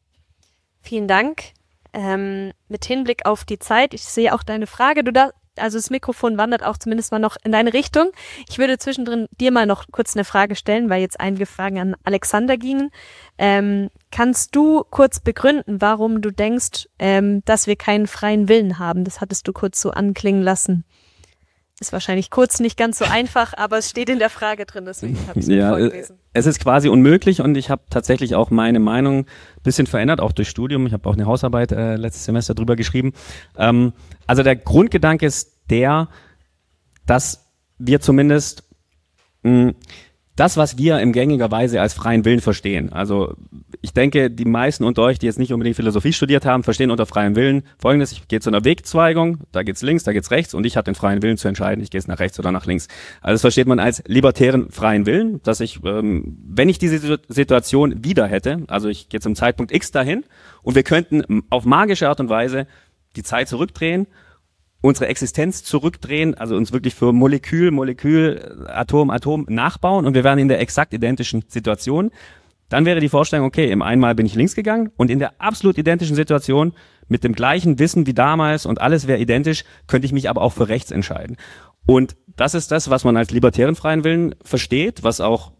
Vielen Dank. Ähm, mit Hinblick auf die Zeit, ich sehe auch deine Frage, du da, also das Mikrofon wandert auch zumindest mal noch in deine Richtung. Ich würde zwischendrin dir mal noch kurz eine Frage stellen, weil jetzt einige Fragen an Alexander gingen. Ähm, kannst du kurz begründen, warum du denkst, ähm, dass wir keinen freien Willen haben? Das hattest du kurz so anklingen lassen. Ist wahrscheinlich kurz nicht ganz so einfach, aber es steht in der Frage drin, deswegen habe ich es ja, vorgelesen. Es ist quasi unmöglich, und ich habe tatsächlich auch meine Meinung ein bisschen verändert, auch durch Studium. Ich habe auch eine Hausarbeit äh, letztes Semester drüber geschrieben. Ähm, also der Grundgedanke ist der, dass wir zumindest mh, das, was wir in gängiger Weise als freien Willen verstehen, also ich denke, die meisten unter euch, die jetzt nicht unbedingt Philosophie studiert haben, verstehen unter freiem Willen Folgendes: Ich gehe zu einer Wegzweigung, da geht's links, da geht's rechts, und ich habe den freien Willen zu entscheiden, ich gehe jetzt nach rechts oder nach links. Also das versteht man als libertären freien Willen, dass ich, ähm, wenn ich diese Situation wieder hätte, also ich gehe zum Zeitpunkt X dahin und wir könnten auf magische Art und Weise die Zeit zurückdrehen, unsere Existenz zurückdrehen, also uns wirklich für Molekül, Molekül, Atom, Atom nachbauen, und wir wären in der exakt identischen Situation, dann wäre die Vorstellung, okay, im einmal bin ich links gegangen, und in der absolut identischen Situation mit dem gleichen Wissen wie damals und alles wäre identisch, könnte ich mich aber auch für rechts entscheiden. Und das ist das, was man als libertären freien Willen versteht, was auch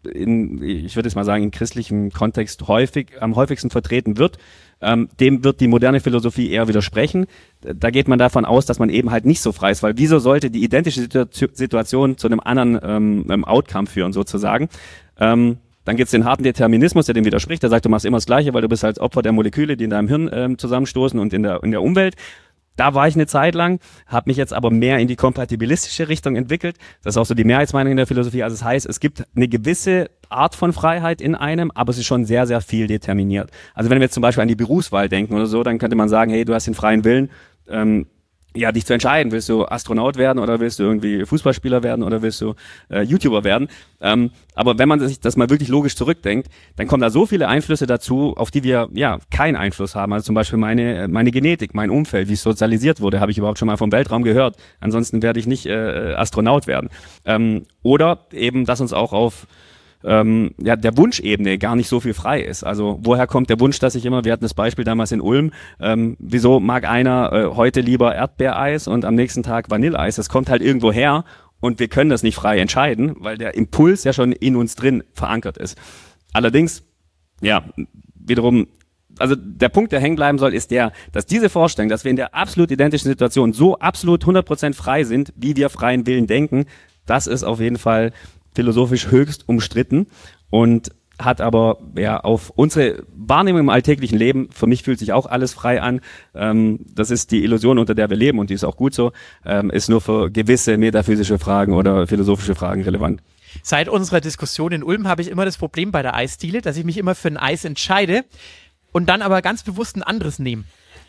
in, ich würde jetzt mal sagen, in christlichem Kontext häufig, am häufigsten vertreten wird, ähm, dem wird die moderne Philosophie eher widersprechen. Da geht man davon aus, dass man eben halt nicht so frei ist, weil wieso sollte die identische Situ- Situation zu einem anderen ähm, Outcome führen, sozusagen. Ähm, Dann gibt es den harten Determinismus, der dem widerspricht. Der sagt, du machst immer das Gleiche, weil du bist halt Opfer der Moleküle, die in deinem Hirn ähm, zusammenstoßen und in der, in der Umwelt. Da war ich eine Zeit lang, habe mich jetzt aber mehr in die kompatibilistische Richtung entwickelt. Das ist auch so die Mehrheitsmeinung in der Philosophie. Also das heißt, es gibt eine gewisse Art von Freiheit in einem, aber es ist schon sehr, sehr viel determiniert. Also wenn wir jetzt zum Beispiel an die Berufswahl denken oder so, dann könnte man sagen, hey, du hast den freien Willen, ähm, ja, dich zu entscheiden, willst du Astronaut werden oder willst du irgendwie Fußballspieler werden oder willst du äh, YouTuber werden. Ähm, aber wenn man sich das mal wirklich logisch zurückdenkt, dann kommen da so viele Einflüsse dazu, auf die wir ja keinen Einfluss haben. Also zum Beispiel meine meine Genetik, mein Umfeld, wie ich sozialisiert wurde, habe ich überhaupt schon mal vom Weltraum gehört. Ansonsten werde ich nicht äh, Astronaut werden. Ähm, oder eben, dass uns auch auf Ähm, ja, der Wunschebene gar nicht so viel frei ist. Also woher kommt der Wunsch, dass ich immer, wir hatten das Beispiel damals in Ulm, ähm, wieso mag einer äh, heute lieber Erdbeereis und am nächsten Tag Vanilleeis? Das kommt halt irgendwo her und wir können das nicht frei entscheiden, weil der Impuls ja schon in uns drin verankert ist. Allerdings, ja, wiederum, also der Punkt, der hängen bleiben soll, ist der, dass diese Vorstellung, dass wir in der absolut identischen Situation so absolut hundert Prozent frei sind, wie wir freien Willen denken, das ist auf jeden Fall philosophisch höchst umstritten und hat aber ja auf unsere Wahrnehmung im alltäglichen Leben, für mich fühlt sich auch alles frei an, ähm, das ist die Illusion, unter der wir leben und die ist auch gut so, ähm, ist nur für gewisse metaphysische Fragen oder philosophische Fragen relevant. Seit unserer Diskussion in Ulm habe ich immer das Problem bei der Eisdiele, dass ich mich immer für ein Eis entscheide und dann aber ganz bewusst ein anderes nehme,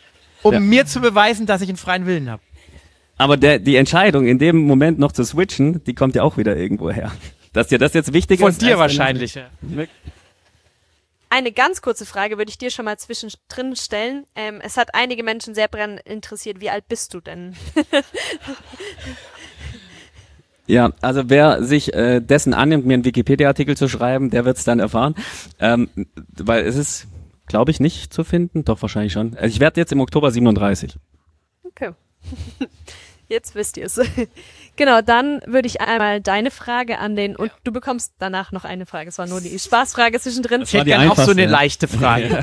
um ja. mir zu beweisen, dass ich einen freien Willen habe. Aber der, die Entscheidung, in dem Moment noch zu switchen, die kommt ja auch wieder irgendwo her. Dass dir das jetzt wichtig Von ist. Von dir wahrscheinlich. Ja. Eine ganz kurze Frage würde ich dir schon mal zwischendrin stellen. Ähm, es hat einige Menschen sehr brennend interessiert. Wie alt bist du denn? Ja, also wer sich äh, dessen annimmt, mir einen Wikipedia-Artikel zu schreiben, der wird es dann erfahren. Ähm, weil es ist, glaube ich, nicht zu finden. Doch, wahrscheinlich schon. Also ich werde jetzt im Oktober siebenunddreißig. Okay. Jetzt wisst ihr es. Genau, dann würde ich einmal deine Frage an den, und du bekommst danach noch eine Frage. Es war nur die Spaßfrage zwischendrin. Ich hätte gerne auch so eine leichte Frage.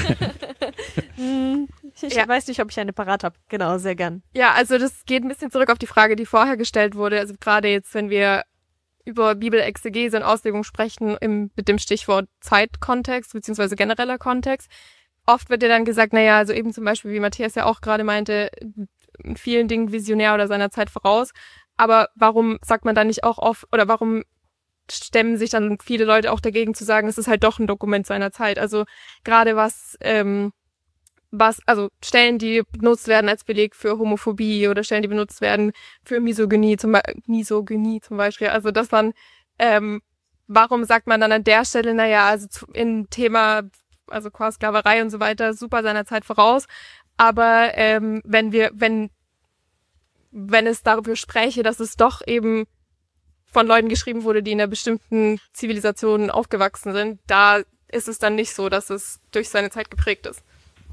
Ich ja. weiß nicht, ob ich eine parat habe. Genau, sehr gern. Ja, also das geht ein bisschen zurück auf die Frage, die vorher gestellt wurde. Also gerade jetzt, wenn wir über Bibelexegese und Auslegung sprechen, im, mit dem Stichwort Zeitkontext beziehungsweise genereller Kontext. Oft wird ja dann gesagt, naja, also eben zum Beispiel, wie Matthias ja auch gerade meinte, in vielen Dingen visionär oder seiner Zeit voraus. Aber warum sagt man dann nicht auch oft, oder warum stemmen sich dann viele Leute auch dagegen zu sagen, es ist halt doch ein Dokument seiner Zeit? Also gerade was, ähm, was, also Stellen, die benutzt werden als Beleg für Homophobie oder Stellen, die benutzt werden für Misogynie zum, Be- Misogynie zum Beispiel. Also dass man, ähm, warum sagt man dann an der Stelle, naja, also zu, in Thema, also quasi Sklaverei und so weiter, super seiner Zeit voraus. Aber ähm, wenn wir, wenn, wenn es darüber spreche, dass es doch eben von Leuten geschrieben wurde, die in einer bestimmten Zivilisation aufgewachsen sind, da ist es dann nicht so, dass es durch seine Zeit geprägt ist.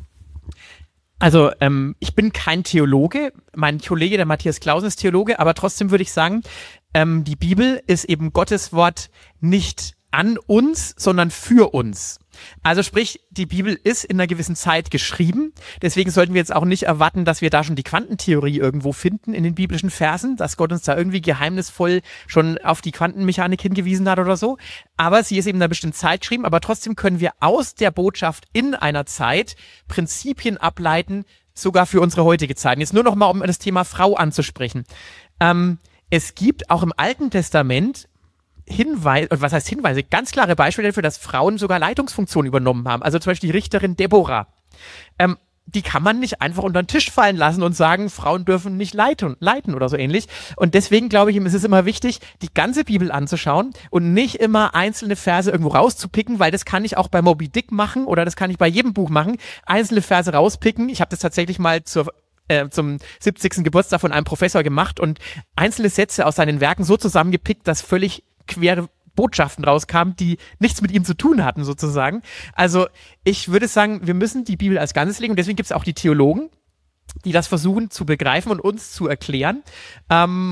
Also ähm, ich bin kein Theologe, mein Kollege, der Matthias Clausen, ist Theologe, aber trotzdem würde ich sagen, ähm, die Bibel ist eben Gottes Wort nicht an uns, sondern für uns. Also sprich, die Bibel ist in einer gewissen Zeit geschrieben, deswegen sollten wir jetzt auch nicht erwarten, dass wir da schon die Quantentheorie irgendwo finden in den biblischen Versen, dass Gott uns da irgendwie geheimnisvoll schon auf die Quantenmechanik hingewiesen hat oder so, aber sie ist eben in einer bestimmten Zeit geschrieben, aber trotzdem können wir aus der Botschaft in einer Zeit Prinzipien ableiten, sogar für unsere heutige Zeit. Und jetzt nur noch mal, um das Thema Frau anzusprechen. Ähm, es gibt auch im Alten Testament Hinweise, was heißt Hinweise, ganz klare Beispiele dafür, dass Frauen sogar Leitungsfunktionen übernommen haben. Also zum Beispiel die Richterin Deborah. Ähm, die kann man nicht einfach unter den Tisch fallen lassen und sagen, Frauen dürfen nicht leiten, leiten oder so ähnlich. Und deswegen glaube ich, ist es immer wichtig, die ganze Bibel anzuschauen und nicht immer einzelne Verse irgendwo rauszupicken, weil das kann ich auch bei Moby Dick machen oder das kann ich bei jedem Buch machen. Einzelne Verse rauspicken. Ich habe das tatsächlich mal zur Äh, zum siebzigsten Geburtstag von einem Professor gemacht und einzelne Sätze aus seinen Werken so zusammengepickt, dass völlig quere Botschaften rauskamen, die nichts mit ihm zu tun hatten, sozusagen. Also ich würde sagen, wir müssen die Bibel als Ganzes legen und deswegen gibt es auch die Theologen, die das versuchen zu begreifen und uns zu erklären. Ähm,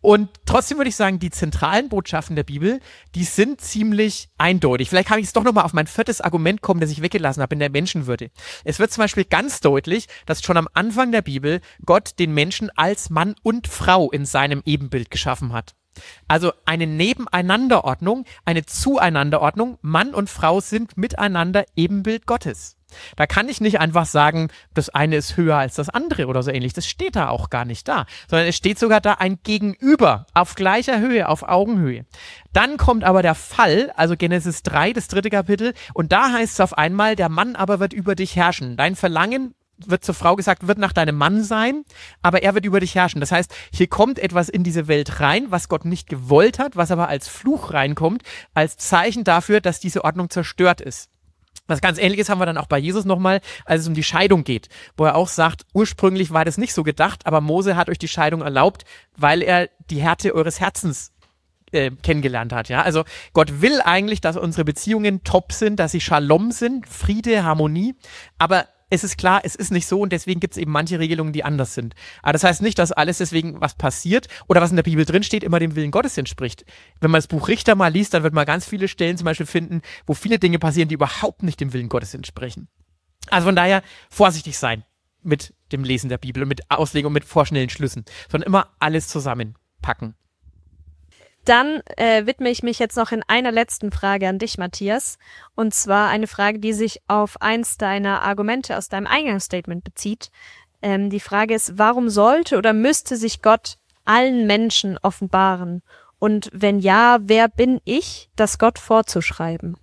Und trotzdem würde ich sagen, die zentralen Botschaften der Bibel, die sind ziemlich eindeutig. Vielleicht kann ich jetzt doch nochmal auf mein viertes Argument kommen, das ich weggelassen habe in der Menschenwürde. Es wird zum Beispiel ganz deutlich, dass schon am Anfang der Bibel Gott den Menschen als Mann und Frau in seinem Ebenbild geschaffen hat. Also eine Nebeneinanderordnung, eine Zueinanderordnung. Mann und Frau sind miteinander Ebenbild Gottes. Da kann ich nicht einfach sagen, das eine ist höher als das andere oder so ähnlich. Das steht da auch gar nicht da, sondern es steht sogar da ein Gegenüber auf gleicher Höhe, auf Augenhöhe. Dann kommt aber der Fall, also Genesis drei, das dritte Kapitel, und da heißt es auf einmal, der Mann aber wird über dich herrschen. Dein Verlangen, wird zur Frau gesagt, wird nach deinem Mann sein, aber er wird über dich herrschen. Das heißt, hier kommt etwas in diese Welt rein, was Gott nicht gewollt hat, was aber als Fluch reinkommt, als Zeichen dafür, dass diese Ordnung zerstört ist. Was ganz Ähnliches haben wir dann auch bei Jesus nochmal, als es um die Scheidung geht, wo er auch sagt, ursprünglich war das nicht so gedacht, aber Mose hat euch die Scheidung erlaubt, weil er die Härte eures Herzens äh, kennengelernt hat. Ja? Also Gott will eigentlich, dass unsere Beziehungen top sind, dass sie Shalom sind, Friede, Harmonie, aber es ist klar, es ist nicht so und deswegen gibt es eben manche Regelungen, die anders sind. Aber das heißt nicht, dass alles deswegen, was passiert oder was in der Bibel drinsteht, immer dem Willen Gottes entspricht. Wenn man das Buch Richter mal liest, dann wird man ganz viele Stellen zum Beispiel finden, wo viele Dinge passieren, die überhaupt nicht dem Willen Gottes entsprechen. Also von daher vorsichtig sein mit dem Lesen der Bibel und mit Auslegung und mit vorschnellen Schlüssen, sondern immer alles zusammenpacken. Dann äh, widme ich mich jetzt noch in einer letzten Frage an dich, Matthias. Und zwar eine Frage, die sich auf eins deiner Argumente aus deinem Eingangsstatement bezieht. Ähm, die Frage ist, warum sollte oder müsste sich Gott allen Menschen offenbaren? Und wenn ja, wer bin ich, das Gott vorzuschreiben?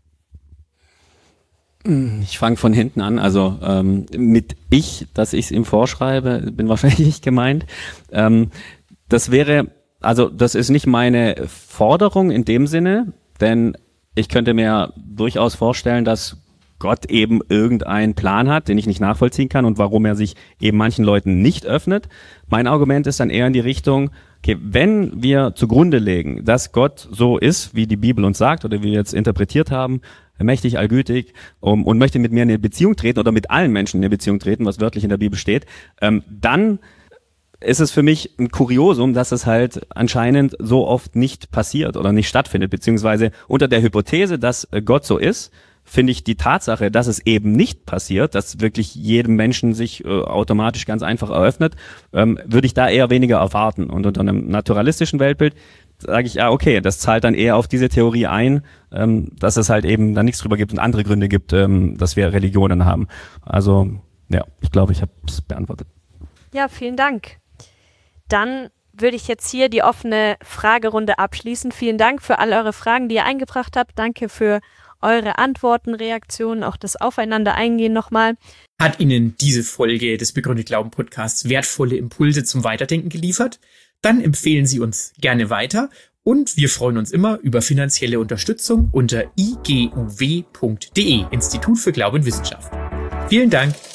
Ich fange von hinten an. Also ähm, mit ich, dass ich es ihm vorschreibe, bin wahrscheinlich nicht gemeint. Ähm, das wäre... Also das ist nicht meine Forderung in dem Sinne, denn ich könnte mir durchaus vorstellen, dass Gott eben irgendeinen Plan hat, den ich nicht nachvollziehen kann und warum er sich eben manchen Leuten nicht öffnet. Mein Argument ist dann eher in die Richtung, okay, wenn wir zugrunde legen, dass Gott so ist, wie die Bibel uns sagt oder wie wir jetzt interpretiert haben, mächtig, allgütig um, und möchte mit mir in eine Beziehung treten oder mit allen Menschen in eine Beziehung treten, was wörtlich in der Bibel steht, ähm, dann ist es für mich ein Kuriosum, dass es halt anscheinend so oft nicht passiert oder nicht stattfindet, beziehungsweise unter der Hypothese, dass Gott so ist, finde ich die Tatsache, dass es eben nicht passiert, dass wirklich jedem Menschen sich äh, automatisch ganz einfach eröffnet, ähm, würde ich da eher weniger erwarten. Und unter einem naturalistischen Weltbild sage ich, ja, okay, das zahlt dann eher auf diese Theorie ein, ähm, dass es halt eben da nichts drüber gibt und andere Gründe gibt, ähm, dass wir Religionen haben. Also, ja, ich glaube, ich habe es beantwortet. Ja, vielen Dank. Dann würde ich jetzt hier die offene Fragerunde abschließen. Vielen Dank für all eure Fragen, die ihr eingebracht habt. Danke für eure Antworten, Reaktionen, auch das Aufeinander-Eingehen nochmal. Hat Ihnen diese Folge des Begründet Glauben Podcasts wertvolle Impulse zum Weiterdenken geliefert? Dann empfehlen Sie uns gerne weiter und wir freuen uns immer über finanzielle Unterstützung unter i g u w punkt d e, Institut für Glaube und Wissenschaft. Vielen Dank.